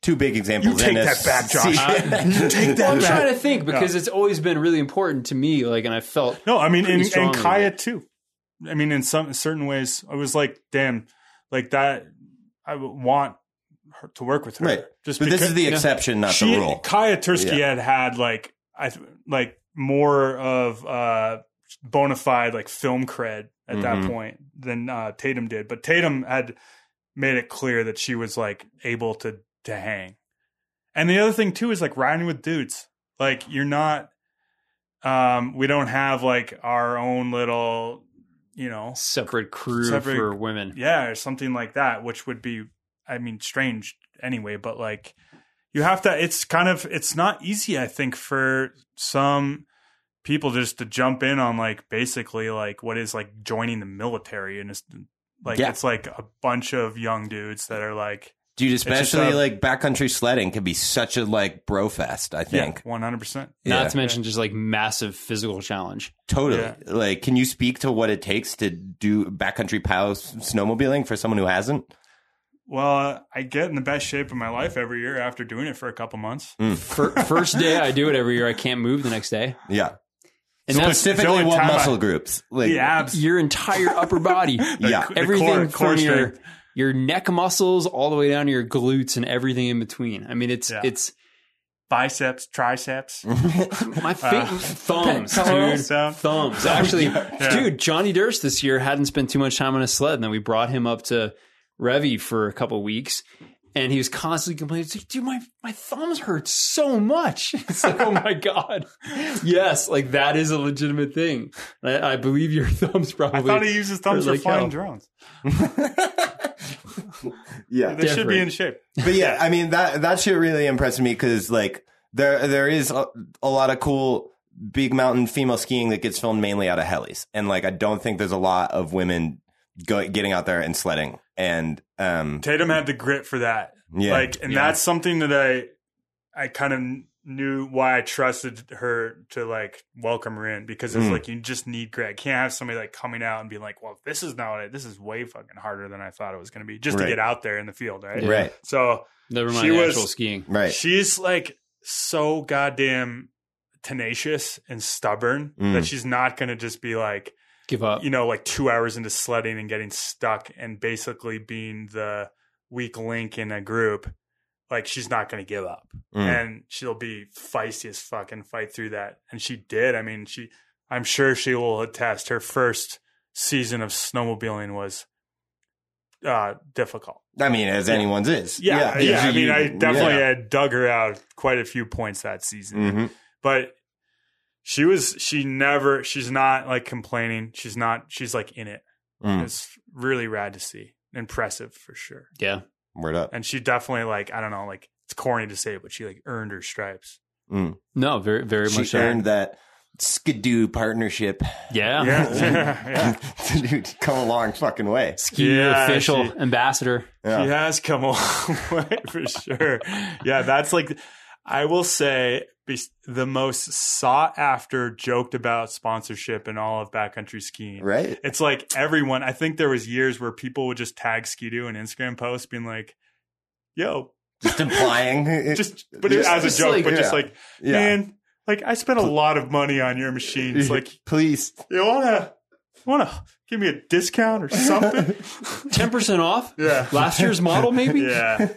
two big examples.
You take
in
that back, Josh.
You take
Well, I'm
that
trying
back.
to think because it's always been really important to me. Like, and I felt
No, I mean,
pretty
and
strongly
Kaya
about it.
too. I mean, in some certain ways, I was like, damn, like that. I would want her to work with her.
Right.
Just
But this
because
is the exception, not the rule.
Kaya Tursky
Yeah.
had like more of bona fide like film cred at that
Mhm.
point than Tatum did. But Tatum had made it clear that she was like able to hang. And the other thing too is like riding with dudes. Like you're not. We don't have like our own little,
separate crew
Separate-
for women.
yeah, or something like that, which would be, I mean, strange anyway, but like you have to, it's not easy, I think, for some people just to jump in on like basically like what is like joining the military. And it's like,
Yeah.
it's like a bunch of young dudes that are like,
Dude, especially
just,
like backcountry sledding can be such a like bro fest, I think.
100%.
Not
Yeah.
to mention just like massive physical challenge.
Totally.
Yeah.
Like, can you speak to what it takes to do backcountry pow snowmobiling for someone who hasn't?
Well, I get in the best shape of my life every year after doing it for a couple months.
First day I do it every year, I can't move the next day.
Yeah.
And that's
Specifically,
the only
what
time
muscle groups? Like,
The abs.
your entire upper body.
Yeah.
The
Everything
core
from
strength.
your neck muscles all the way down to your glutes and everything in between. I mean, it's
Biceps, triceps.
my thumbs,
Thumbs.
dude. Thumbs. Actually,
Yeah.
dude, Johnny Durst this year hadn't spent too much time on his sled, and then we brought him up to Revy for a couple weeks, and he was constantly complaining. He's like, dude, my thumbs hurt so much. It's like, oh my God. Yes, like that is a legitimate thing. I believe your thumbs probably.
I thought he uses thumbs for
like
flying
hell.
drones.
Yeah.
They should be
Different.
in shape.
But yeah, I mean, that shit really impressed me because like there is a lot of cool big mountain female skiing that gets filmed mainly out of helis. And like, I don't think there's a lot of women getting out there and sledding. And,
Tatum had the grit for that.
Yeah.
Like, and that's something that I kind of knew why I trusted her to like welcome her in because it's like, you just need grit. I can't have somebody like coming out and be like, well, this is way fucking harder than I thought it was going to be just to
Right.
get out there in the field. Right.
Yeah.
right,
So
Never mind
She
the
was-
actual skiing.
right.
she's like so goddamn tenacious and stubborn that she's not going to just be like,
Give up.
like 2 hours into sledding and getting stuck and basically being the weak link in a group. Like she's not going to give up and she'll be feisty as fuck and fight through that. And she did. I mean, I'm sure she will attest her first season of snowmobiling was difficult.
I mean, as anyone's is.
Yeah. I mean, I definitely
Yeah.
had dug her out quite a few points that season,
Mhm.
but she's not like complaining. She's like in it. It's really rad to see. Impressive for sure.
Yeah.
Word up.
And she definitely like, I don't know, like it's corny to say, but she like earned her stripes.
No, very, very much
She
so.
earned that skidoo partnership.
Yeah.
Yeah.
Dude, come a long fucking way.
Ski
Yeah,
official
she-
ambassador.
Yeah.
She has come a long way for sure. Yeah, that's like, I will say, the most sought after, joked about sponsorship in all of backcountry skiing.
Right?
It's like everyone, I think there was years where people would just tag Ski-Doo in Instagram posts being like, yo,
Just implying.
but as a
just
joke,
like-
but just
yeah.
like,
Yeah.
man, like I spent a lot of money on your machines. Like,
Please.
you wanna give me a discount or something?
10% off?
Yeah.
Last year's model, maybe?
Yeah.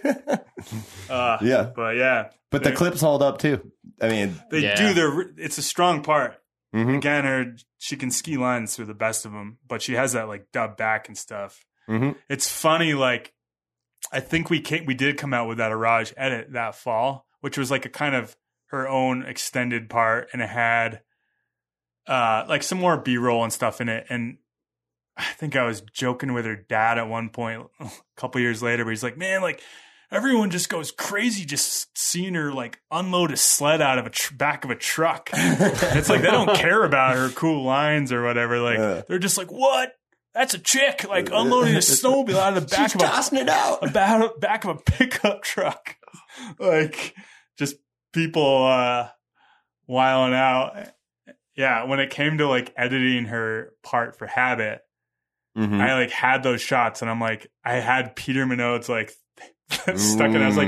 Yeah.
But yeah.
But the clips hold up too. I mean,
They
Yeah.
do it's a strong part.
mhm.
Again, she can ski lines through the best of them, but she has that like dub back and stuff.
Mhm.
It's funny, like I think we did come out with that Araj edit that fall, which was like a kind of her own extended part, and it had like some more B-roll and stuff in it. And I think I was joking with her dad at one point a couple years later, but he's like, man, like everyone just goes crazy just seeing her like unload a sled out of a back of a truck. It's like they don't care about her cool lines or whatever. Like they're just like, what? That's a chick like unloading a snowmobile out of the back of
tossing it out.
back of a pickup truck. Like just people wiling out. Yeah, when it came to like editing her part for Habit,
Mhm.
I like had those shots and I'm like, I had Peter Minogue's like stuck in. I was like,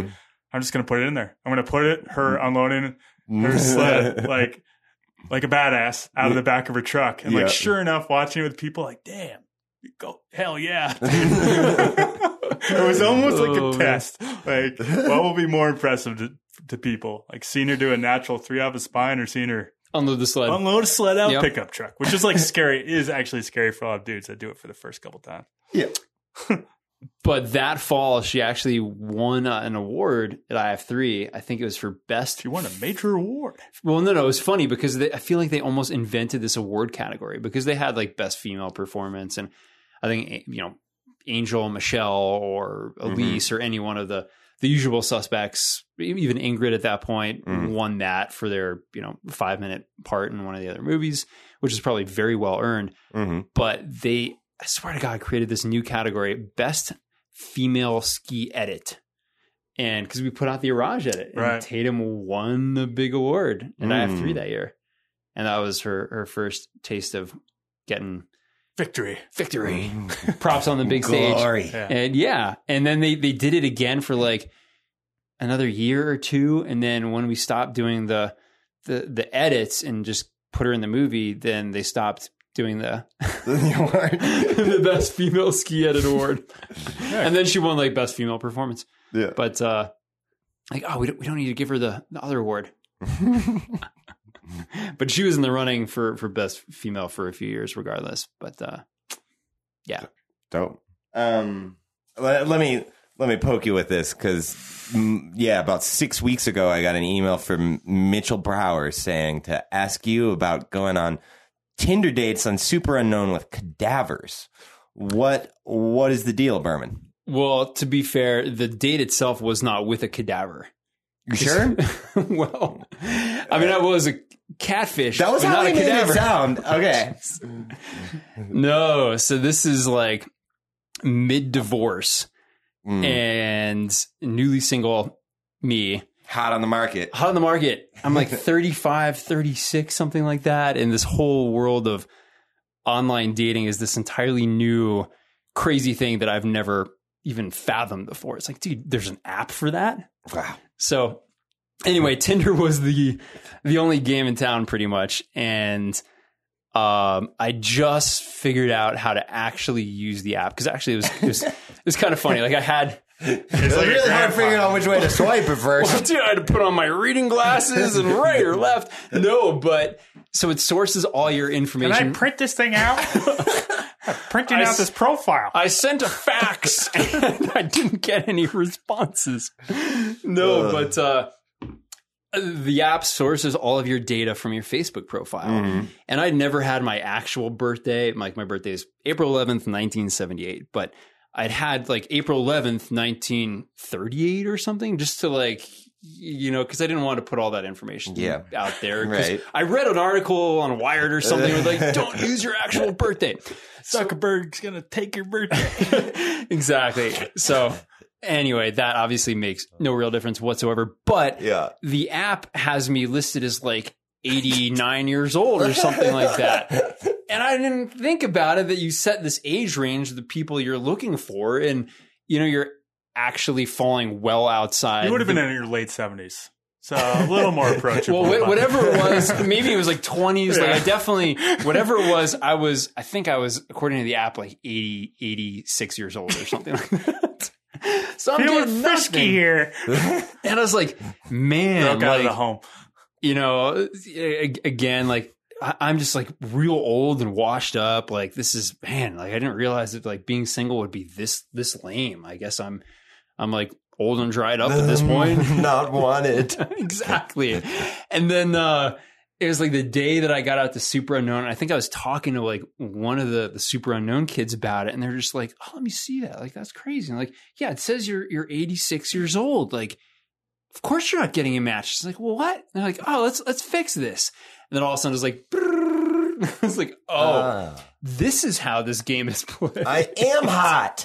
I'm just going to put it in there. I'm going to put her unloading her sled like a badass out of the back of her truck. And like, sure enough, watching it with people like, damn, go, hell yeah. It was almost like a test. Like, what will be more impressive to people? Like seeing her do a natural 3 off a spine or seeing her
unload a sled
out pickup truck, which is like scary. It is actually scary for a lot of dudes that do it for the first couple times.
Yeah.
But that fall, she actually won an award at IF3. I think it was for best.
She won a major award.
Well, no, it was funny because I feel like they almost invented this award category because they had like best female performance. And I think, Angel, Michelle, or Elise, or any one of the usual suspects, even Ingrid at that point, won that for their, 5-minute part in one of the other movies, which is probably very well earned. But I swear to God, created this new category, Best Female Ski Edit. And because we put out the Araj edit, and Tatum won the big award at IF3 that year. And that was her first taste of getting
victory.
Props on the big stage.
Glory.
And then they did it again for like another year or two. And then when we stopped doing the edits and just put her in the movie, then they stopped doing the Best Female Ski Edit award. And then she won like Best Female Performance. Yeah. But we don't need to give her the other award. But she was in the running for Best Female for a few years regardless. But yeah.
Dope. Let me poke you with this because about 6 weeks ago I got an email from Mitchell Brower saying to ask you about going on Tinder dates on Super Unknown with cadavers. What is the deal, Berman?
Well, to be fair, the date itself was not with a cadaver.
You sure?
Well, I mean, I was a catfish.
That was how
not
he
a
made
cadaver.
it sound. Okay.
No, so this is like mid-divorce and newly single me.
Hot on the market.
I'm like 35, 36, something like that. And this whole world of online dating is this entirely new, crazy thing that I've never even fathomed before. It's like, dude, there's an app for that?
Wow.
So anyway, Tinder was the only game in town pretty much. And I just figured out how to actually use the app because actually it was kind of funny. Like I had...
It's like really hard figuring out which way to swipe at first.
Well, dude, I had to put on my reading glasses and right or left. No, but so it sources all your information.
Can I print this thing out? I'm printing out this profile.
I sent a fax and I didn't get any responses. No, but the app sources all of your data from your Facebook profile. And I'd never had my actual birthday. Like my birthday is April 11th, 1978. But I'd had like April 11th, 1938 or something, just to like, because I didn't want to put all that information out there. Right. I read an article on Wired or something with like, don't use your actual birthday.
Zuckerberg's going to take your birthday.
Exactly. So anyway, that obviously makes no real difference whatsoever. But the app has me listed as like 89 years old or something like that. And I didn't think about it that you set this age range of the people you're looking for, and you're actually falling well outside.
You would have been in your late 70s, so a little more approachable.
Well, whatever it was, maybe it was like 20s. Like I definitely, whatever it was, I think I was, according to the app, like 80, 86 years old or something like that. So I'm
feeling frisky here,
and I was like, man,
broke out of the home.
Again, like. I'm just like real old and washed up. Like this is, man, like I didn't realize that like being single would be this lame. I guess I'm like old and dried up at this point.
Not wanted.
Exactly. And then it was like the day that I got out to Super Unknown. I think I was talking to like one of the Super Unknown kids about it. And they're just like, oh, let me see that. Like, that's crazy. And like, yeah, it says you're 86 years old. Like, of course you're not getting a match. It's like, well, what? And they're like, oh, let's fix this. And then all of a sudden it's like, it's like, this is how this game is played.
I am hot.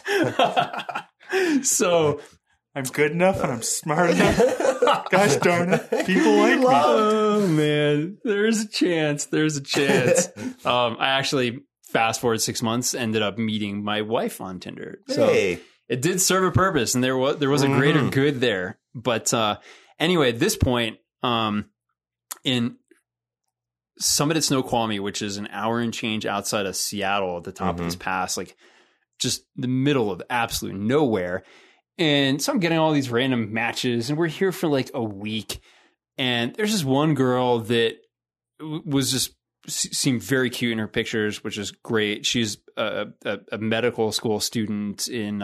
So
I'm good enough and I'm smart enough. Gosh darn it. People like me.
Oh man, there's a chance. I actually fast forward 6 months, ended up meeting my wife on Tinder. So it did serve a purpose, and there was a greater good there. But anyway, at this point, in Summit at Snoqualmie, which is an hour and change outside of Seattle at the top of this pass, like just the middle of absolute nowhere. And so I'm getting all these random matches, and we're here for like a week. And there's this one girl that was just seemed very cute in her pictures, which is great. She's a medical school student in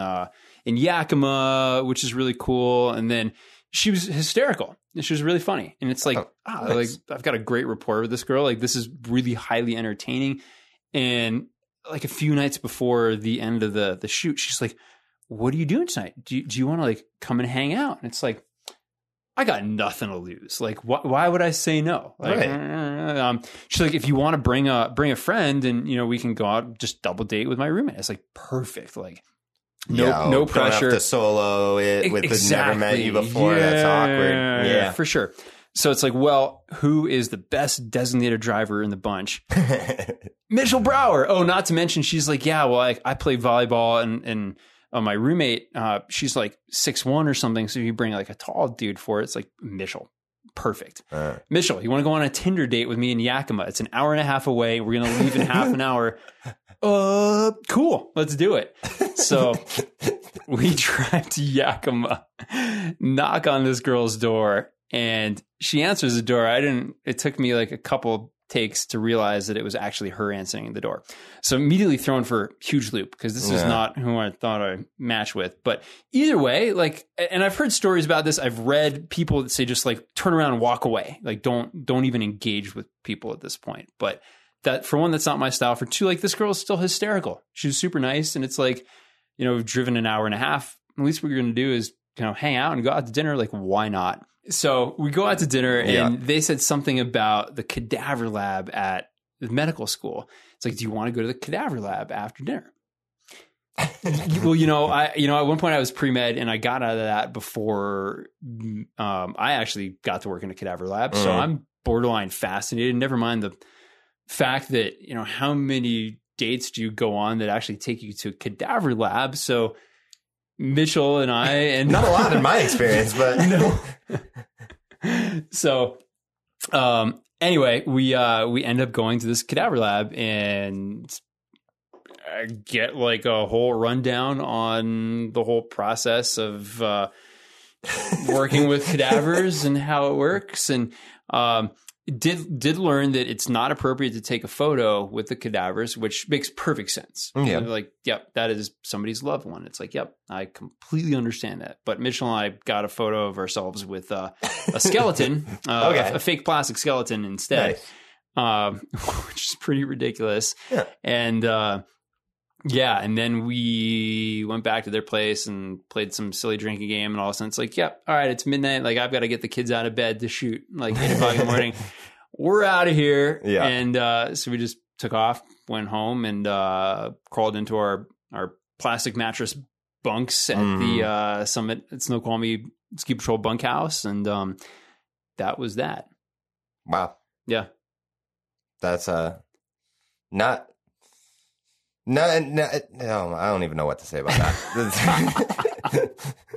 Yakima, which is really cool. And then she was hysterical. And she was really funny. And it's like, nice. Like I've got a great rapport with this girl. Like this is really highly entertaining. And like a few nights before the end of the shoot, she's like, what are you doing tonight? Do you want to like come and hang out? And it's like, I got nothing to lose. Like, why would I say no? Like, right. She's like, if you want to bring a friend, and we can go out, just double date with my roommate. It's like perfect. Like, no pressure.
Don't have to solo it with the never met you before.
Yeah,
that's awkward. Yeah,
for sure. So it's like, well, who is the best designated driver in the bunch? Mitchell Brower. Oh, not to mention, she's like, yeah, well, I play volleyball, and my roommate, she's like 6'1" or something. So if you bring like a tall dude for it, it's like Mitchell. Perfect. Mitchell, you want to go on a Tinder date with me in Yakima? It's an hour and a half away. We're going to leave in half an hour. Cool. Let's do it. So we drive to Yakima, knock on this girl's door, and she answers the door. It took me like a couple takes to realize that it was actually her answering the door. So immediately thrown for huge loop, because this is not who I thought I'd match with. But either way, like, and I've heard stories about this. I've read people that say just like turn around and walk away. Like don't even engage with people at this point. But that, for one, that's not my style. For two, like, this girl is still hysterical. She's super nice. And it's like, we've driven an hour and a half. At least what you're going to do is, hang out and go out to dinner. Like, why not? So we go out to dinner, and they said something about the cadaver lab at the medical school. It's like, do you want to go to the cadaver lab after dinner? Well, at one point I was pre-med, and I got out of that before I actually got to work in a cadaver lab. So I'm borderline fascinated. Never mind the fact that, how many dates do you go on that actually take you to a cadaver lab? So Mitchell and I, and
not a lot in my experience, but
no. So, anyway, we end up going to this cadaver lab and get like a whole rundown on the whole process of working with cadavers and how it works, and did learn that it's not appropriate to take a photo with the cadavers, which makes perfect sense. Yeah. Like, yep, that is somebody's loved one. It's like, yep, I completely understand that. But Mitchell and I got a photo of ourselves with a skeleton, a fake plastic skeleton instead, which is pretty ridiculous. Yeah. And and then we went back to their place and played some silly drinking game, and all of a sudden it's like, yep, all right, it's midnight. Like, I've got to get the kids out of bed to shoot, like 8 o'clock in the morning. We're out of here. Yeah. And so we just took off, went home, and crawled into our plastic mattress bunks at the Summit at Snoqualmie Ski Patrol bunkhouse. And that was that.
Wow.
Yeah.
That's not... No, I don't even know what to say about that.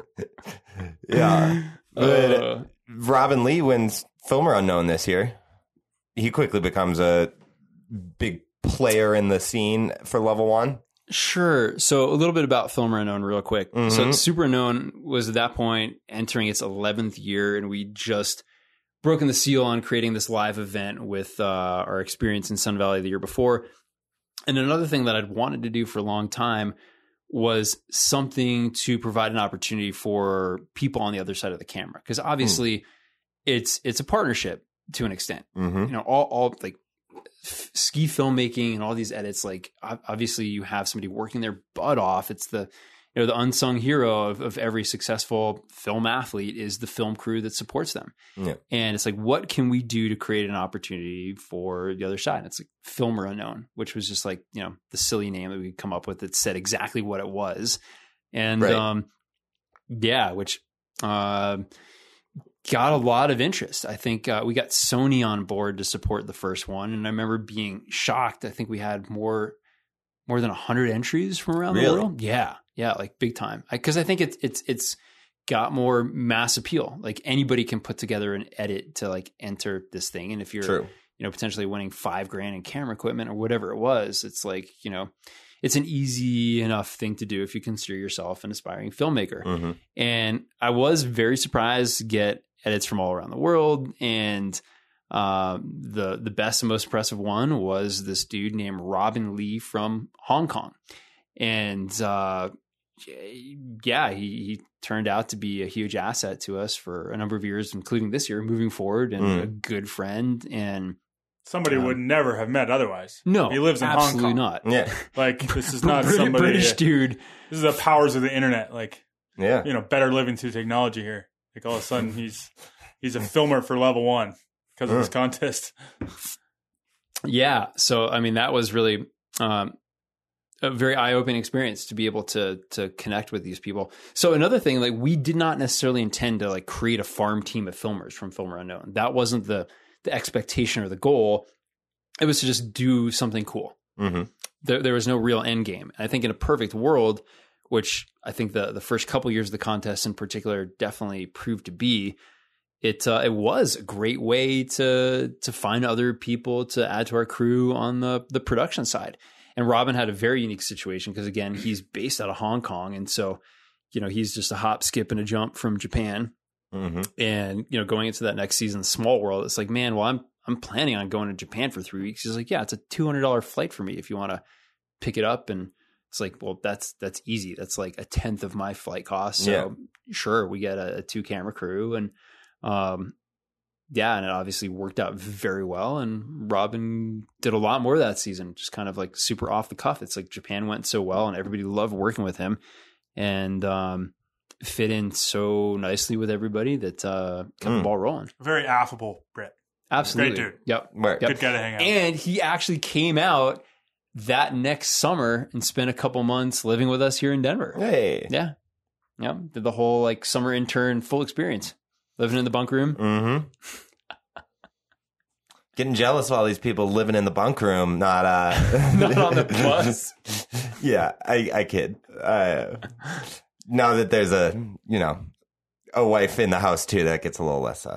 But Robin Lee wins Filmer Unknown this year. He quickly becomes a big player in the scene for level 1.
Sure. So a little bit about Filmer Unknown real quick. So Super Unknown was at that point entering its 11th year, and we just broken the seal on creating this live event with our experience in Sun Valley the year before. And another thing that I'd wanted to do for a long time was something to provide an opportunity for people on the other side of the camera. Because obviously it's a partnership to an extent. All like ski filmmaking and all these edits, like obviously you have somebody working their butt off. It's the unsung hero of every successful film athlete is the film crew that supports them. Yeah. And it's like, what can we do to create an opportunity for the other side? And it's like Filmer Unknown, which was just like, the silly name that we come up with that said exactly what it was. And, which, got a lot of interest. I think, we got Sony on board to support the first one. And I remember being shocked. I think we had more than 100 entries from around the world. Yeah. Yeah, like big time. Because I think it's got more mass appeal. Like anybody can put together an edit to like enter this thing. And if you're,
True.
Potentially winning $5,000 in camera equipment or whatever it was, it's like, it's an easy enough thing to do if you consider yourself an aspiring filmmaker.
Mm-hmm.
And I was very surprised to get edits from all around the world. And the best and most impressive one was this dude named Robin Lee from Hong Kong. And he turned out to be a huge asset to us for a number of years, including this year, moving forward, and a good friend. And
somebody would never have met otherwise.
No,
he lives in Hong
absolutely
Kong.
not.
Yeah.
Like this is not somebody
British dude.
This is the powers of the internet. Like,
Yeah.
better living through technology here. Like all of a sudden he's a filmer for Level 1 because of this contest.
Yeah. So, I mean, that was really a very eye-opening experience to be able to connect with these people. So another thing, like we did not necessarily intend to like create a farm team of filmers from Filmer Unknown. That wasn't the expectation or the goal. It was to just do something cool.
Mm-hmm.
There was no real end game. And I think in a perfect world, which I think the first couple years of the contest in particular definitely proved to be, it was a great way to find other people to add to our crew on the production side. And Robin had a very unique situation because, again, he's based out of Hong Kong. And so, he's just a hop, skip, and a jump from Japan.
Mm-hmm.
And, going into that next season, Small World, it's like, man, well, I'm planning on going to Japan for 3 weeks. He's like, yeah, it's a $200 flight for me if you want to pick it up. And it's like, well, that's easy. That's like a 10th of my flight cost. So sure, we get a 2-camera crew. And, and it obviously worked out very well. And Robin did a lot more that season, just kind of like super off the cuff. It's like Japan went so well and everybody loved working with him. And, fit in so nicely with everybody that kept the ball rolling.
Very affable Brit.
Absolutely.
Great dude.
Yep.
Right.
Yep.
Good guy to hang out.
And he actually came out that next summer and spent a couple months living with us here in Denver.
Hey.
Yeah. Yep. Did the whole like summer intern full experience. Living in the bunk room.
Mm-hmm. Getting jealous of all these people living in the bunk room, not
Not on the bus.
Yeah, I kid. Now that there's a wife in the house too, that gets a little less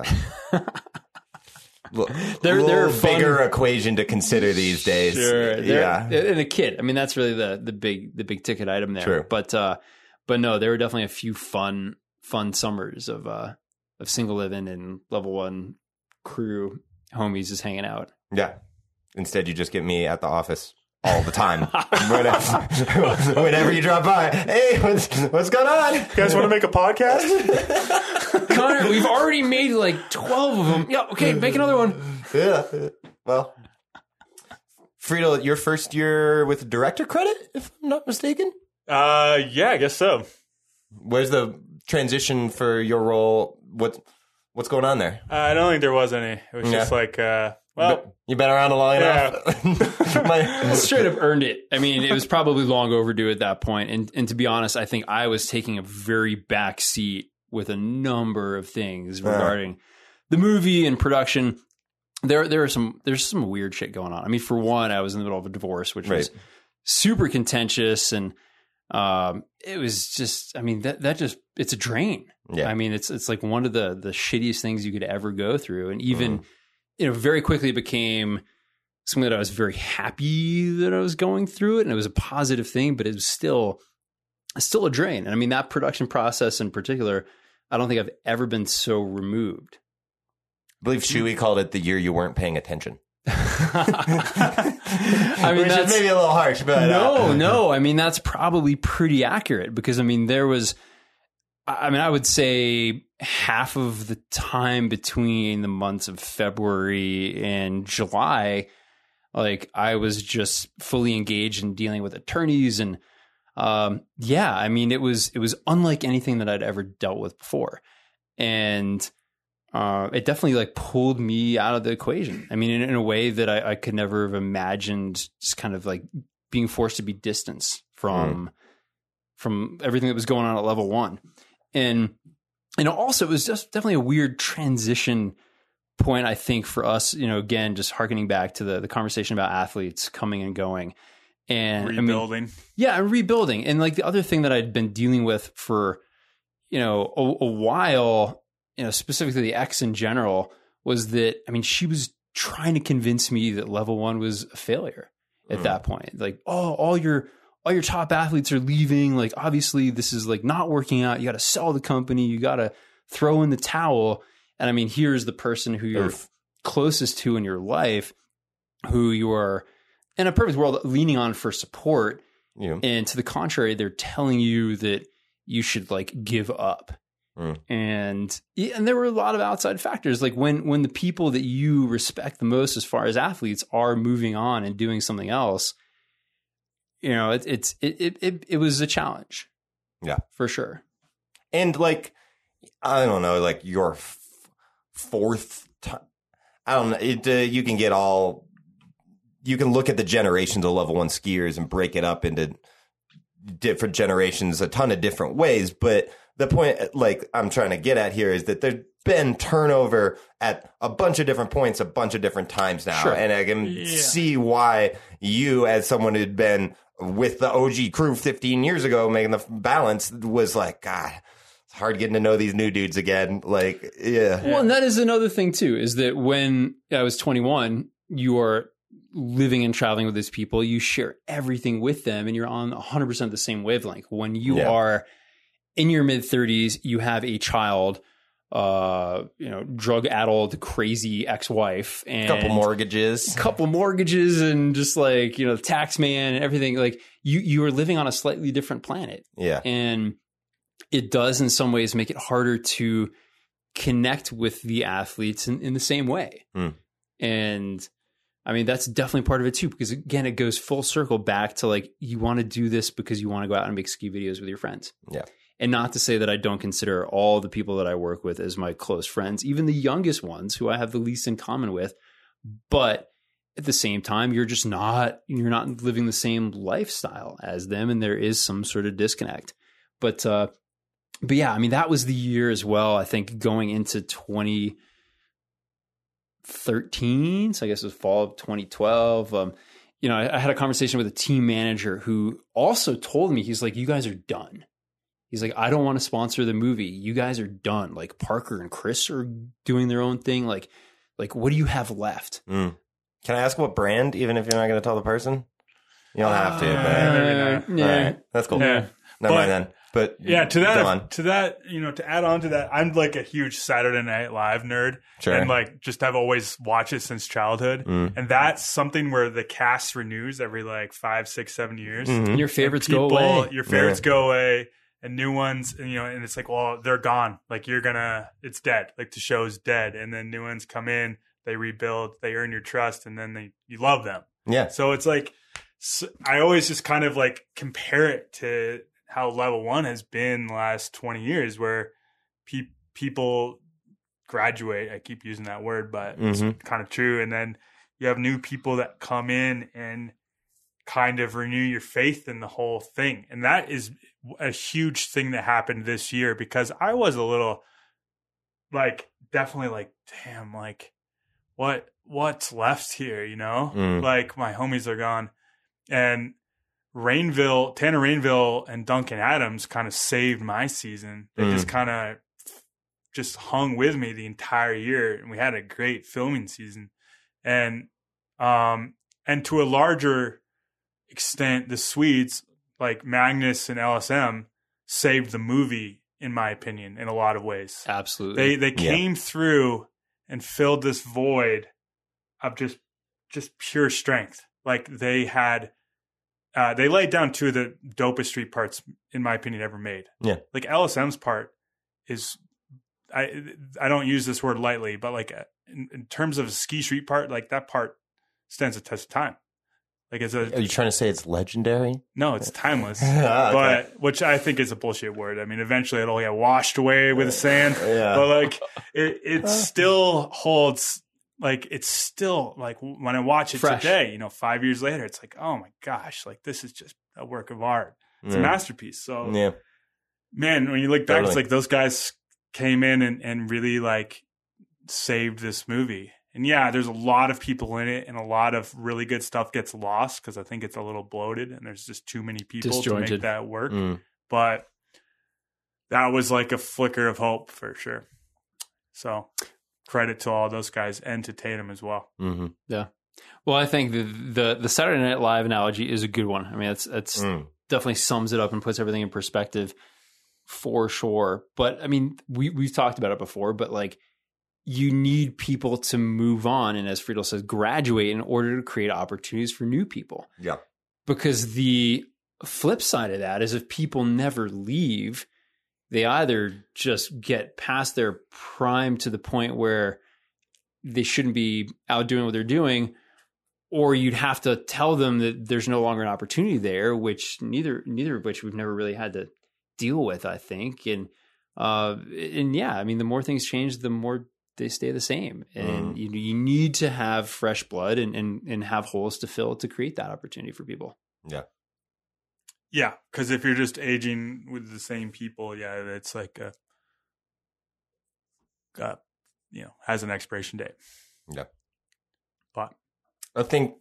They're
bigger
fun.
equation to consider these days.
Sure.
Yeah.
And a kid. I mean, that's really the big ticket item there.
True.
But no, there were definitely a few fun summers of single living and Level 1 crew homies just hanging out.
Yeah. Instead, you just get me at the office all the time. Whenever you drop by, hey, what's going on?
You guys want to make a podcast?
Connor, we've already made like 12 of them. Yeah, okay, make another one.
Yeah. Well, Friedel, your first year with director credit, if I'm not mistaken?
Yeah, I guess so.
Where's the transition for your role? What's going on there?
I don't think there was any. It was just like,
You've been around long enough.
Straight up earned it. I mean, it was probably long overdue at that point. And to be honest, I think I was taking a very back seat with a number of things regarding the movie and production. There's some weird shit going on. I mean, for one, I was in the middle of a divorce, which was super contentious, and it was just, I mean, that just, it's a drain.
Yeah.
I mean, it's like one of the shittiest things you could ever go through. And even, very quickly it became something that I was very happy that I was going through it. And it was a positive thing, but it was still a drain. And I mean, that production process in particular, I don't think I've ever been so removed.
I believe Shuey called it the year you weren't paying attention.
I mean,
which is maybe a little harsh, but
no. I mean, that's probably pretty accurate because I mean, I would say half of the time between the months of February and July, like I was just fully engaged in dealing with attorneys and, I mean, it was unlike anything that I'd ever dealt with before. And, it definitely like pulled me out of the equation. I mean, in a way that I could never have imagined, just kind of like being forced to be distanced from everything that was going on at Level 1. And also it was just definitely a weird transition point, I think, for us, again, just hearkening back to the conversation about athletes coming and going and
rebuilding.
Rebuilding. And like the other thing that I'd been dealing with for, a while, specifically the ex in general, was that, I mean, she was trying to convince me that Level One was a failure at that point. Like, oh, all your top athletes are leaving. Like, obviously this is like not working out. You got to sell the company. You got to throw in the towel. And I mean, here's the person who you're closest to in your life, who you are in a perfect world leaning on for support.
Yeah.
And to the contrary, they're telling you that you should like give up. And there were a lot of outside factors. Like when the people that you respect the most as far as athletes are moving on and doing something else, it was a challenge.
Yeah,
for sure.
And like, I don't know, like your fourth time, I don't know. You can look at the generations of Level One skiers and break it up into different generations a ton of different ways. But the point, like, I'm trying to get at here is that there's been turnover at a bunch of different points, a bunch of different times now.
Sure.
And I can see why you, as someone who'd been with the OG crew 15 years ago, making the balance, was like, God, it's hard getting to know these new dudes again. Like, yeah.
Well, and that is another thing too, is that when I was 21, you are living and traveling with these people, you share everything with them and you're on 100% the same wavelength. When you are in your mid 30s, you have a child, drug-addled, crazy ex-wife, and
couple mortgages,
and just like, the tax man and everything. Like you are living on a slightly different planet.
Yeah.
And it does in some ways make it harder to connect with the athletes in the same way. And I mean, that's definitely part of it too, because again, it goes full circle back to like, you want to do this because you want to go out and make ski videos with your friends.
Yeah.
And not to say that I don't consider all the people that I work with as my close friends, even the youngest ones who I have the least in common with. But at the same time, you're not living the same lifestyle as them. And there is some sort of disconnect. But yeah, I mean, that was the year as well. I think going into 2013, so I guess it was fall of 2012. I had a conversation with a team manager who also told me, he's like, you guys are done. He's like, I don't want to sponsor the movie. You guys are done. Like Parker and Chris are doing their own thing. Like what do you have left?
Can I ask what brand, even if you're not going to tell the person? You don't have to. But,
yeah.
All right. That's cool.
Yeah.
Never mind then. But
yeah, to
go on.
that, to add on to that, I'm like a huge Saturday Night Live nerd.
Sure.
And like, just I've always watched it since childhood. And that's something where the cast renews every like 5, 6, 7 years.
And your favorites
And
go away.
Your favorites go away. And new ones, and and it's like, well, they're gone. Like it's dead. Like the show's dead. And then new ones come in, they rebuild, they earn your trust, and then you love them.
Yeah.
So it's like, I always just kind of like compare it to how Level One has been the last 20 years, where people graduate. I keep using that word, but it's kind of true. And then you have new people that come in and kind of renew your faith in the whole thing. And that is a huge thing that happened this year, because I was a little like, definitely like, damn, like what's left here, like my homies are gone. And Tanner Rainville and Duncan Adams kind of saved my season. They just kind of just hung with me the entire year, and we had a great filming season. And to a larger extent, the Swedes, like Magnus and LSM, saved the movie, in my opinion, in a lot of ways.
Absolutely.
They came through and filled this void of just pure strength. Like they had, they laid down two of the dopest street parts, in my opinion, ever made. Yeah. Like LSM's part is, I don't use this word lightly, but like in terms of a ski street part, like that part stands the test of time. Like
Are you trying to say it's legendary?
No, it's timeless.
Okay.
But which I think is a bullshit word. I mean, eventually it'll get washed away with the sand.
Yeah.
But like it still holds, like it's still like when I watch it
Fresh.
today, 5 years later, it's like, oh my gosh, like this is just a work of art. It's a masterpiece. So man, when you look back, it's like those guys came in and really like saved this movie. And yeah, there's a lot of people in it, and a lot of really good stuff gets lost because I think it's a little bloated and there's just too many people to make that work. But that was like a flicker of hope for sure. So credit to all those guys and to Tatum as well.
Mm-hmm.
Yeah. Well, I think the Saturday Night Live analogy is a good one. I mean, it's definitely sums it up and puts everything in perspective for sure. But I mean, we've talked about it before, but like you need people to move on. And as Friedel says, graduate in order to create opportunities for new people.
Yeah.
Because the flip side of that is if people never leave, they either just get past their prime to the point where they shouldn't be out doing what they're doing, or you'd have to tell them that there's no longer an opportunity there, which neither of which we've never really had to deal with, I think. And yeah, I mean, the more things change, the more they stay the same. And you need to have fresh blood and have holes to fill to create that opportunity for people.
Yeah.
Yeah, because if you're just aging with the same people, it's like has an expiration date.
Yeah.
But
I think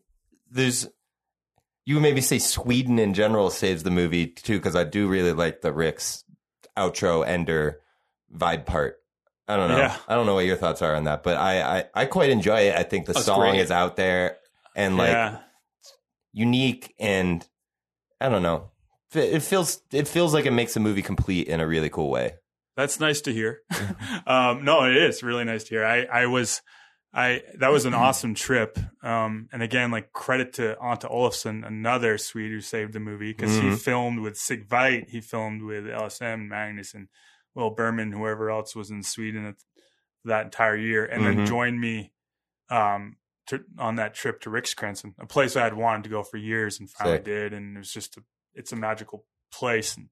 you maybe say Sweden in general saves the movie too, because I do really like the Rick's outro ender vibe part. I don't know.
Yeah.
I don't know what your thoughts are on that, but I quite enjoy it. I think the song
great.
is out there and like unique, and I don't know. It feels like it makes the movie complete in a really cool way.
That's nice to hear. No, it is really nice to hear. That was an awesome trip. And again, like credit to Ante Olofsson, another Swede who saved the movie, because he filmed with Sig Veit, he filmed with LSM, Magnus, and Will Berman, whoever else was in Sweden that entire year, and then joined me on that trip to Riksgränsen, a place I had wanted to go for years and finally did. And it was just it's a magical place. And,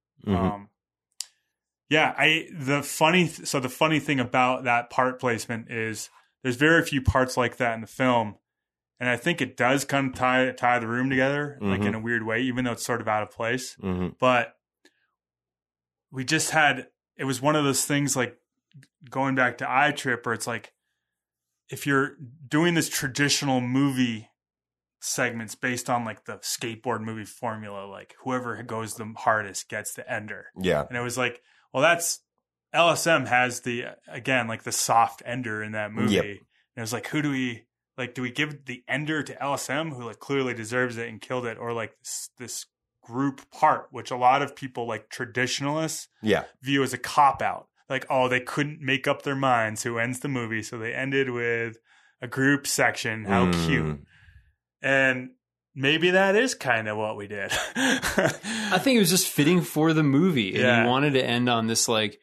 the funny thing about that part placement is there's very few parts like that in the film. And I think it does kind of tie the room together, like in a weird way, even though it's sort of out of place. But we just it was one of those things like going back to iTrip where it's like, if you're doing this traditional movie segments based on like the skateboard movie formula, like whoever goes the hardest gets the ender.
Yeah.
And it was like, well, that's LSM has the soft ender in that movie. Yep. And it was like, do we give the ender to LSM, who like clearly deserves it and killed it, or like this group part, which a lot of people like traditionalists view as a cop out. Like, oh, they couldn't make up their minds who ends the movie, so they ended with a group section. How cute. And maybe that is kind of what we did.
I think it was just fitting for the movie. And you wanted to end on this, like,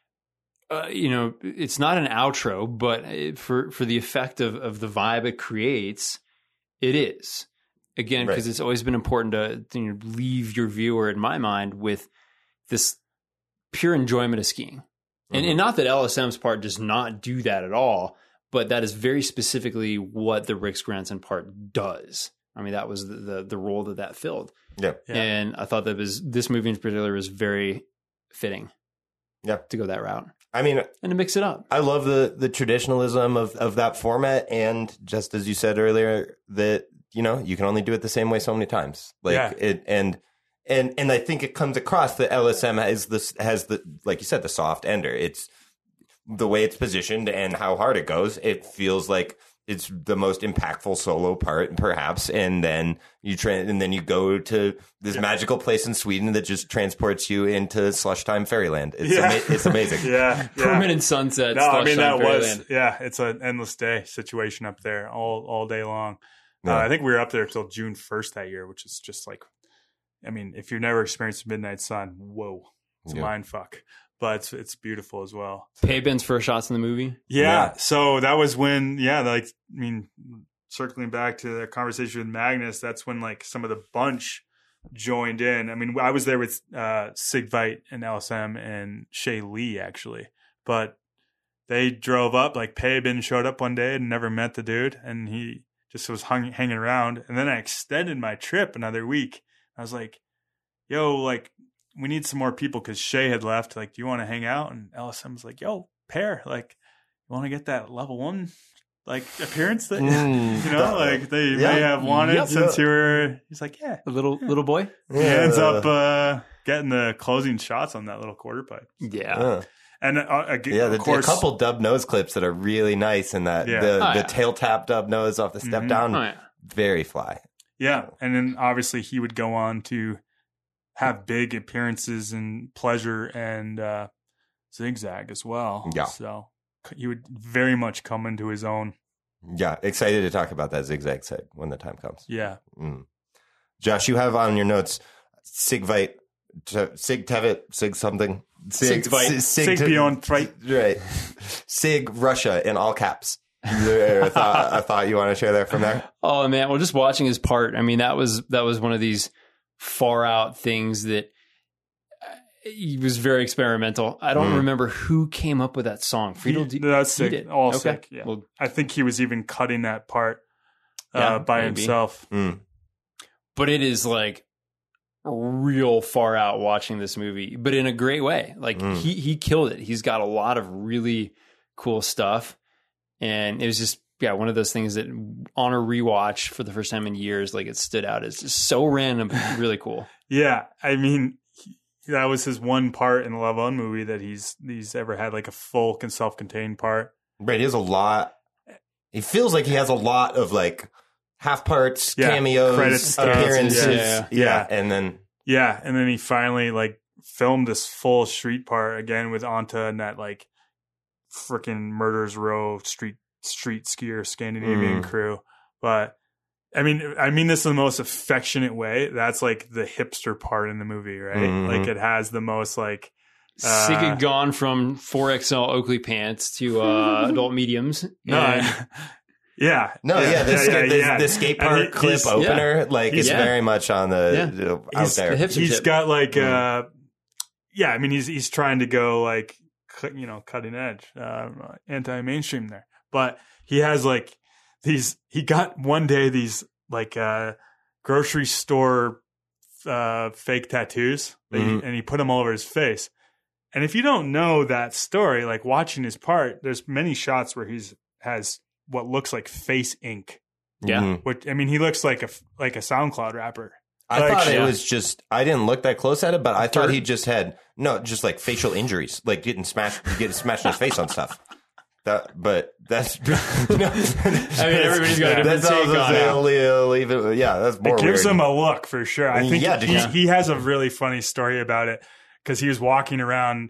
it's not an outro, but for the effect of the vibe it creates, it is. Again, because it's always been important to leave your viewer, in my mind, with this pure enjoyment of skiing. And not that LSM's part does not do that at all, but that is very specifically what the Riksgränsen part does. I mean, that was the role that filled. Yeah. And I thought this movie in particular was very fitting. Yeah. To go that route.
I mean,
and to mix it up.
I love the traditionalism of that format, and just as you said earlier, that you can only do it the same way so many times. And I think it comes across that LSM has the like you said, the soft ender. It's the way it's positioned and how hard it goes. It feels like it's the most impactful solo part, perhaps. And then you go to this magical place in Sweden that just transports you into slush time fairyland. It's amazing.
Permanent sunset.
No, I mean that fairyland. It's an endless day situation up there all day long. I think we were up there till June 1st that year, which is just like, I mean, if you've never experienced midnight sun, whoa, it's a mind fuck. But it's beautiful as well.
Payben's first shots in the movie?
Yeah. So that was when, circling back to the conversation with Magnus, that's when like some of the bunch joined in. I mean, I was there with Sig Veit and LSM and Shay Lee, actually. But they drove up, like Payben showed up one day and never met the dude. And he just was hanging around. And then I extended my trip another week. I was like, yo, like, we need some more people because Shay had left. Like, do you want to hang out? And LSM was like, yo, pair, like, you want to get that level 1 like appearance that
Mm.
like they
Yeah.
may have wanted
Yep.
since you were. He's like, yeah.
A little boy.
He ends up getting the closing shots on that little quarter pipe.
Yeah.
And
Yeah,
of course,
a couple dub nose clips that are really nice, and that
Yeah.
the
Oh, yeah.
tail tap dub nose off the step
Mhm.
down,
Oh, yeah.
very fly.
yeah, and then obviously he would go on to have big appearances in Pleasure and Zigzag as well.
Yeah.
So he would very much come into his own.
Yeah, excited to talk about that Zigzag side when the time comes.
Yeah.
Josh, you have on your notes Sig Tevitt, Sig something.
Sigvite.
Sig Beyond Fright.
Right. Sig Russia in all caps. A thought you want to share there from there?
Oh man, well, just watching his part. I mean, that was one of these far out things that he was very experimental. I don't remember who came up with that song. Friedel,
That's
he
sick.
did?
All
Okay.
sick. Yeah.
Well,
I think he was even cutting that part
Yeah,
by
maybe.
himself.
but it is like real far out watching this movie, but in a great way. Like he killed it. He's got a lot of really cool stuff, and it was just one of those things that on a rewatch for the first time in years, like it stood out as just so random, but really cool.
Yeah, I mean, that was his one part in the Love On movie that he's ever had like a full self-contained part.
Right, he has a lot. He feels like he has a lot of like half parts,
Yeah,
cameos,
credits,
appearances.
yeah.
And then
And then he finally like filmed this full street part again with Anta and that like freaking Murderers Row street skier Scandinavian crew. But I mean this in the most affectionate way. That's like the hipster part in the movie, right? Like it has the most like
Sig had gone from 4XL Oakley pants to adult mediums.
no,
And
the skate park
And
clip
he's-
opener, like it's
Yeah.
very much on the out
he's
there.
the hipster
he's
tip.
got like I mean he's trying to go like cutting edge, anti-mainstream there, but he has like he got one day these like grocery store fake tattoos and he put them all over his face. And if you don't know that story, like watching his part, there's many shots where has what looks like face ink.
Yeah.
Which I mean, he looks like a SoundCloud rapper.
I
Like,
thought it
yeah.
was just, I didn't look that close at it, but I thought he just had, just like facial injuries, like getting smashed in his face on stuff. But that's,
I mean, everybody's got a different
that's
take on it.
leave it. Yeah, that's more
It gives
weird.
him a look for sure. I think
Yeah,
he has a really funny story about it because he was walking around,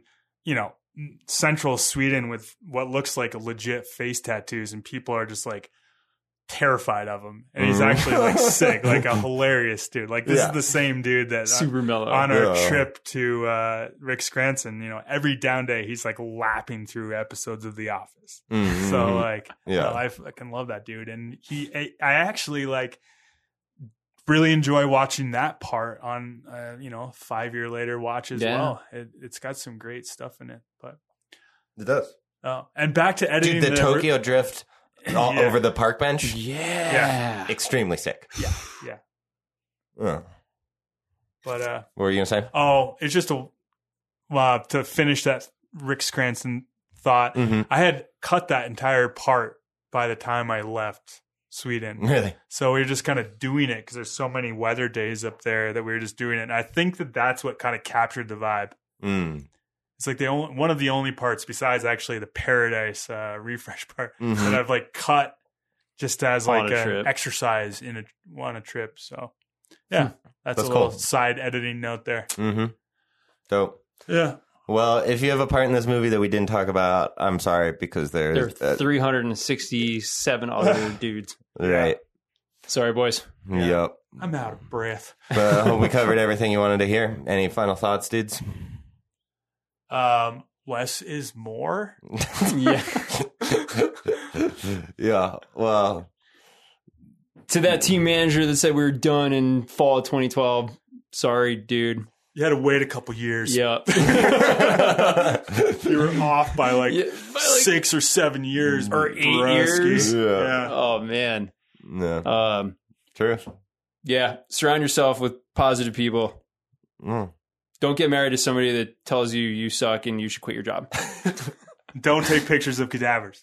central Sweden with what looks like a legit face tattoos, and people are just like terrified of him. And he's actually like sick, like a hilarious dude. Like this is the same dude that
Super mellow.
on our trip to Rick Scranton, every down day he's like lapping through episodes of The Office. So like, I fucking love that dude. And I actually like really enjoy watching that part on 5 year later watch as well. It's got some great stuff in it. But
It does.
and back to editing
Dude, the Tokyo drift all over the park bench.
Yeah.
Extremely sick.
Yeah.
Uh,
But
what were you going to say?
oh, it's just to finish that Rick Scranton thought. I had cut that entire part by the time I left Sweden.
Really?
So we were just kind of doing it because there's so many weather days up there that we were just doing it. And I think that's what kind of captured the vibe. It's like one of the only parts besides actually the Paradise refresh part that I've like cut just as
On
like
a
an
trip.
exercise on a trip. So yeah, that's a
That's
little
cool.
side editing note there.
Dope.
Yeah.
Well, if you have a part in this movie that we didn't talk about, I'm sorry, because
There
there's
are 367 other dudes.
right.
Sorry, boys.
Yep.
I'm out of breath.
But I hope we covered everything you wanted to hear. Any final thoughts, dudes?
Less is more.
Yeah.
Yeah. Well,
To that team manager that said we were done in fall of 2012, sorry, dude.
You had to wait a couple years.
Yeah.
You were off by like,
Yeah, by, like
6 or 7 years.
or 8
Brusky.
years.
Yeah.
Oh, man.
no. True.
Yeah. Surround yourself with positive people.
Mm.
Don't get married to somebody that tells you you suck and you should quit your job.
Don't take pictures of cadavers.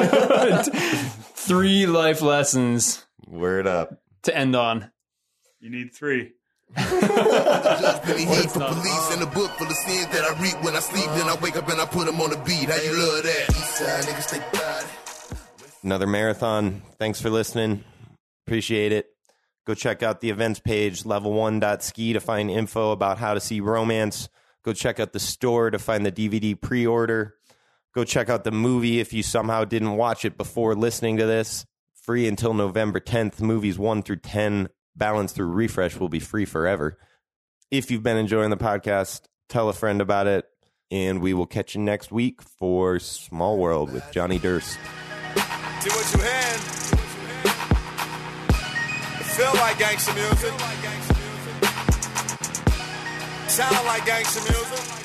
3 life lessons
Word up.
to end on.
You need 3.
Really hate for police in the book full of sins that I read when I sleep. Then I wake up and I put them on the beat. How you love that? East side niggas stay bad.
Another marathon. Thanks for listening. Appreciate it. Go check out the events page, level1.ski, to find info about how to see Romance. Go check out the store to find the DVD pre-order. Go check out the movie if you somehow didn't watch it before listening to this. Free until November 10th. Movies 1 through 10, balanced through Refresh, will be free forever. If you've been enjoying the podcast, tell a friend about it. And we will catch you next week for Small World with Johnny Durst.
See what you had. It feel like gangsta music. Sound like gangsta music.